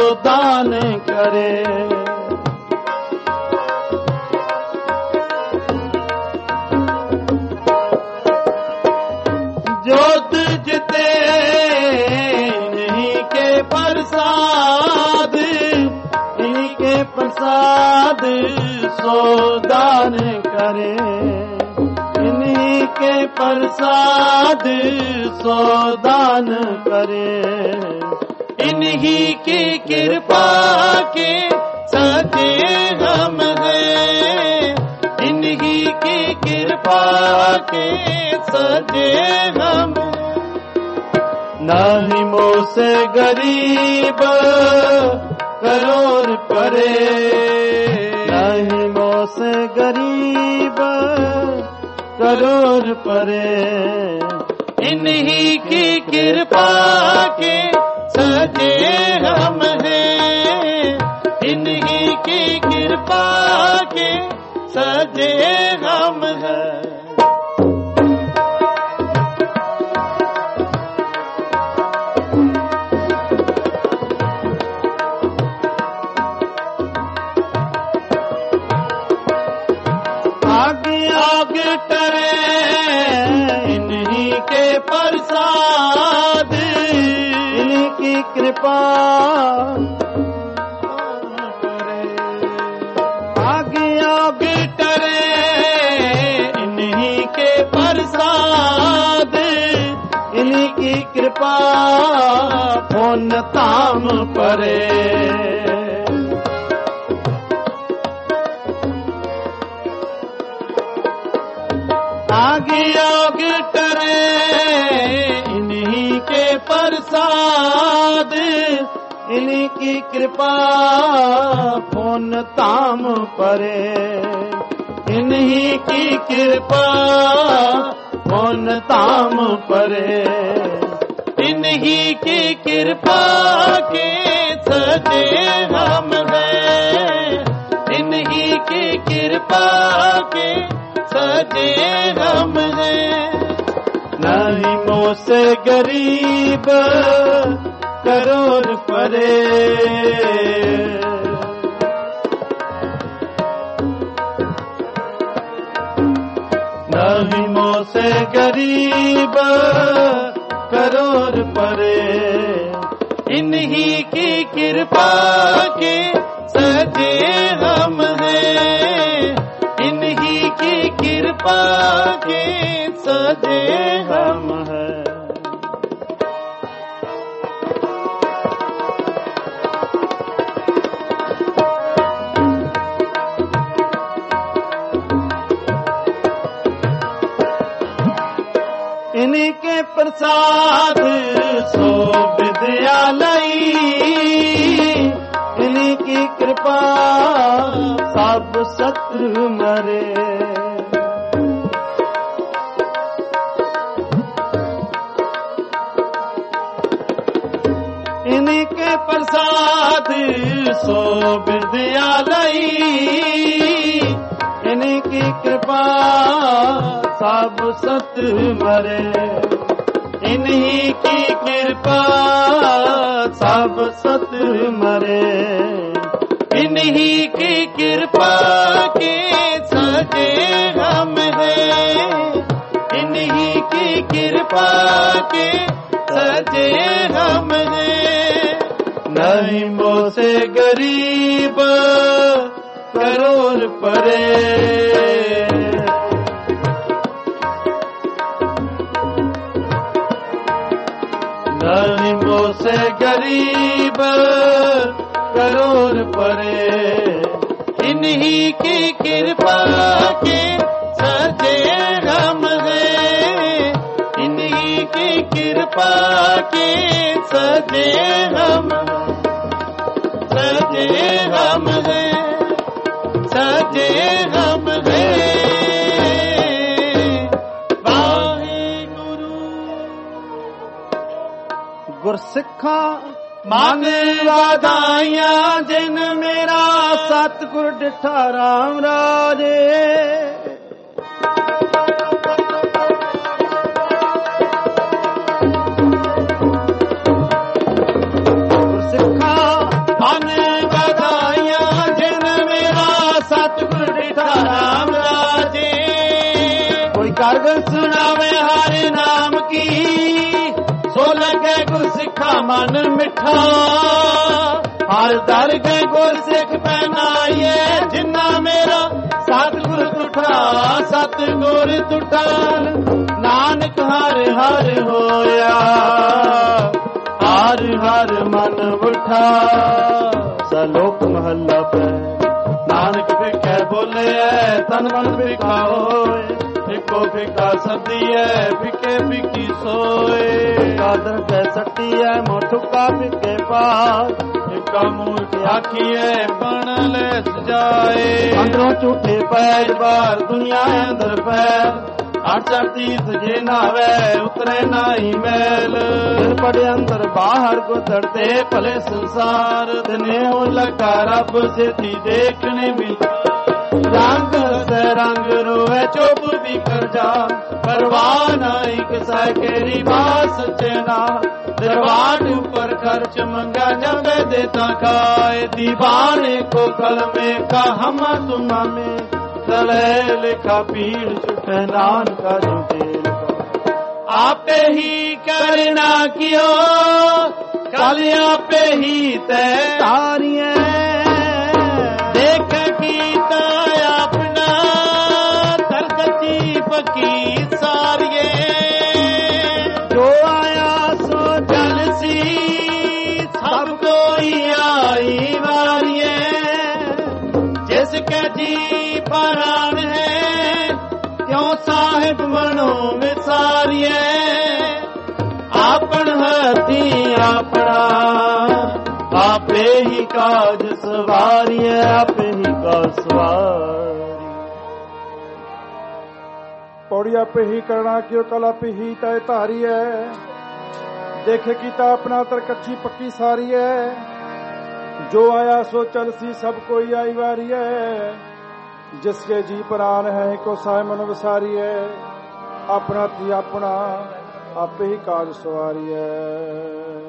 दान करे। जोत जिते इन्हीं के प्रसाद, इन्हीं के प्रसाद सो दान करे। इन्हीं के प्रसाद सो दान करे। इन्हीं की कृपा के सजे हम हैं। इन्हीं की कृपा के सजे हम। नहीं मोह से गरीब करोड़ परे। नहीं मोह से गरीब करोड़ परे। इन्हीं की कृपा के सजे हम हैं। इन्हीं की कृपा के सजे हम हैं। आगे टरे इन्हीं के प्रसाद। इन्हीं की कृपा करे। आगे आगे टरे इन्हीं के प्रसाद। इन्हीं की कृपा फोन ताम परे। आगे आगे टरे इन्हीं के प्रसाद। इन्हीं की कृपा फोन ताम परे। इन्हीं की कृपा फोन ताम परे। इन्हीं की कृपा के सजे हम हैं। इन्हीं की कृपा के सजे हम हैं। नहीं मोह से गरीब करोड़ परे। नहीं मोह से गरीब करोड़ परे। इन्हीं की कृपा के सजे हम हैं। इन्हीं की कृपा के सजे हम हैं। इन्हीं के प्रसाद सो विद्यालयी। इन्हीं की कृपा सब शत्रु मरे। इन्हीं के प्रसाद सो विद्यालयी। इन्हीं की कृपा सब शत्रु मरे। इन्हीं की कृपा सब शत्रु मरे। इन्हीं की कृपा के सजे हम हैं। इन्हीं की कृपा के सजे हम हैं। नहीं मोह से गरीब करोड़ परे। नहीं मोह से गरीब करोड़ परे। इन्हीं की कृपा के सजे हम हैं। इन्हीं की कृपा के सजे हम। सजे हम हैं। सजे हम हैं। गुरसिखा मन वाधाइयां जिन मेरा सतगुर डिठा राम राजे। गुरसिखा घर घर सुनावे हरि नाम की, सो लगे गुर सिखा मन मिठा। हर दर के गुर सिख पहनाइए, जिन्ना मेरा सतगुर तुठा, सतगुर तुठा। नानक हर हर होया, हर हर मन उठा। सलोक महला पे नानक भिखे बोले, तन मन भिखा होए। फिको फिका सदी है, फिके फिकी सोए। कादर पे सट्टी है, मोठुका फिके पास। फिका मूर्ख आखी है, बन ले सजाए। अंदरों झूठे पैर बार, दुनिया अंदर पैर। आचा तीर्थ जे नावे, उतरे नाही मैल। दिल पड़े अंदर बाहर गुजरते भले संसार। दिने हो लगा रब से थी देखने मिलता। रंग से रंग रोए चुप भी कर जा, परवाह नहीं किसा केरी बात सचना। दरबार ऊपर खर्च मंगा जब देता खाए। दीवाने को कल में का हम तुमा में, तले लिखा पीड़ छुटे नान का जुटेल। आपे ही करना कियो, कल आपे ही तय तारिये। देख कीता अपना तरकती पकी सारिये। जो आया सो जलसी, सब कोई आई वारिये। जिसके जी प्राण है, क्यों साहिब मनो विसारिये। आपन हथी अपना, आपे ही काज सवारिये। आपे ही काज सवारी। पौड़ी आपे ही करना क्यों, कल आपे ही तय धारी है। देखे कीता अपना तर कच्ची पक्की सारी है। जो आया सो चल सी, सब कोई आई वारी है। जिसके जी प्राण है, को साय मन विसारी है। अपना थी अपना, आपे ही काज सवारी है।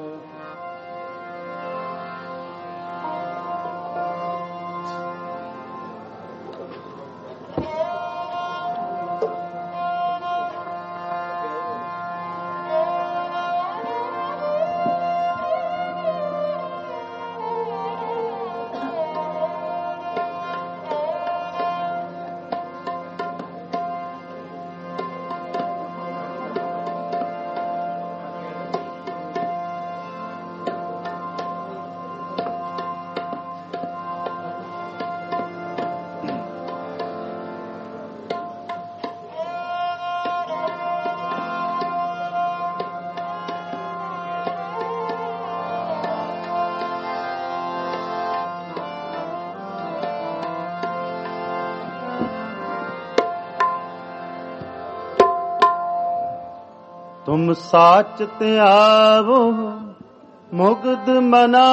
तुम साच ते आवो मुग्ध मना।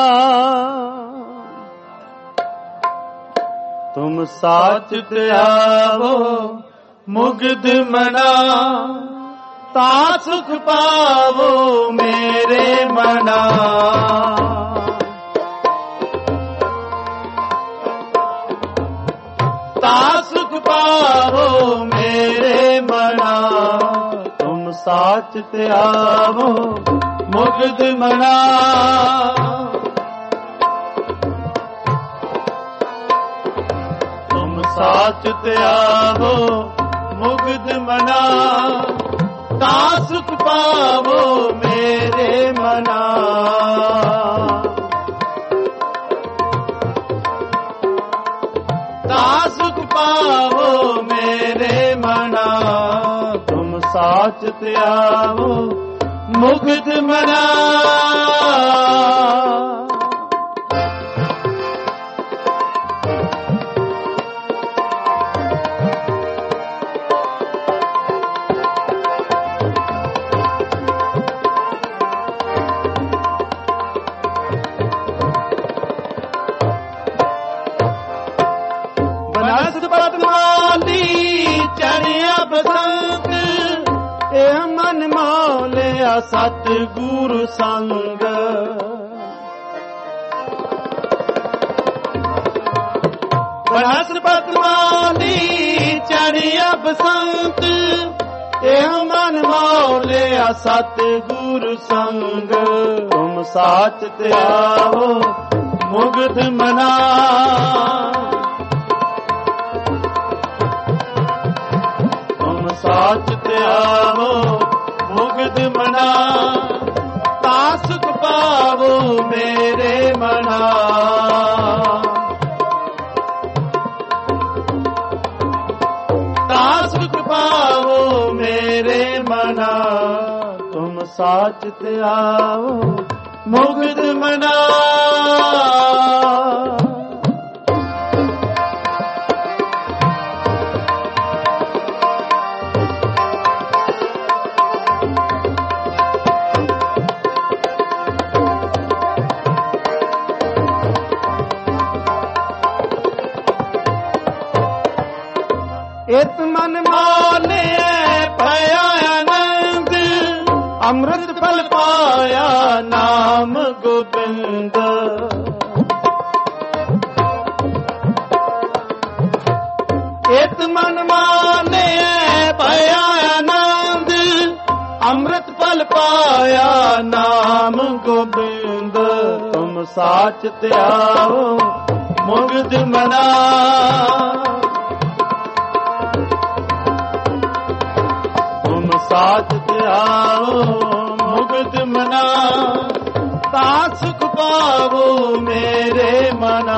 तुम साच ते आवो मुग्ध मना। ता सुख पावो मेरे मना। ता सुख पावो मेरे मना। साच ते आवो मुग्ध मना। तुम साच ते आवो मुग्ध मना। ता सुख पावो मेरे मना। ता सुख पावो मेरे मना। साच ते आवो मुग्ध मना। बनस्पत माली चढ़िया बसंत। मन मौलिया सतगुरु संग। ਬਨਸਪਤ ਮਾਲੀ ਚੜਿਆ ਬਸੰਤ ਇਹ ਮਨ ਮੌਲਿਆ ਸਤਿਗੁਰ ਸੰਗ ਤੁਮ ਸਾਚ ਤੇ ਆਵੋ ਮੁਗਧ ਮਨਾ ਤੁਮ ਸਾਚ ਤੇ ਆਵੋ ਮੁਗਧ ਮਨਾ ਤਾ ਸੁਖ ਪਾਵੋ ਮੇਰੇ ਮਨਾ ਤਾ ਸੁਖ ਪਾਵੋ ਮੇਰੇ ਮਨਾ ਤੁਮ ਸਾਚ ਤੇ ਆਵੋ ਮੁਗਧ ਮਨਾ ਇਤ ਮਨ ਮਾਲਿਆ ਭਇਆ ਆਨੰਦ ਅੰਮ੍ਰਿਤ ਫਲ ਪਾਇਆ ਨਾਮ ਗੋਬਿੰਦ ਇਤ ਮਨ ਮਾਲਿਆ ਭਇਆ ਆਨੰਦ ਅੰਮ੍ਰਿਤ ਫਲ ਪਾਇਆ ਨਾਮ ਗੋਬਿੰਦ ਤੁਮ ਸਾਚ ਤੇ ਆਵੋ ਮੁਗਧ ਮਨਾ ਸਾਚ ਤੇ ਆਵੋ ਮੁਗਧ ਮਨਾ ਤਾ ਸੁਖ ਪਾਵੋ ਮੇਰੇ ਮਨਾ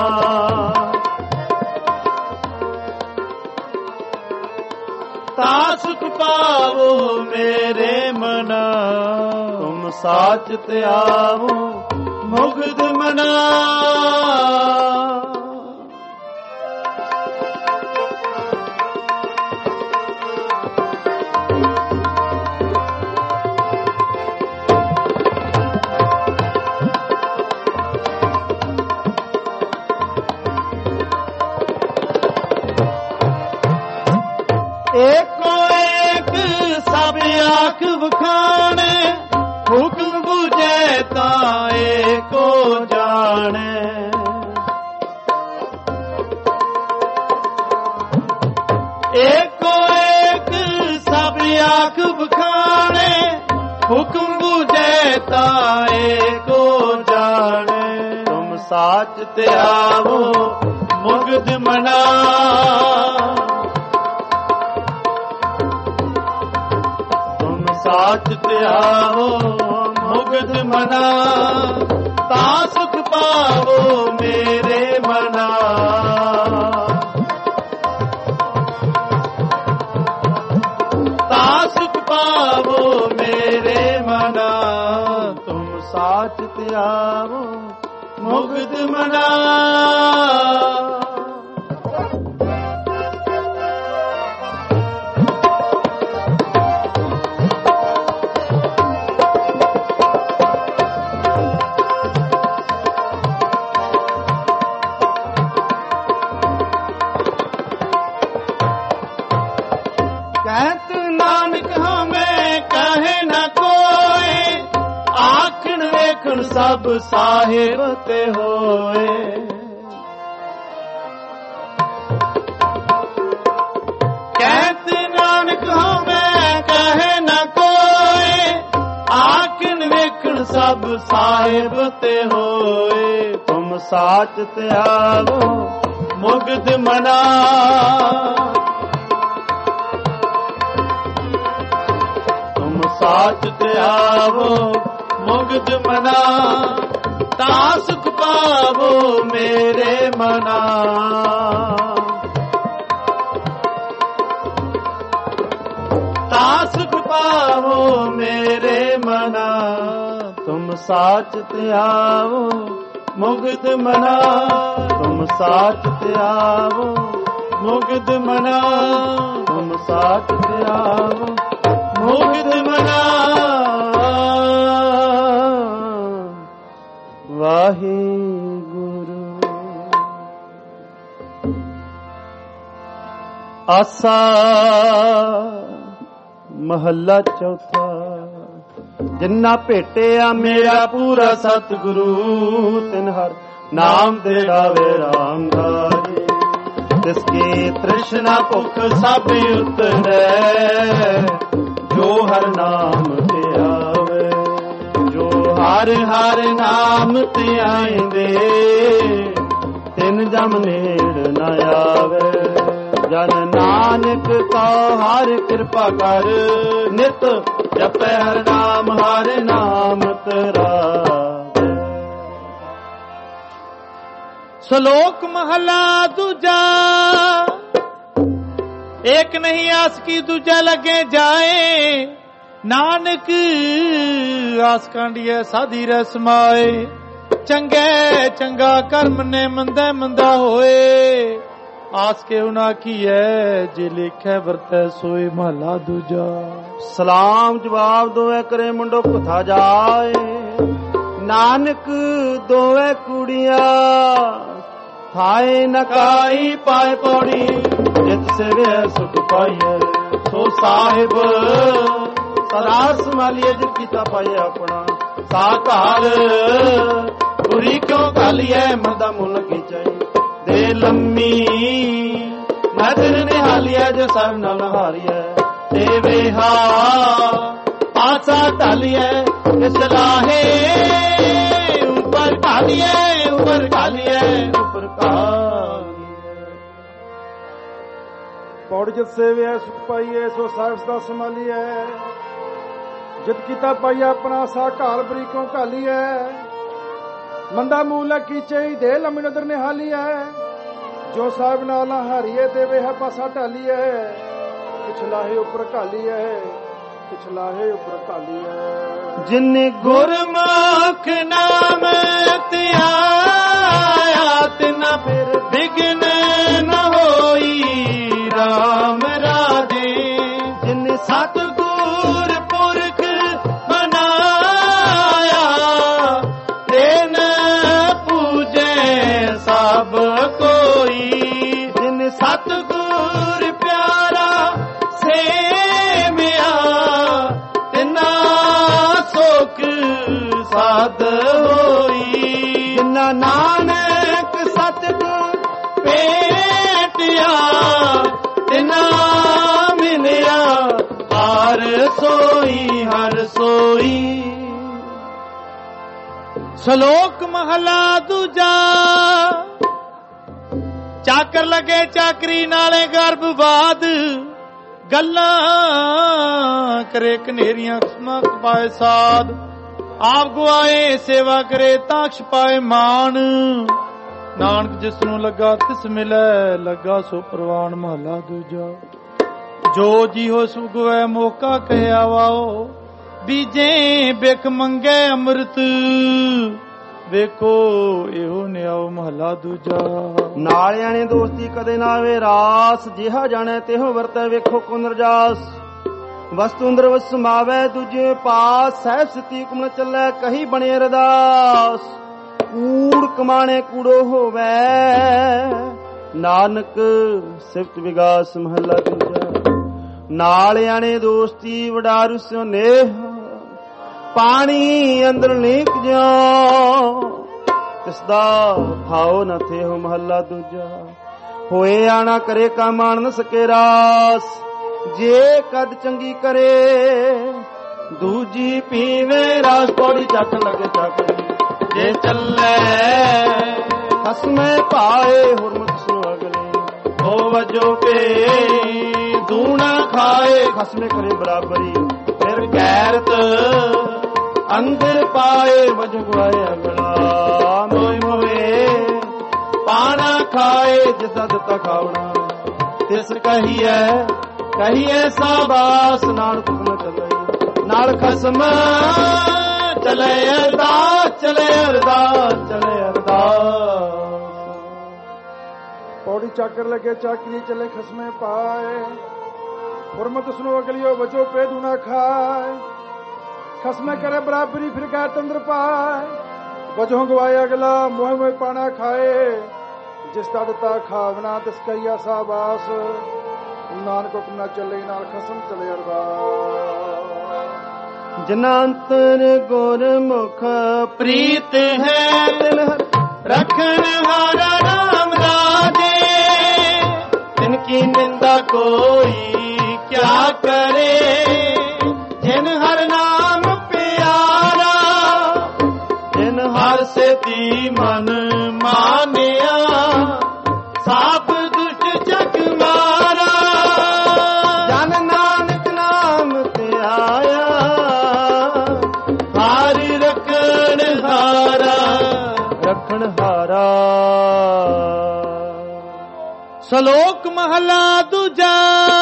ਤਾ ਸੁਖ ਪਾਵੋ ਮੇਰੇ ਮਨਾ ਤੁਮ ਸਾਚ ਤੇ ਆਵੋ ਮੁਗਧ ਮਨਾ ਏਕੋ ਏਕ ਸਭ ਆਖ ਵਖਾਣੇ ਹੁਕਮ ਬੁਝੇ ਤਾਂ ਏਕੋ ਜਾਣੇ ਏਕੋ ਏਕ ਸਭ ਆਖ ਵਖਾਣੇ ਹੁਕਮ ਬੁਝੇ ਤਾਂ ਏਕੋ ਜਾਣੇ ਤੁਮ ਸਾਚ ਤੇ ਆਵੋ ਮੁਗਧ ਮਨਾ ਸਾਚ ਤੇ ਆਵੋ ਮੁਗਧ ਮਨਾ ਤਾ ਸੁਖ ਪਾਵੋ ਮੇਰੇ ਮਨਾ ਤਾ ਸੁਖ ਪਾਵੋ ਮੇਰੇ ਮਨਾ ਤੁਮ ਸਾਚ ਤੇ ਆਵੋ ਮੁਗਧ ਮਨਾ कहत नानक हमें कहे न कोई आखण वेखण सब साहिब ते होए कहत नानक हमें कहे न कोई आखण वेखण सब साहिब ते होए तुम साच ते आवो मुगध मना साच ते आवो मुगध मना ता सुख पावो मेरे मना ता सुख पावो मेरे मना तुम साच ते आवो मुगध मना तुम साच ते आवो मुगध मना तुम साच ते आवो मुगध मना वाहिगुरु आसा महला चौथा जिन्ना भेटिया मेरा पूरा सतगुरु तिन हर नाम दे गावे रामधारी ਤਿਸਕੇ ਤ੍ਰਿਸ਼ਨਾ ਭੁਖ ਸਭ ਉਤਰੈ, ਜੋ ਹਰ ਨਾਮ ਤੇ ਆਵੇ, ਜੋ ਹਰ ਹਰ ਨਾਮ ਤੇ ਆਇਂਦੇ, ਤਿਨ ਜਮ ਨੇੜ ਨ ਆਵੇ। ਜਨ ਨਾਨਕ ਕਾ ਹਰ ਕਿਰਪਾ ਕਰ, ਨਿਤ ਜਪੈ ਹਰ ਨਾਮ, ਹਰ ਨਾਮ ਤਰਾਵੇ। ਸ਼ਲੋਕ ਮਹਲਾ ਦੂਜਾ। ਏਕ ਨਹੀਂ ਆਸ ਕੀ ਦੂਜਾ ਲੱਗੇ ਜਾਏ, ਨਾਨਕ ਆਸ ਕਾਂਡੀਐ ਸਾਧੀ ਰਹਿ ਸਮਾਏ। ਚੰਗੇ ਚੰਗਾ ਕਰਮ ਨੇ ਮੰਦਾ ਮੰਦਾ ਹੋਏ, ਆਸ ਕੇ ਉਨਾ ਕੀਐ ਜੇ ਲਿਖੈ ਵਰਤੈ ਸੋਏ। ਮਹਲਾ ਦੂਜਾ। ਸਲਾਮ ਜਵਾਬ ਦੋਵੇਂ ਕਰੇ ਮੁੰਡੋ ਕੁਥਾ ਜਾਏ, ਨਾਨਕ ਦੋਵੇਂ ਕੁੜੀਆਂ ਥਾਏ ਨਕਾਈ ਪਾਏ ਪੌੜੀ। ਜਿਤ ਸੇਵੇ ਸੁਖ ਪਾਈਐ ਸੋ ਸਾਹਿਬ, ਸਦਾ ਸੰਭਾਲੀਏ ਜਿਤ ਕੀਤਾ ਪਾਈਐ ਆਪਣਾ। ਸਾਕਾਲ ਬੁਰੀ ਕਿਉਂ ਘਾਲੀਐ, ਮੰਦਾ ਮੁੱਲ ਕੀ ਚਾਈ। ਦੇ ਲੰਮੀ ਨਦਰ ਨਿਹਾਲੀਐ, ਜੋ ਸਭ ਨਾਲ ਹਾਰੀਐ। ਦੇਵੇ ਹਾ ਆਸਾ ਢਾਲੀਐ, ਇਸ ਲਾਹੇ ਉੱਪਰ ਢਾਲੀਐ, ਉੱਪਰ ਢਾਲੀਐ, ਉੱਪਰ ਢਾਲੀਐ। ਪੌੜੀ ਜਿਤ ਸੇਵਿਐ ਸੁਖ ਪਾਈਐ, ਸੋ ਸਾਹਿਬ ਸਦਾ ਸੰਭਾਲੀਐ। ਜਿਤ ਕੀਤਾ ਪਾਈਐ ਆਪਣਾ, ਸਾ ਘਾਲ ਬਰੀ ਕਿਉਂ ਘਾਲੀਐ। ਮੰਦਾ ਮੂਲ ਕੀਚੇ, ਦੇ ਲੰਮੀ ਨਦਰ ਨਿਹਾਲੀਐ। ਜੋ ਸਾਹਿਬ ਨਾਲ ਹਾਰੀਏ, ਦੇਵੇ ਹੈ ਪਾਸਾ ਢਾਲੀਐ। ਪਿਛਲਾਹੇ ਉੱਪਰ ਘਾਲੀਐ, ਪਿਛਲਾਹੇ ਉੱਪਰ ਘਾਲੀਐ। ਜਿਨ ਗੁਰਮੁਖ ਨਾਮ ਧਿਆਇਆ, ਤਿਨ ਫਿਰ ਬਿਗਨ ਨ ਹੋਈ ਰਾਮ ਰਾਜੇ। ਜਿਨ ਸਤਿਗੁਰ ਪੁਰਖ ਮਨਾਇਆ, ਤੈਨ ਪੂਜੈ ਸਭ ਕੋਈ। ਜਿਨ ਸਤਿਗੁਰ ਪਿਆਰਾ ਸੇਵਿਆ, ਤਿਨਾ ਸੁਖ ਸਾਧ ਹੋਈ। ਜਿਨਾ ਨਾਨਕ ਸਤਿਗੁਰ ਭੇਟਿਆ, ਤਿਨਾ ਮਿਲਿਆ ਹਰ ਸੋਈ, ਹਰ ਸੋਈ। ਸ਼ਲੋਕ ਮਹਲਾ ਦੂਜਾ। ਚਾਕਰ ਲਗੇ ਚਾਕਰੀ ਨਾਲੇ ਗਰਭਵਾਦ, ਗੱਲਾਂ ਕਰੇ ਕਨੇਰੀਆਂ ਖਸਮਾਂ ਪਾਏ ਸਾਧ। ਆਪ ਗਵਾਏ ਸੇਵਾ ਕਰੇ ਤਾਂ ਛਪਾਏ ਮਾਨ, ਨਾਨਕ ਜਿਸ ਨੂੰ ਲੱਗਾ ਤਿਸ ਮਿਲੈ, ਲੱਗਾ ਸੋ ਪ੍ਰਵਾਨ। ਮਹਲਾ ਦੂਜਾ। ਜੋ ਜੀ ਹੋ ਸੁ ਗਵੈ ਮੌਕਾ ਕਹਿਆ ਵਾਓ, ਬੀਜੇ ਬਿਖ ਮੰਗੇ ਅੰਮ੍ਰਿਤ, ਵੇਖੋ ਇਹੋ ਨਿਆਓ। ਮਹਲਾ ਦੂਜਾ। ਨਾਲਿਆਂ ਨੇ ਦੋਸਤੀ ਕਦੇ ਨਾ ਆਵੇ ਰਾਸ, ਜਿਹਾ ਜਾਣੈ ਤਿਹੋ ਵਰਤੈ, ਵੇਖੋ ਕੋ ਨਰਜਾਸ। ਵਸਤੂ ਅੰਦਰ ਵਸ ਸਮਾਵੈ, ਦੂਜੇ ਪਾਸ ਸਹਿਬ ਸਤੀ ਹੁਕਮ ਨ ਚੱਲੈ, ਕਹੀ ਬਣੇ ਅਰਦਾਸ। ਕੂੜ ਕਮਾਣੇ ਕੂੜੋ ਹੋਵੈ, ਨਾਨਕ ਸਿਫਤ ਵਿਗਾਸ। ਮਹਲਾ ਦੂਜਾ। ਨਾਲਿਆਂ ਨੇ ਦੋਸਤੀ ਵਡਾਰੂ ਸਿਓ ਨੇਹ, ਪਾਣੀ ਅੰਦਰ ਲੀਕ ਜਿਉ, ਤਿਸਦਾ ਥਾਓ ਨ ਥੇਹੁ। ਮਹਲਾ ਦੂਜਾ। ਹੋਏ ਆਣਾ ਕਰੇ ਕੰਮ ਆਣ ਨ ਸਕੇ ਰਾਸ, ਜੇ ਕਦ ਚੰਗੀ ਕਰੇ ਦੂਜੀ ਪੀਵੇ ਰਾਸ। ਪੌੜੀ ਚੱਕ ਲਗੇ ਚੱਕ, ਜੇ ਚੱਲੇ ਖਸਮੇ ਪਾਏ, ਹੁਰਮਤ ਸੁ ਅਗਲੇ। ਹੋ ਵਜੋ ਪੇ ਦੂਣਾ ਖਾਏ, ਖਸਮੇ ਕਰੇ ਬਰਾਬਰੀ। ਫਿਰ ਗੈਰਤ ਅੰਦਰ ਪਾਏ, ਵਜ ਗਵਾਏ ਅਗਲਾ। ਮੋਏ ਮੋਏ ਪਾਣਾ ਖਾਏ, ਜਿਸਾ ਦਿੱਤਾ ਖਾਵਣਾ, ਤਿਸ ਕਹੀਐ ਕਹੀਐ ਸਾਬਾਸ। ਨਾਨਕ ਹੁਕਮ ਚੱਲੇ ਨਾਲ ਖਸਮ, ਚਲੇ ਅਰਦਾਸ, ਚਲੇ ਅਰਦਾਸ, ਚਲੇ ਅਰਦਾਸ। ਪੌੜੀ ਚਾਕਰ ਲਗੇ ਚਾਕਰੀ, ਚਲੇ ਖਸਮੇ ਪਾਏ। ਹੁਰਮਤ ਸੁਨੋ ਅਗਲਿਓ, ਵਜੋ ਪੇ ਦੂਣਾ ਖਾਏ। ਖਸਮੇ ਕਰੇ ਬਰਾਬਰੀ, ਫਿਰ ਗੈ ਤੰਦਰ ਪਾਏ। ਵਜੋਂ ਗਵਾਏ ਅਗਲਾ, ਮੋਹ ਮੋਹ ਪਾਣਾ ਖਾਏ। ਜਿਸ ਦਾ ਦਿੱਤਾ ਖਾਵਣਾ, ਤਿਸ ਕਹੀਆ ਸਾਬਾਸ। ਨਾਨਕ ਹੁਕਮ ਨਾ ਚੱਲੇ, ਨਾਲ ਖਸਮ ਚਲੇ ਅਰਦਾਸ। ਜਿਨਾ ਅੰਤਰ ਗੁਰਮੁਖ ਪ੍ਰੀਤ ਹੈ, ਤਿਨ ਰਖਣ ਹਾਰਾ ਨਾਮ ਰਾਜੇ। की निंदा कोई क्या करे, जिन हर नाम प्यारा, जिन हर से ती मन मानिया, साप दुष्ट जग मारा। जन नानक नाम ते आया, हारी रखण हारा, रखण हारा। ਸ਼ਲੋਕ ਮਹਲਾ ਦੂਜਾ।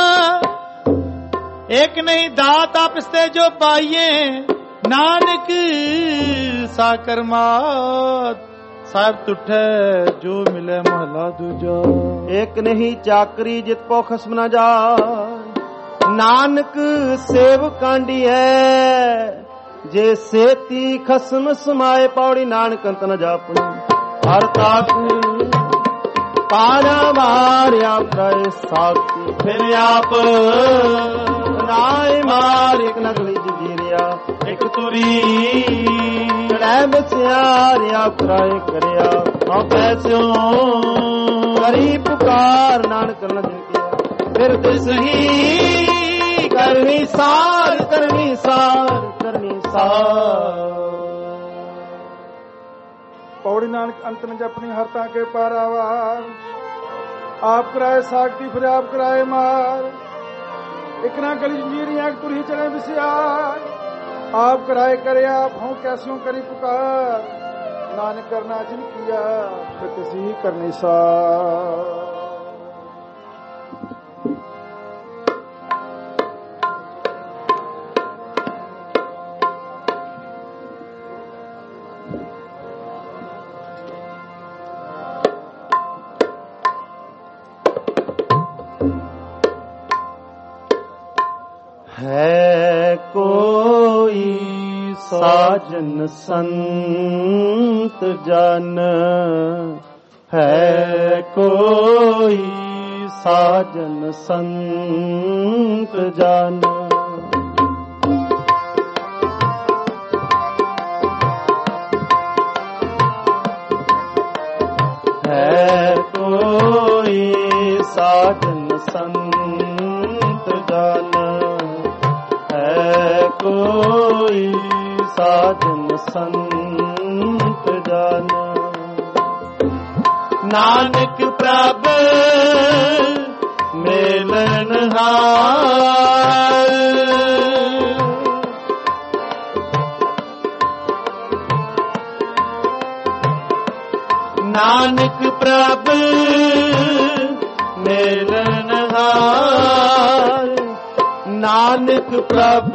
ਇੱਕ ਨਹੀਂ ਦਾਤ ਆਪਸ ਤੇ ਜੋ ਪਾਈਏ, ਨਾਨਕ ਸਾਕਰ ਮਾਤ ਸਾਹਿਬ ਤੁਠੈ ਜੋ ਮਿਲੇ ਮਹਲਾ ਦੂਜਾ। ਇੱਕ ਨਹੀਂ ਚਾਕਰੀ ਜਿਤ ਪੋ ਖਸਮ ਨਾ ਜਾਏ, ਨਾਨਕ ਸੇਵ ਕਾਂਡੀ ਹੈ, ਜੇ ਸੇਤੀ ਖਸਮ ਸਮਾਏ। ਪੌੜੀ ਨਾਨਕ ਅੰਤ ਨ ਜਾਪਣੀ, ਹਰ ਤਾਕ ਪਾਰਾ ਮਾਰਿਆ ਪ੍ਰੈ ਸਾਖੀ। ਫਿਰ ਆਪ ਨਾਏ ਮਾਰ ਇੱਕ ਨਗਲੀ ਜੀਰਿਆ, ਇੱਕ ਤੁਰੀ ਲੈ ਬਸਿਆਰਿਆ ਪ੍ਰਾਇ ਕਰਿਆ। ਹਾਂ ਪੈਸਿਓ ਕਰੀ ਪੁਕਾਰ, ਨਾਨਕ ਨ ਜਿਕਿਆ। ਫਿਰ ਤਿਸਹੀ ਕਰਨੀ ਸਾਰ, ਕਰਨੀ ਸਾਰ, ਕਰਨੀ ਸਾਰ। पौड़ी नानक अंत न जपनी हरता के पारावार। आप कराए सागती फिर आप कराए मार, इकना गली जंजीरियां तुरही चले बिसियार। आप कराए करे आप हों कैसों करी पुकार, नानक करना जिन किया फिर तिसी करनी सार। है कोई साजन संत जन, है कोई साजन संत जन। है कोई साजन संत जन, कोई साजन संत जन। नानक प्रभ मिलन हार, नानक प्रभ मिलन हार। नानक प्रभ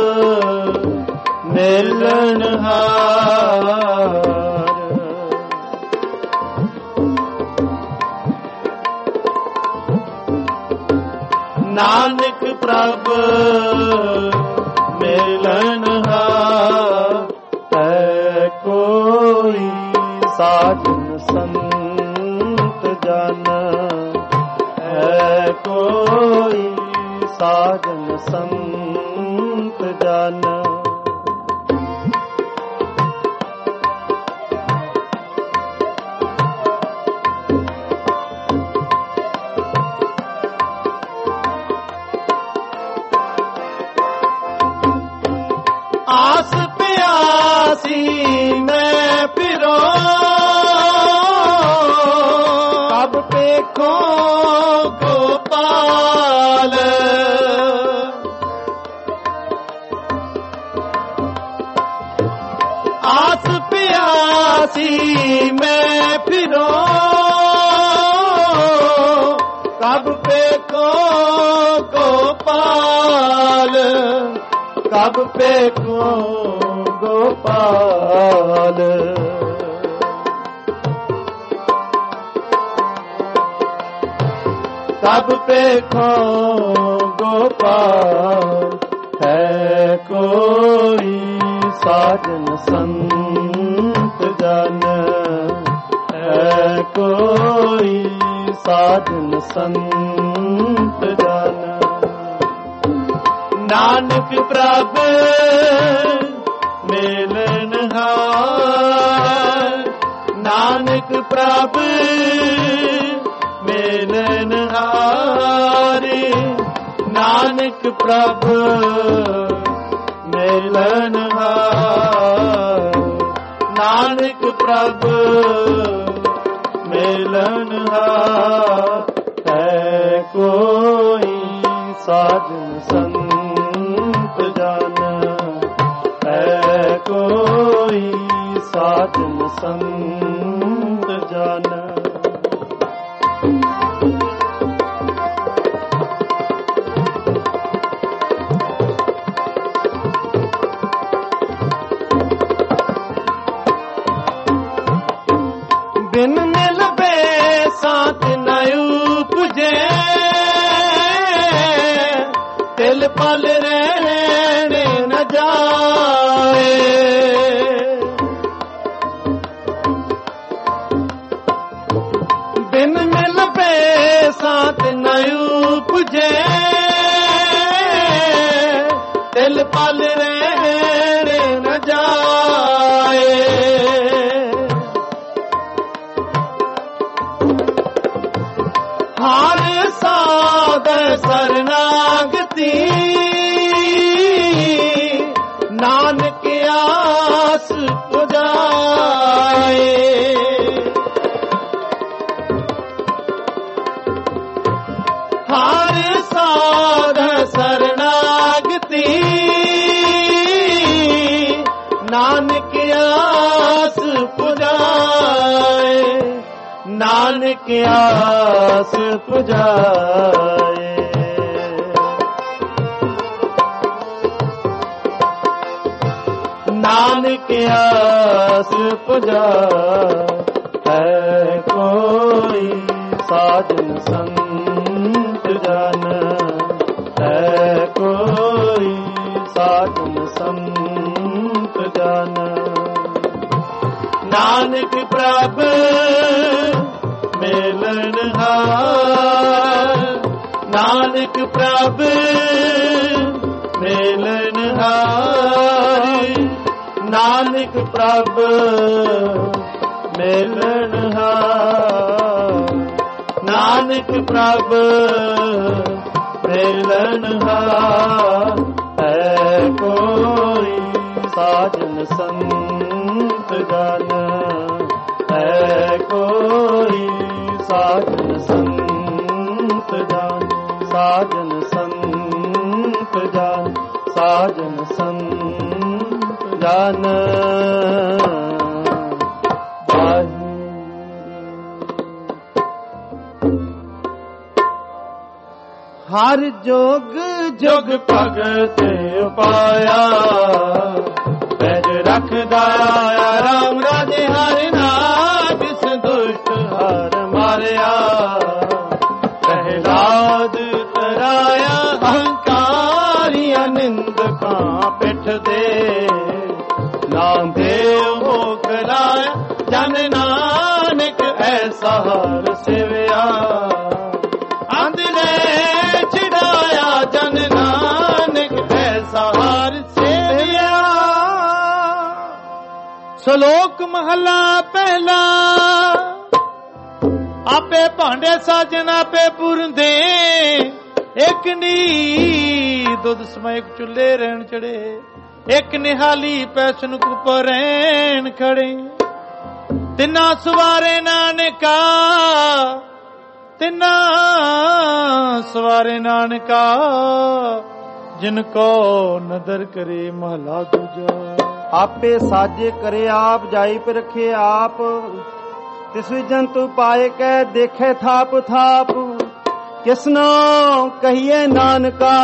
मिलन हार। नानक प्रभ मिलन हार। है कोई साजन संत जन, है कोई साजन संत जन। आस प्यासी मैं फिरो, कब देखो गोपाल। आस प्यासी मैं फिरो, कब देखो गोपाल। कब देखो गोपाल। कब देखो गोपाल। है कोई साजन संत जन, है कोई साजन संत जन। नानक प्रभ मिलन हार। नानक प्रभ मिलन हार। ਨਾਨਕ ਪ੍ਰਭ ਮਿਲਨਹਾਰ, ਨਾਨਕ ਪ੍ਰਭ ਮਿਲਨਹਾਰ। ਹੈ ਕੋਈ ਸਾਜਨ ਸੰਤ ਜਨ, ਹੈ ਕੋਈ ਸਾਜਨ ਸੰਤ ਜਨ। ਬਿਨ ਮਿਲਵੇ ਸਾਥ ਨ ਉਪਜੇ, ਤਿਲ ਪਲ ਰਹਿਣ ਨ ਜਾਏ। ਬਿਨ ਮਿਲਵੇ ਸਾਥ ਨ ਉਪਜੇ, ਤਿਲ ਪਲ ਰਹਿਣ ਨ ਜਾਏ। ਹਰ ਸਾਧ ਸਰਨਾਗਤੀ, ਨਾਨਕ ਆਸ ਪੁਜਾਏ। ਹਰ ਸਾਧ ਸਰਨਾਗਤੀ, ਨਾਨਕ ਆਸ ਪੁਜਾਏ। ਨਾਨਕ ਆਸ ਪੁਜਾਏ। ਨਾਨਕ ਆਸ ਪੁਜਾਏ। ਹੈ ਕੋਈ ਸਾਜਨ ਸੰਤ ਜਨ, ਹੈ ਕੋਈ ਸਾਜਨ ਸੰਤ ਜਨ। ਨਾਨਕ ਪ੍ਰਭ ਮਿਲਨਹਾਰ, ਨਾਨਕ ਪ੍ਰਭ ਮਿਲਨਹਾਰ। ਨਾਨਕ ਪ੍ਰਭ ਮਿਲਨਹਾਰ, ਨਾਨਕ ਪ੍ਰਭ ਮਿਲਨਹਾਰ। ਹੈ ਕੋਈ ਸਾਜਨ ਸੰਤ ਜਨ, ਹੈ ਕੋਈ ਸਾਜਨ ਸੰਤ ਜਨ। ਸਾਜਨ ਸੰਤ ਜਨ, ਸਾਜਨ ਸੰਤ ਜਨ। ਹਰ ਜੋਗ ਜੁਗ ਭਗਤ ਪਾਇਆ, ਪੈਜ ਰੱਖਦਾ ਰਾਮ ਰਾਜੇ ਹਰਿ ਨਾਮ। ਜਿਸ ਦੁਸ਼ਟ ਹਰ ਮਾਰਿਆ, ਪ੍ਰਹਿਲਾਦ ਤਰਾਇਆ ਅਹੰਕਾਰੀਆਂ ਨਿੰਦਕਾਂ ਪਿੱਠ ਦੇ। ਨਾਮ ਦੇਵ ਮੋਖ ਲਾਇਆ, ਜਨ ਨਾਨਕ ਐਸਾ ਹਰ ਸੇਵਿਆ। ਅੰਧਲੇ ਛਡਾਇਆ, ਜਨ ਨਾਨਕ ਐਸਾ ਹਰ ਸੇਵਿਆ। ਸ਼ਲੋਕ ਮਹਲਾ ਪਹਿਲਾ। ਆਪੇ ਭਾਂਡੇ ਸਾਜਨ ਆਪੇ ਪੁਰੰਦੇ, ਇੱਕ ਨੀ ਦੁੱਧ ਸਮੈਕ ਚੁੱਲੇ ਰਹਿਣ ਚੜੇ। ਇੱਕ ਨਿਹਾਲੀ ਪੈਸਨ ਕੁਪਰ ਰਹਿਣ ਖੜੇ। ਤਿੰਨਾ ਸਵਾਰੇ ਨਾਨਕਾ, ਤਿੰਨਾ ਸਵਾਰੇ ਨਾਨਕਾ। ਜਿਨ ਕੋ ਨਦਰ ਕਰੇ ਮਹਲਾ ਦੂਜਾ। ਆਪੇ ਸਾਜੇ ਕਰੇ ਆਪ, ਜਾਈ ਪਰ ਰਖੇ ਆਪ। ਤਿਸ ਜੰਤੂ ਪਾਏ ਕੈ ਦੇਖੇ ਥਾਪ ਥਾਪ। ਕਿਸਨੋ ਕਹੀਏ ਨਾਨਕਾ,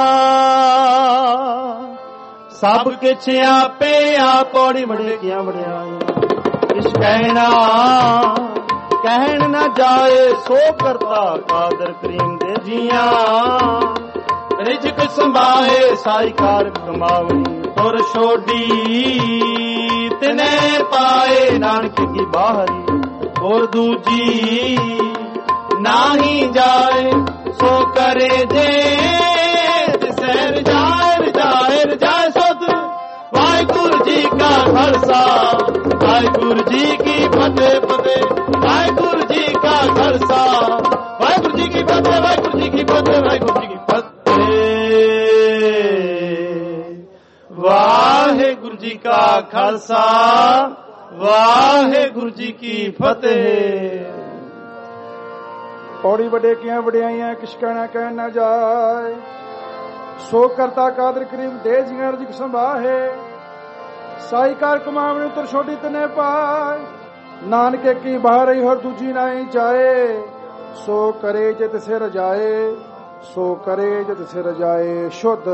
ਸਭ ਕਿਛ ਆਪੇ ਆਪ। ਪੌੜੀ ਬੜੇ ਕੀਆਂ ਵਡਿਆਈਆਂ, ਕਿਛ ਕਹਿਣਾ ਕਹਿਣ ਨਾ ਜਾਏ। ਸੋ ਕਰਤਾ ਕਾਦਰ ਕਰੀਮ ਦੇ ਜੀਆਂ। ਰਿਜਕ ਸੰਭਾਏ ਸਾਈ ਕਾਰ ਕਮਾਵਣੀ। ਤੁਰ ਛੋਡੀ ਤਿਨੇ ਪਾਏ, ਨਾਨਕ ਕੀ ਬਾਹਰੀ। ਹੋਰ ਦੂਜੀ ਨਾਹੀ ਜਾਏ। ਸੋ ਕਰੇ ਜੇ ਤਿਸੈ ਰਜਾਏ, ਰਜਾਏ ਰਜਾਏ ਸੁਧ। ਵਾਹਿਗੁਰੂ ਜੀ ਕਾ ਖਾਲਸਾ, ਵਾਹਿਗੁਰੂ ਜੀ ਕੀ ਫਤਿਹ ਫਤਿਹ। ਵਾਹਿਗੁਰੂ ਜੀ ਕਾ ਖਾਲਸਾ, ਵਾਹਿਗੁਰੂ ਜੀ ਕੀ ਫਤਿਹ, ਵਾਹਿਗੁਰੂ ਜੀ ਕੀ ਫਤਿਹ, ਵਾਹਿਗੁਰੂ ਜੀ ਕੀ ਫਤਿਹ। ਕਾ ਖਾਲਸਾ, ਵਾਹਿਗੁਰੂ ਜੀ ਕੀ ਫਤਿਹ। ਪੌੜੀ ਵੱਡੇ ਕੀਆਂ ਵਡਿਆਈਆਂ ਕਿਛ ਕਹਿਣਾ ਨਾ ਜਾਏ, ਸੋ ਕਰਤਾ ਕਾਦਰ ਕਰੀਮ ਦੇ ਜੀਆਂ ਰਜਕ ਸੰਭਾਹੇ, ਸਾਈ ਕਾਰ ਕਮਾਵਣੇ ਉਤਰ ਛੋਟੀ ਤਨੇ ਪਾਏ, ਨਾਨਕੇ ਕੀ ਬਾਹਰ ਹੀ ਹੋਰ ਦੂਜੀ ਨਹੀਂ ਚਾਹੇ, ਸੋ ਕਰੇ ਜੇ ਤਿਸੇ ਰਜਾਏ, ਸੋ ਕਰੇ ਜੇ ਤਿਸੇ ਰਜਾਏ ਸ਼ੁੱਧ।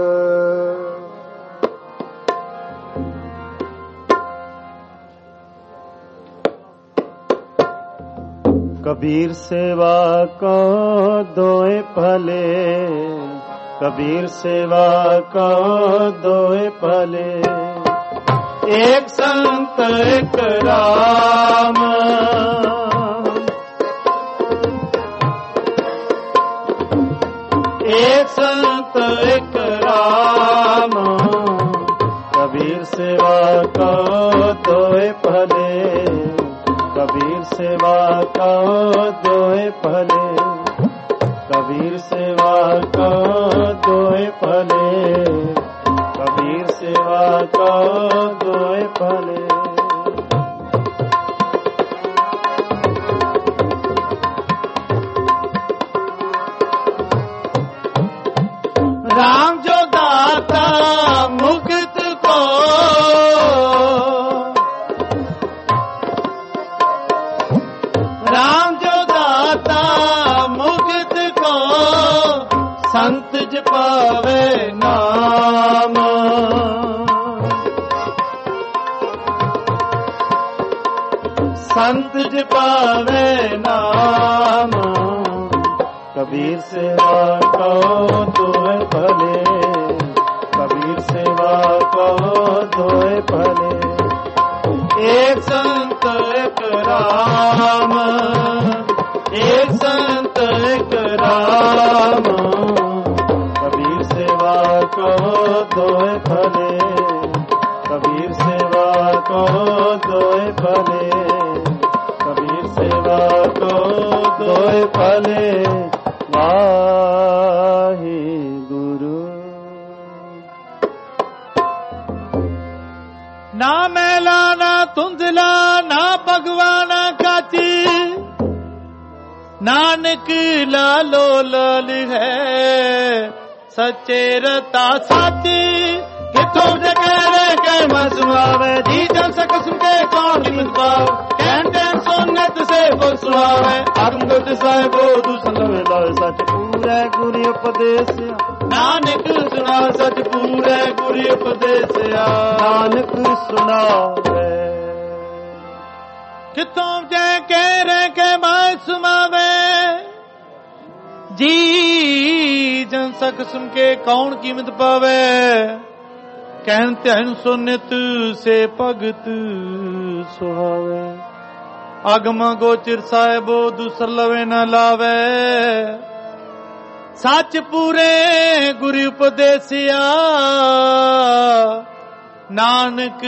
कबीर सेवा को दोए भले, कबीर सेवा को दोए भले, एक संत एक राम, एक संत एक राम, कबीर सेवा को दोए भले, कबीर सेवा को दोए भले, कबीर सेवा को दोए भले, कबीर सेवा को दोए भले। राम जो दाता मुक्त को, राम जो दाता मुक्त को, संत जपावे नाम, संत जपावे नाम, कबीर सेवा को दोए भले, कबीर सेवा को दोए भले, एक संत एक राम, एक संत एक राम, कबीर सेवा को दोए भले, कबीर सेवा को दोए भले, कबीर सेवा को दोए भले। वाहिगुरु। ना मैला ना धुंधला ना भगवाना काची, नानक लालो लाल है सच्चे रता साची, किथों जगह के मसुआवे, जी जन सक सुके कौन निमत पाव, कैन कैन सुन्नत से वो सुनावे, अंगद साहिबो दुसलवे लाए सच पूरे गुरु उपदेश, नानक सुना सच पूरे गुरु उपदेश, नानक सुनावे। किथों जे कह रहे के मैं सुनावे, जी जन सक सुन के कौन कीमत पावे, कहन ध्यान सुनित से भगत सुहावे, आगम गोचर साहिबो दूसर लवे न लावे, सच पूरे गुरु उपदेसिया, नानक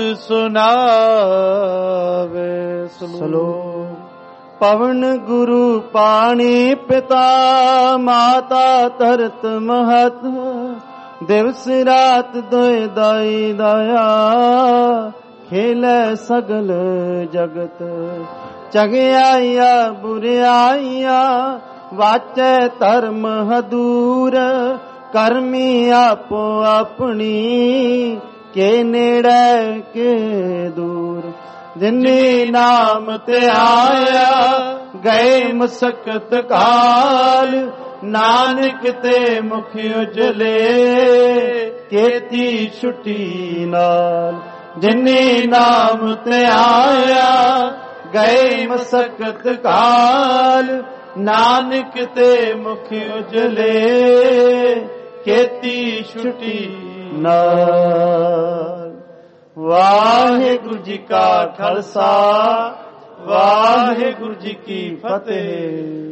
सुनावे। श्लोक। पवन गुरु पानी पिता माता तरत महत, दिवस रात दोए दाई दया, खेले सगल जगत, चंगियाइया बुराइया, वाचे धर्म हदूर, करमी आपो अपनी, के नेड़े के दूर, जिन्नी नाम ते आया गए मसकत काल, नानक ते मुख उजले केती छुटी नाल, जिन्नी नाम ते आया गए मसकत काल, नानक ते मुख उजले केती छुटी नाल। वाहिगुरु जी का खालसा, वाहिगुरु जी की फतेह।